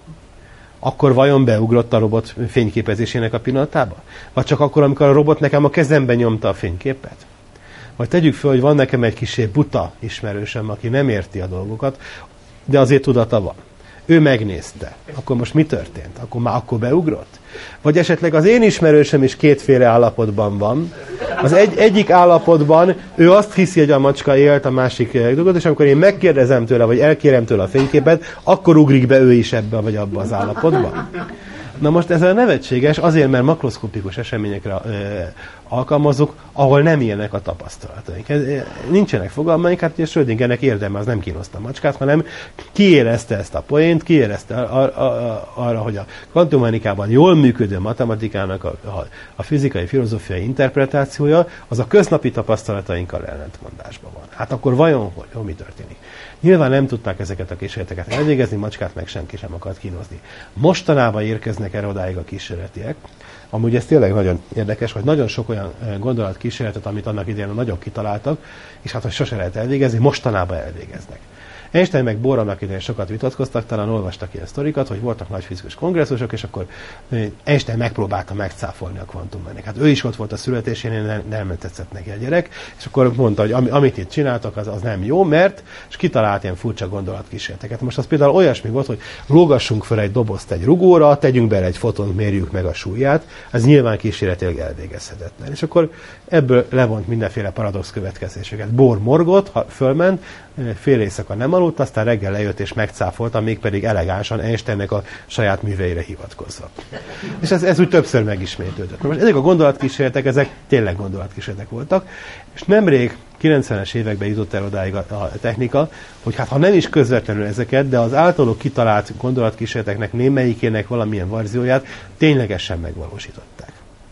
Akkor vajon beugrott a robot fényképezésének a pillanatába? Vagy csak akkor, amikor a robot nekem a kezemben nyomta a fényképet? Vagy tegyük föl, hogy van nekem egy kicsi buta ismerősöm, aki nem érti a dolgokat, de azért tudata van. Ő megnézte. Akkor most mi történt? Akkor már akkor beugrott? Vagy esetleg az én ismerősöm is kétféle állapotban van. Az egy, egyik állapotban ő azt hiszi, hogy a macska élt, a másik dolgot, és amikor én megkérdezem tőle, vagy elkérem tőle a fényképet, akkor ugrik be ő is ebbe vagy abba az állapotba. Na most ez a nevetséges, azért, mert makroszkopikus eseményekre ö, alkalmazzuk, ahol nem ilyenek a tapasztalataink. Ez, nincsenek fogalmaink, hát ugye Schrödingernek érdeme, az nem kínoszta a macskát, hanem kiérezte ezt a poént, kiérezte ar- ar- arra, hogy a kvantummechanikában jól működő matematikának a, a, a fizikai, filozófiai interpretációja, az a köznapi tapasztalatainkkal ellentmondásban van. Hát akkor vajon hogy, hogy mi történik? Nyilván nem tudták ezeket a kísérleteket elvégezni, macskát meg senki sem akart kínozni. Mostanában érkeznek erre odáig a kísérletiek. Amúgy ez tényleg nagyon érdekes, hogy nagyon sok olyan gondolatkísérletet, amit annak idején a nagyok kitaláltak, és hát, hogy sose lehet elvégezni, mostanában elvégeznek. Einstein meg Bohr annak idején sokat vitatkoztak, talán olvastak ilyen sztorikat, hogy voltak nagy fizikus kongresszusok, és akkor Einstein megpróbálta megcáfolni a kvantummechanikát. Hát ő is ott volt a születésén, nem, nem tetszett neki a gyerek, és akkor mondta, hogy ami, amit itt csináltak, az, az nem jó, mert, és kitalált ilyen furcsa gondolatkísérleteket. Most az például olyasmi volt, hogy lógassunk fel egy dobozt egy rugóra, tegyünk bele egy fotont, mérjük meg a súlyát, ez nyilván kísérletileg elvégezhetetlen. És akkor ebből levont mindenféle paradox következéseket. Bohr morgott, ha fölment, fél éjszaka nem aludt, aztán reggel lejött és megcáfolta, mégpedig elegánsan Einsteinnek a saját műveire hivatkozva. És ez, ez úgy többször megismétlődött. Most ezek a gondolatkísérletek, ezek tényleg gondolatkísérletek voltak, és nemrég kilencvenes években jutott el odáig a, a technika, hogy hát ha nem is közvetlenül ezeket, de az általuk kitalált gondolatkísérleteknek némelyikének valamilyen verzióját ténylegesen megvalósították.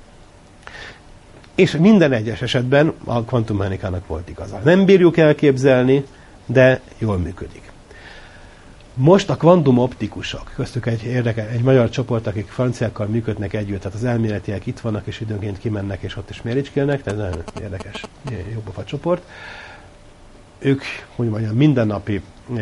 És minden egyes esetben a kvantummechanikának volt igaza. Nem bírjuk elképzelni, de jól működik. Most a kvantumoptikusok, köztük egy érdekes, egy magyar csoport, akik franciákkal működnek együtt, tehát az elméletiek itt vannak, és időnként kimennek, és ott is méricskélnek, tehát nagyon érdekes, jópofa csoport. Ők, hogy mondjam, mindennapi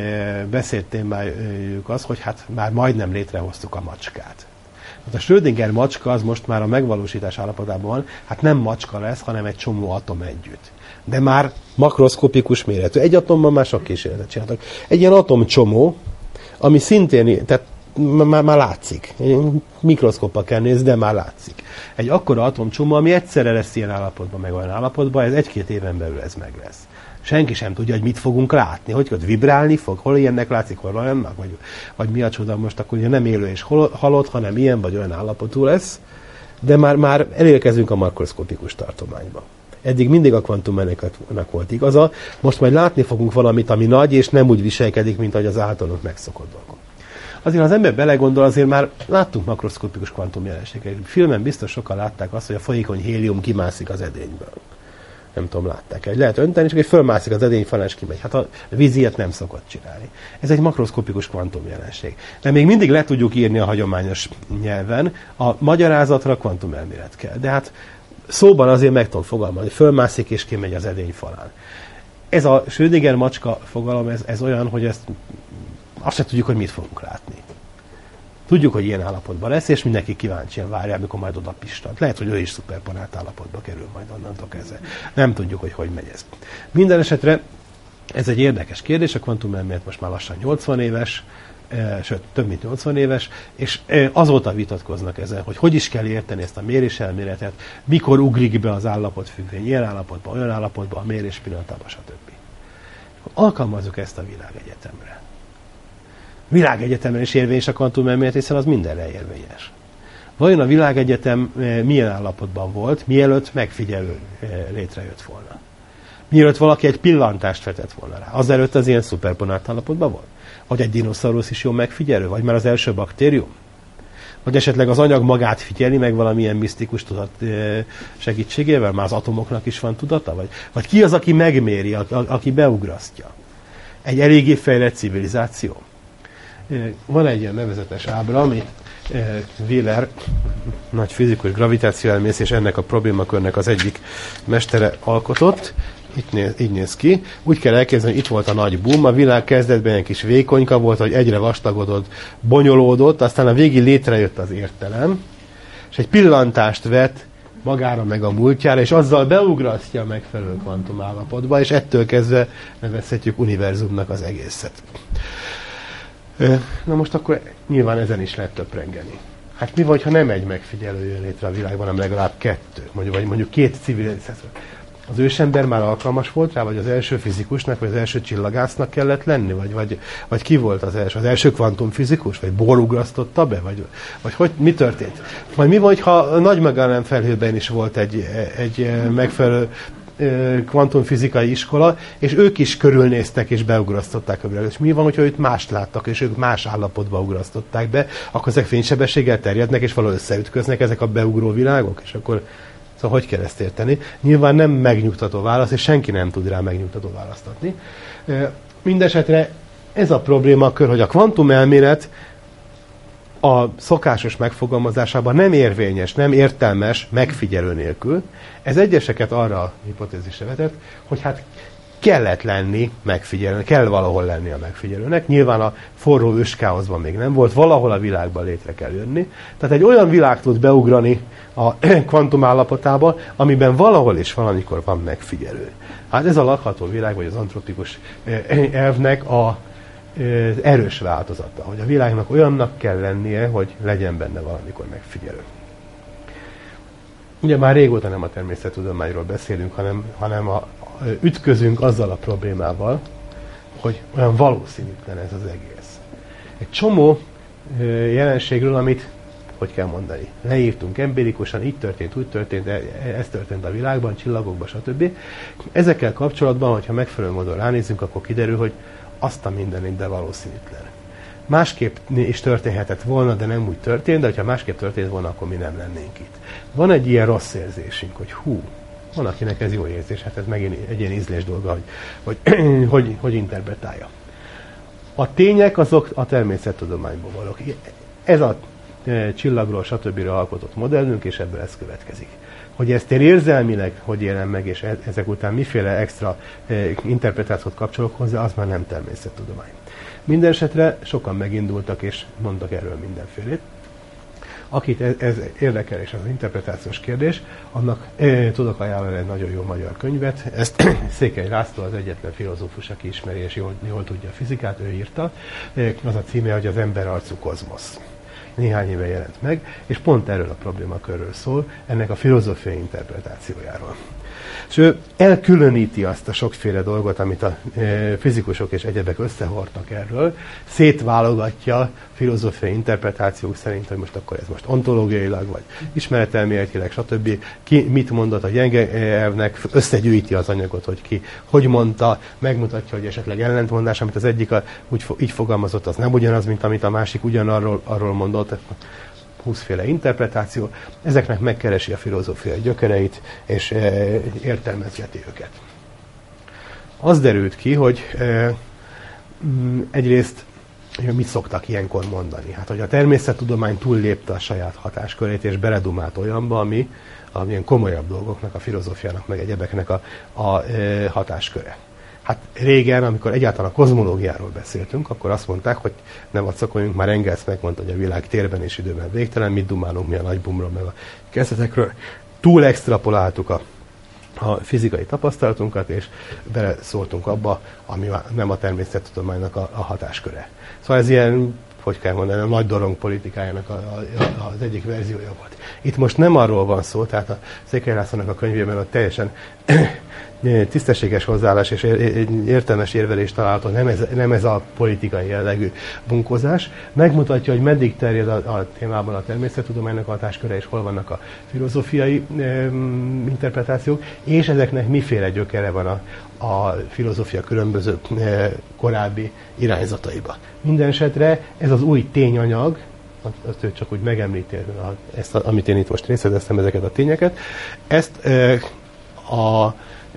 beszédtémájuk az, hogy hát már majdnem létrehoztuk a macskát. Hát a Schrödinger macska az most már a megvalósítás állapotában van, hát nem macska lesz, hanem egy csomó atom együtt. De már makroszkopikus méretű. Egy atomban már sok kísérletet csináltak. Egy ilyen atomcsomó, ami szintén, tehát már, már látszik. Mikroszkoppal kell nézni, de már látszik. Egy akkora atomcsomó, ami egyszerre lesz ilyen állapotban, meg olyan állapotban, ez egy-két éven belül ez meg lesz. Senki sem tudja, hogy mit fogunk látni, hogy ott vibrálni fog, hol ilyennek látszik, hol olyannak, vagy, vagy mi a csoda most, akkor ugye nem élő és halott, hanem ilyen vagy olyan állapotú lesz, de már, már elérkezünk a makroszkopikus tartományba. Eddig mindig a kvantummechanikának volt igaza, most majd látni fogunk valamit, ami nagy, és nem úgy viselkedik, mint ahogy az általunk megszokott dolgok. Azért, ha az ember belegondol, azért már láttunk makroszkopikus kvantumjelenségeket. Filmen biztos sokan látták azt, hogy a folyékony hélium kimászik az edényből. Nem tudom, látták el. Lehet önteni, csak egy fölmászik az edény falán, és kimegy. Hát a víz ilyet nem szokott csinálni. Ez egy makroszkopikus kvantumjelenség. De még mindig le tudjuk írni a hagyományos nyelven, a magyarázatra kvantumelmélet kell. De hát szóban azért meg tudom fogalmazni, fölmászik és kimegy az edény falán. Ez a Schrödinger macska fogalom, ez, ez olyan, hogy ezt azt sem tudjuk, hogy mit fogunk látni. Tudjuk, hogy ilyen állapotban lesz, és mindenki kíváncsian várja, amikor majd oda pistant. Lehet, hogy ő is szuperponált állapotba kerül majd onnantól kezdve. Nem tudjuk, hogy hogy megy ez. Minden esetre ez egy érdekes kérdés, a kvantumelmélet most már lassan nyolcvan éves, e, sőt, több mint nyolcvan éves, és e, azóta vitatkoznak ezen, hogy hogy is kell érteni ezt a méréselméletet, mikor ugrik be az állapotfüggvény, ilyen állapotban, olyan állapotban, a mérés pillanatában, stb. Alkalmazzuk ezt a világegyetemre. Világegyetemen is érvényes a kvantumelmélet, hiszen az mindenre érvényes. Vajon a világegyetem milyen állapotban volt, mielőtt megfigyelő létrejött volna? Mielőtt valaki egy pillantást vetett volna rá? Azelőtt az ilyen szuperponált állapotban volt? Vagy egy dinoszaurusz is jó megfigyelő? Vagy már az első baktérium? Vagy esetleg az anyag magát figyeli meg valamilyen misztikus tudat segítségével? Már az atomoknak is van tudata? Vagy, vagy ki az, aki megméri, a, a, aki beugrasztja? Egy eléggé fejlett civilizáció? Van egy ilyen nevezetes ábra, amit Wheeler, nagy fizikus, gravitációelmész, és ennek a problémakörnek az egyik mestere alkotott. Itt néz, így néz ki. Úgy kell elképzelni, hogy itt volt a nagy boom, a világ kezdetben egy kis vékonyka volt, hogy egyre vastagodott, bonyolódott, aztán a végig létrejött az értelem, és egy pillantást vett magára meg a múltjára, és azzal beugrasztja a megfelelő kvantumállapotba, és ettől kezdve nevezhetjük univerzumnak az egészet. Na most akkor nyilván ezen is lehet töprengeni. Hát mi vagy, ha nem egy megfigyelő jön létre a világban, hanem legalább kettő, mondjuk, vagy mondjuk két civilizáció. Az ősember már alkalmas volt rá, vagy az első fizikusnak, vagy az első csillagásznak kellett lenni, vagy, vagy, vagy ki volt az első? Az első kvantumfizikus, vagy Bohr ugrasztotta be, vagy, vagy hogy, mi történt? Majd mi vagy, ha a Nagy Magellán felhőben is volt egy, egy megfelelő kvantumfizikai iskola, és ők is körülnéztek és beugrasztották a világot. És mi van, hogyha őt mást láttak, és ők más állapotba ugrasztották be, akkor ezek fénysebességgel terjednek, és valahogy összeütköznek ezek a beugró világok, és akkor szóval hogy kell ezt érteni? Nyilván nem megnyugtató válasz, és senki nem tud rá megnyugtató választ adni. Mindenesetre ez a problémakör, hogy a kvantumelmélet a szokásos megfogalmazásában nem érvényes, nem értelmes megfigyelő nélkül. Ez egyeseket arra a hipotézisre vetett, hogy hát kellett lenni megfigyelőnek, kell valahol lenni a megfigyelőnek. Nyilván a forró őskáoszban még nem volt, valahol a világban létre kell jönni. Tehát egy olyan világ tud beugrani a kvantum állapotába, amiben valahol és valamikor van megfigyelő. Hát ez a lakható világ, vagy az antropikus elvnek a erős változata, hogy a világnak olyannak kell lennie, hogy legyen benne valamikor megfigyelő. Ugye már régóta nem a természettudományról beszélünk, hanem, hanem a, a, ütközünk azzal a problémával, hogy olyan valószínűtlen ez az egész. Egy csomó ö, jelenségről, amit, hogy kell mondani, leírtunk empirikusan, így történt, úgy történt, ez történt a világban, csillagokban, stb. Ezekkel kapcsolatban, hogyha megfelelő módon ránézzünk, akkor kiderül, hogy azt a mindenit, de valószínűtlen. Másképp is történhetett volna, de nem úgy történt, de hogyha másképp történt volna, akkor mi nem lennénk itt. Van egy ilyen rossz érzésünk, hogy hú, van akinek ez jó érzés, hát ez megint egy ilyen ízlés dolga, hogy hogy, hogy, hogy interpretálja. A tények azok a természettudományból valók. Ez a e, csillagról, stb. Alkotott modellünk, és ebből ez következik. Hogy ezt én érzelmileg hogy élem meg, és ezek után miféle extra e, interpretációt kapcsolok hozzá, az már nem természettudomány. Minden esetre sokan megindultak, és mondtak erről mindenfélét. Akit ez, ez érdekel, és az interpretációs kérdés, annak e, tudok ajánlani egy nagyon jó magyar könyvet. Ezt Székely László, az egyetlen filozófus, aki ismeri, és jól, jól tudja a fizikát, ő írta. E, az a címe, hogy az emberarcú kozmosz. Néhány éve jelent meg, és pont erről a problémakörről szól, ennek a filozófiai interpretációjáról. És ő elkülöníti azt a sokféle dolgot, amit a e, fizikusok és egyebek összehordtak erről, szétválogatja filozófiai interpretációk szerint, hogy most akkor ez most ontológiailag, vagy ismeretelméletileg, stb. Ki mit mondott a gyenge elvnek, összegyűjti az anyagot, hogy ki hogy mondta, megmutatja, hogy esetleg ellentmondás, amit az egyik a, úgy, így fogalmazott, az nem ugyanaz, mint amit a másik ugyanarról arról mondott, húszféle interpretáció, ezeknek megkeresi a filozófiai gyökereit, és e, értelmezgeti őket. Az derült ki, hogy e, egyrészt mit szoktak ilyenkor mondani? Hát, hogy a természettudomány túllépte a saját hatáskörét, és beledumált olyanba, ami amilyen komolyabb dolgoknak, a filozófiának, meg egyebeknek a, a e, hatásköre. Hát régen, amikor egyáltalán a kozmológiáról beszéltünk, akkor azt mondták, hogy nem vacakoljunk, már Engels megmondta, hogy a világ térben és időben végtelen, mit dumálunk mi a nagy bumról, meg a kezdetekről. Túl extrapoláltuk a, a fizikai tapasztalatunkat, és beleszóltunk abba, ami nem a természettudománynak a, a hatásköre. Szóval ez ilyen, hogy kell mondani, a nagy dorong politikájának a, a, az egyik verziója volt. Itt most nem arról van szó, tehát a Székely Lászlónak a könyvében a teljesen tisztességes hozzáállás és értelmes érvelés található, nem ez, nem ez a politikai jellegű bunkózás. Megmutatja, hogy meddig terjed a, a témában a természettudománynak a hatásköre, és hol vannak a filozófiai e, interpretációk, és ezeknek miféle gyökere van a, a filozófia különböző e, korábbi irányzataiba. Minden esetre ez az új tényanyag, azt ő csak úgy megemlíti, ezt, amit én itt most részleteztem, ezeket a tényeket, ezt e, a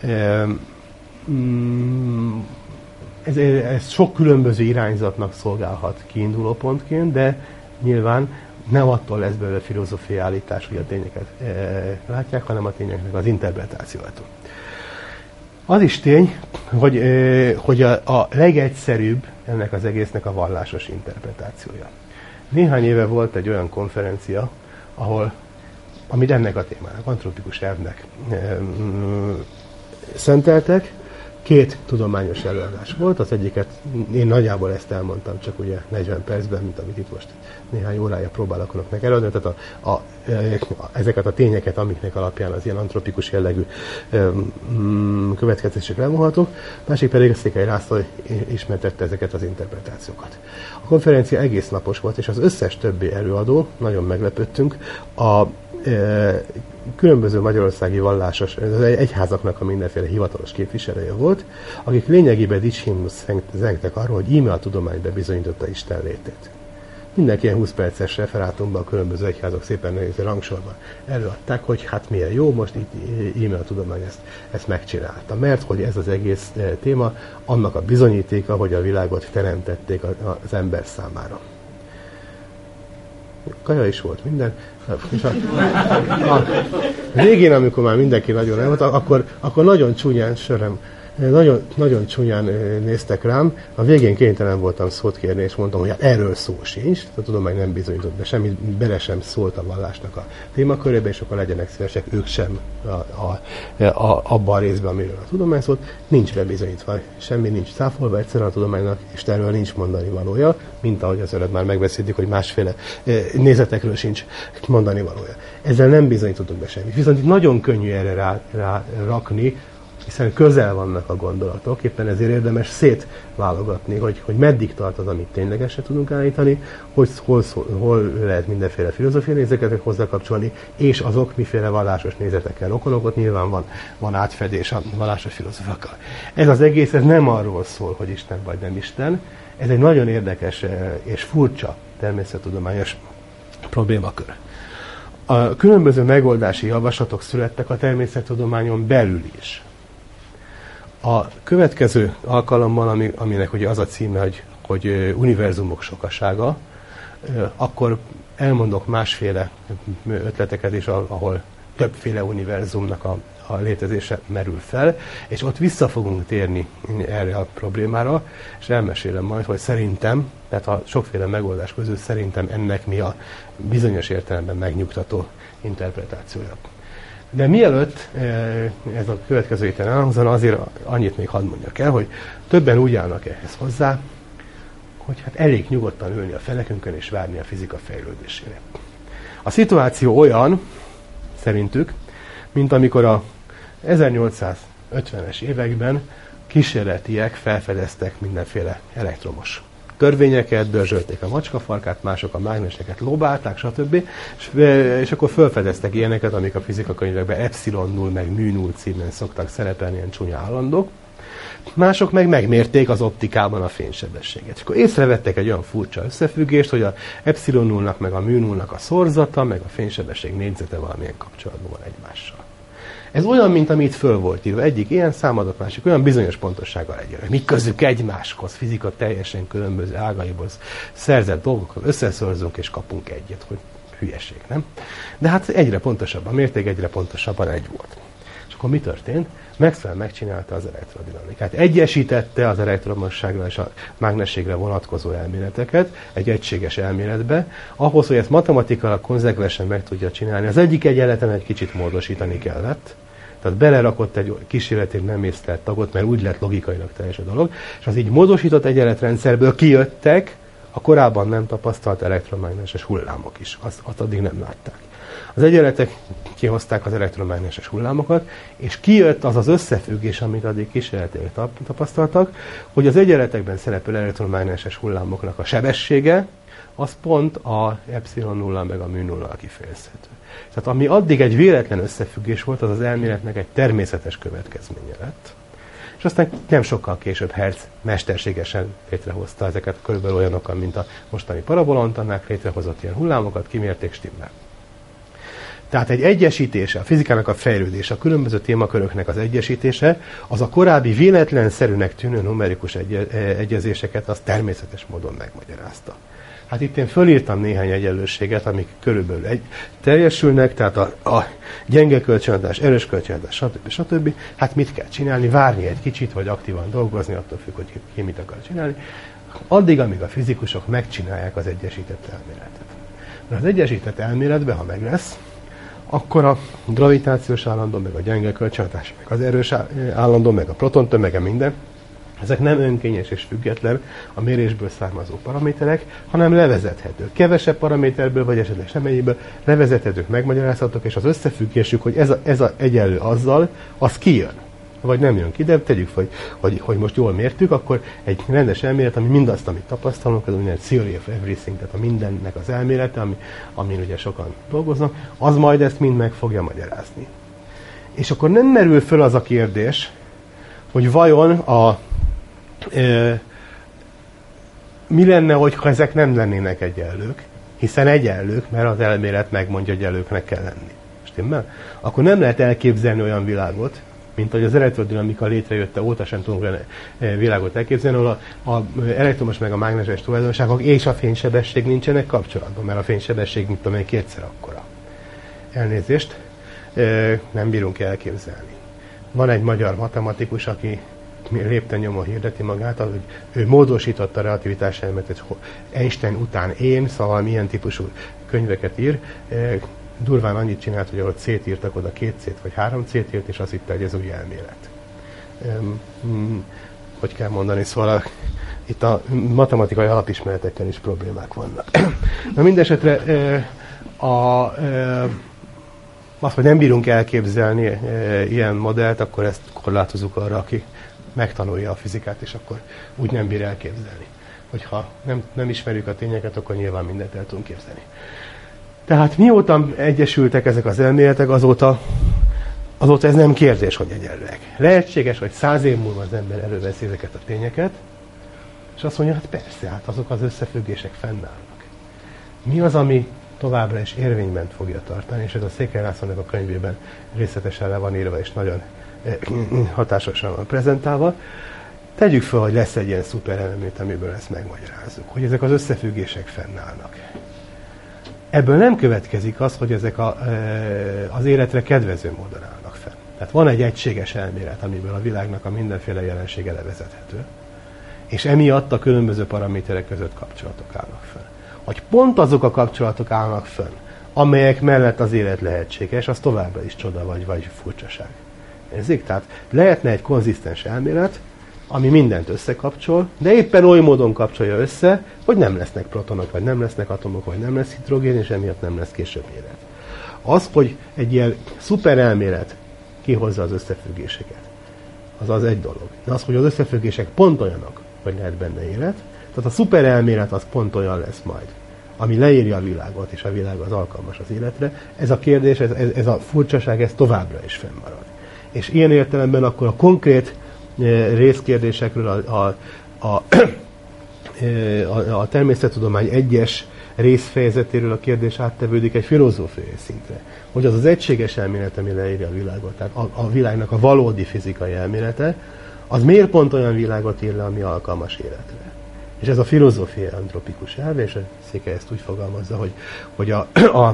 Ez, ez sok különböző irányzatnak szolgálhat kiinduló pontként, de nyilván nem attól lesz belőle filozófiai állítás, hogy a tényeket e, látják, hanem a tényeknek az interpretációjától. Az is tény, hogy, e, hogy a, a legegyszerűbb ennek az egésznek a vallásos interpretációja. Néhány éve volt egy olyan konferencia, ahol, amit ennek a témának, antropikus elvnek e, szenteltek, két tudományos előadás volt, az egyiket én nagyjából ezt elmondtam, csak ugye negyven percben, mint amit itt most néhány órája próbálok önöknek előadni, tehát a, a, a, ezeket a tényeket, amiknek alapján az ilyen antropikus jellegű um, következések levonhatók, másik pedig a Székely László ismertette ezeket az interpretációkat. A konferencia egész napos volt, és az összes többi előadó, nagyon meglepődtünk, a e, különböző magyarországi vallásos, az egyházaknak a mindenféle hivatalos képviselője volt, akik lényegében dicshimnuszt zengtek arról, hogy íme a tudomány bebizonyította Isten létét. Mindenki ilyen húsz perces referátumban a különböző egyházak szépen rangsorban előadták, hogy hát milyen jó, most itt íme a tudomány ezt, ezt megcsinálta. Mert hogy ez az egész téma annak a bizonyítéka, hogy a világot teremtették az ember számára. Kaja is volt, minden. És a, a végén, amikor már mindenki nagyon elmondta, akkor, akkor nagyon csúnyán söröm Nagyon, nagyon csúnyán néztek rám, a végén kénytelen voltam szót kérni, és mondtam, hogy hát erről szó sincs, a tudomány nem bizonyított be semmi, bele sem szólt a vallásnak a témakörébe, és akkor legyenek szívesek, ők sem a, a, a, abban a részben, amiről a tudomány szólt, nincs bebizonyítva, semmi nincs cáfolva, egyszerűen a tudománynak Istenről nincs mondani valója, mint ahogy az előbb már megbeszéltük, hogy másféle nézetekről sincs mondani valója. Ezzel nem bizonyítottuk be semmit. Viszont itt nagyon könnyű erre rá, rá rakni, hiszen közel vannak a gondolatok, éppen ezért érdemes szétválogatni, hogy, hogy meddig tart az, amit ténylegesen tudunk állítani, hogy hol, hol lehet mindenféle filozófiai nézeteket hozzákapcsolni, és azok miféle vallásos nézetekkel rokonok, ott nyilván van, van átfedés a vallásos filozófiakkal. Ez az egész ez nem arról szól, hogy Isten vagy nem Isten, ez egy nagyon érdekes és furcsa természettudományos problémakör. A különböző megoldási javaslatok születtek a természettudományon belül is. A következő alkalommal, ami, aminek ugye az a címe, hogy, hogy univerzumok sokasága, akkor elmondok másféle ötleteket is, ahol többféle univerzumnak a, a létezése merül fel, és ott vissza fogunk térni erre a problémára, és elmesélem majd, hogy szerintem, tehát a sokféle megoldás közül szerintem ennek mi a bizonyos értelemben megnyugtató interpretációja. De mielőtt ez a következő héten elhangzana, azért annyit még hadd mondjak el, hogy többen úgy állnak ehhez hozzá, hogy hát elég nyugodtan ülni a fenekünkön és várni a fizika fejlődésére. A szituáció olyan, szerintük, mint amikor a ezernyolcszázötvenes években kísérletiek felfedeztek mindenféle elektromos törvényeket, dörzsölték a macskafarkát, mások a mágneseket lobálták, stb. És, és akkor felfedeztek ilyeneket, amik a fizikakönyvekben epsilon null meg mű null címen szoktak szerepelni, ilyen csúnya állandók. Mások meg megmérték az optikában a fénysebességet. És akkor észrevettek egy olyan furcsa összefüggést, hogy a epsilon nullnak meg a mű nullnak a szorzata, meg a fénysebesség négyzete valamilyen kapcsolatban van egymással. Ez olyan, mint ami itt föl volt írva. Egyik ilyen számadat, másik olyan bizonyos pontossággal egyre. Mi közük egymáshoz, fizika teljesen különböző ágaiból szerzett dolgokat összeszorzunk és kapunk egyet, hogy hülyeség, nem? De hát egyre pontosabb a mérték, egyre pontosabban egy volt. És akkor mi történt? Maxwell megcsinálta az elektrodinamikát. Egyesítette az elektromosságra és a mágnességre vonatkozó elméleteket egy egységes elméletbe, ahhoz, hogy ezt matematikailag konzekvensen meg tudja csinálni. Az egyik egyenleten egy kicsit módosítani kellett, tehát belerakott egy kísérletén nem észlelt tagot, mert úgy lett logikailag teljes a dolog, és az így módosított egyenletrendszerből kijöttek a korábban nem tapasztalt elektromágneses hullámok is. Azt, azt addig nem látták. Az egyenletek kihozták az elektromágneses hullámokat, és kijött az az összefüggés, amit addig kísérletileg tapasztaltak, hogy az egyenletekben szereplő elektromágneses hullámoknak a sebessége, az pont a epsilon nulla meg a mű nulla kifejezhető. Tehát ami addig egy véletlen összefüggés volt, az az elméletnek egy természetes következménye lett. És aztán nem sokkal később Hertz mesterségesen létrehozta ezeket körülbelül olyanokkal, mint a mostani parabolantannák, létrehozott ilyen hullámokat, kimérték, stimmel. Tehát egy egyesítése, a fizikának a fejlődése, a különböző témaköröknek az egyesítése, az a korábbi véletlenszerűnek tűnő numerikus egy- egyezéseket, az természetes módon megmagyarázta. Hát itt én fölírtam néhány egyenlőséget, amik körülbelül egy, teljesülnek, tehát a, a gyenge kölcsönhatás, erős kölcsönhatás, stb. stb. Hát mit kell csinálni? Várni egy kicsit, vagy aktívan dolgozni, attól függ, hogy ki mit akar csinálni. Addig, amíg a fizikusok megcsinálják az egyesített elméletet. Mert az egyesített elméletben, ha meg lesz, akkor a gravitációs állandó, meg a gyenge kölcsönhatás, meg az erős állandó, meg a protontömege, minden, ezek nem önkényes és független a mérésből származó paraméterek, hanem levezethetők. Kevesebb paraméterből, vagy esetleg semmennyiből levezethetők, megmagyarázhatók, és az összefüggésük, hogy ez a, ez a egyenlő azzal, az kijön. Vagy nem jön ki, de tegyük fel, hogy, hogy, hogy most jól mértük, akkor egy rendes elmélet, ami mindazt, amit tapasztalunk, az úgynevezett theory of everything, tehát a mindennek az elmélete, ami, amin ugye sokan dolgoznak, az majd ezt mind meg fogja magyarázni. És akkor nem merül föl az a kérdés, hogy vajon a e, mi lenne, hogyha ezek nem lennének egyenlők, hiszen egyenlők, mert az elmélet megmondja, hogy egyenlőknek kell lenni. Stimmel? Akkor nem lehet elképzelni olyan világot, mint hogy az elektrodinamika létrejötte óta sem tudunk olyan világot elképzelni, ahol a, a elektromos meg a mágneses tulajdonságok és a fénysebesség nincsenek kapcsolatban, mert a fénysebesség, mint tudom én, kétszer akkora. Elnézést, nem bírunk elképzelni. Van egy magyar matematikus, aki lépten nyomon hirdeti magát, hogy ő módosította a relativitás elméletet Einstein után én, szóval milyen típusú könyveket ír. Durván annyit csinált, hogy ahol C-t írtak, oda két C-t vagy három C-t írt, és azt hitte, hogy ez új elmélet. Hogy kell mondani, szóval itt a matematikai alapismeretekkel is problémák vannak. Na mindesetre a, azt, hogy nem bírunk elképzelni ilyen modellt, akkor ezt korlátozunk arra, aki megtanulja a fizikát, és akkor úgy nem bír elképzelni. Hogyha nem, nem ismerjük a tényeket, akkor nyilván mindent el tudunk képzelni. Tehát mióta egyesültek ezek az elméletek, azóta, azóta ez nem kérdés, hogy egyenlőek. Lehetséges, hogy száz év múlva az ember előveszi ezeket a tényeket, és azt mondja, hát persze, hát azok az összefüggések fennállnak. Mi az, ami továbbra is érvényben fogja tartani, és ez a Székely Lászlónak a könyvében részletesen le van írva, és nagyon hatásosan van prezentálva. Tegyük fel, hogy lesz egy ilyen szuperelmélet, amiből ezt megmagyarázzuk, hogy ezek az összefüggések fennállnak. Ebből nem következik az, hogy ezek a, az életre kedvező módon állnak fenn. Tehát van egy egységes elmélet, amiből a világnak a mindenféle jelensége levezethető, és emiatt a különböző paraméterek között kapcsolatok állnak fenn. Hogy pont azok a kapcsolatok állnak fenn, amelyek mellett az élet lehetséges, az továbbra is csoda vagy, vagy furcsaság. Érzik? Tehát lehetne egy konzisztens elmélet, ami mindent összekapcsol, de éppen oly módon kapcsolja össze, hogy nem lesznek protonok, vagy nem lesznek atomok, vagy nem lesz hidrogén, és emiatt nem lesz később élet. Az, hogy egy ilyen szuper elmélet kihozza az összefüggéseket, az az egy dolog. De az, hogy az összefüggések pont olyanok, hogy lehet benne élet, tehát a szuper elmélet az pont olyan lesz majd, ami leírja a világot, és a világ az alkalmas az életre, ez a kérdés, ez, ez, ez a furcsaság, ez továbbra is fennmarad. És ilyen értelemben akkor a konkrét részkérdésekről a, a, a, a, a természettudomány egyes részfejezetéről a kérdés áttevődik egy filozófiai szintre. Hogy az az egységes elmélet, ami leírja a világot, tehát a, a világnak a valódi fizikai elmélete, az miért pont olyan világot ír le, ami alkalmas életre. És ez a filozófiai antropikus elv, és a Székely ezt úgy fogalmazza, hogy, hogy a, a,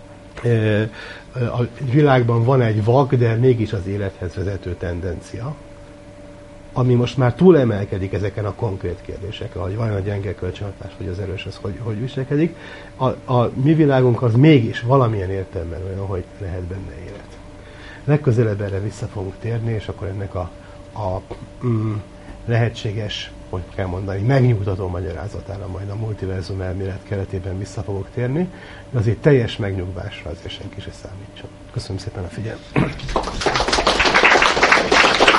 a világban van egy vak, de mégis az élethez vezető tendencia, ami most már túlemelkedik ezeken a konkrét kérdésekre, hogy vajon a gyenge kölcsönhatás, vagy az erős, az hogy, hogy viselkedik. A, a mi világunk az mégis valamilyen értelemben olyan, hogy lehet benne élet. Legközelebb erre vissza fogunk térni, és akkor ennek a, a mm, lehetséges, hogy kell mondani, megnyugtató magyarázatára majd a multiverzum elmélet keretében vissza fogok térni, de azért teljes megnyugvásra azért senki se számítson. Köszönöm szépen a figyelmet!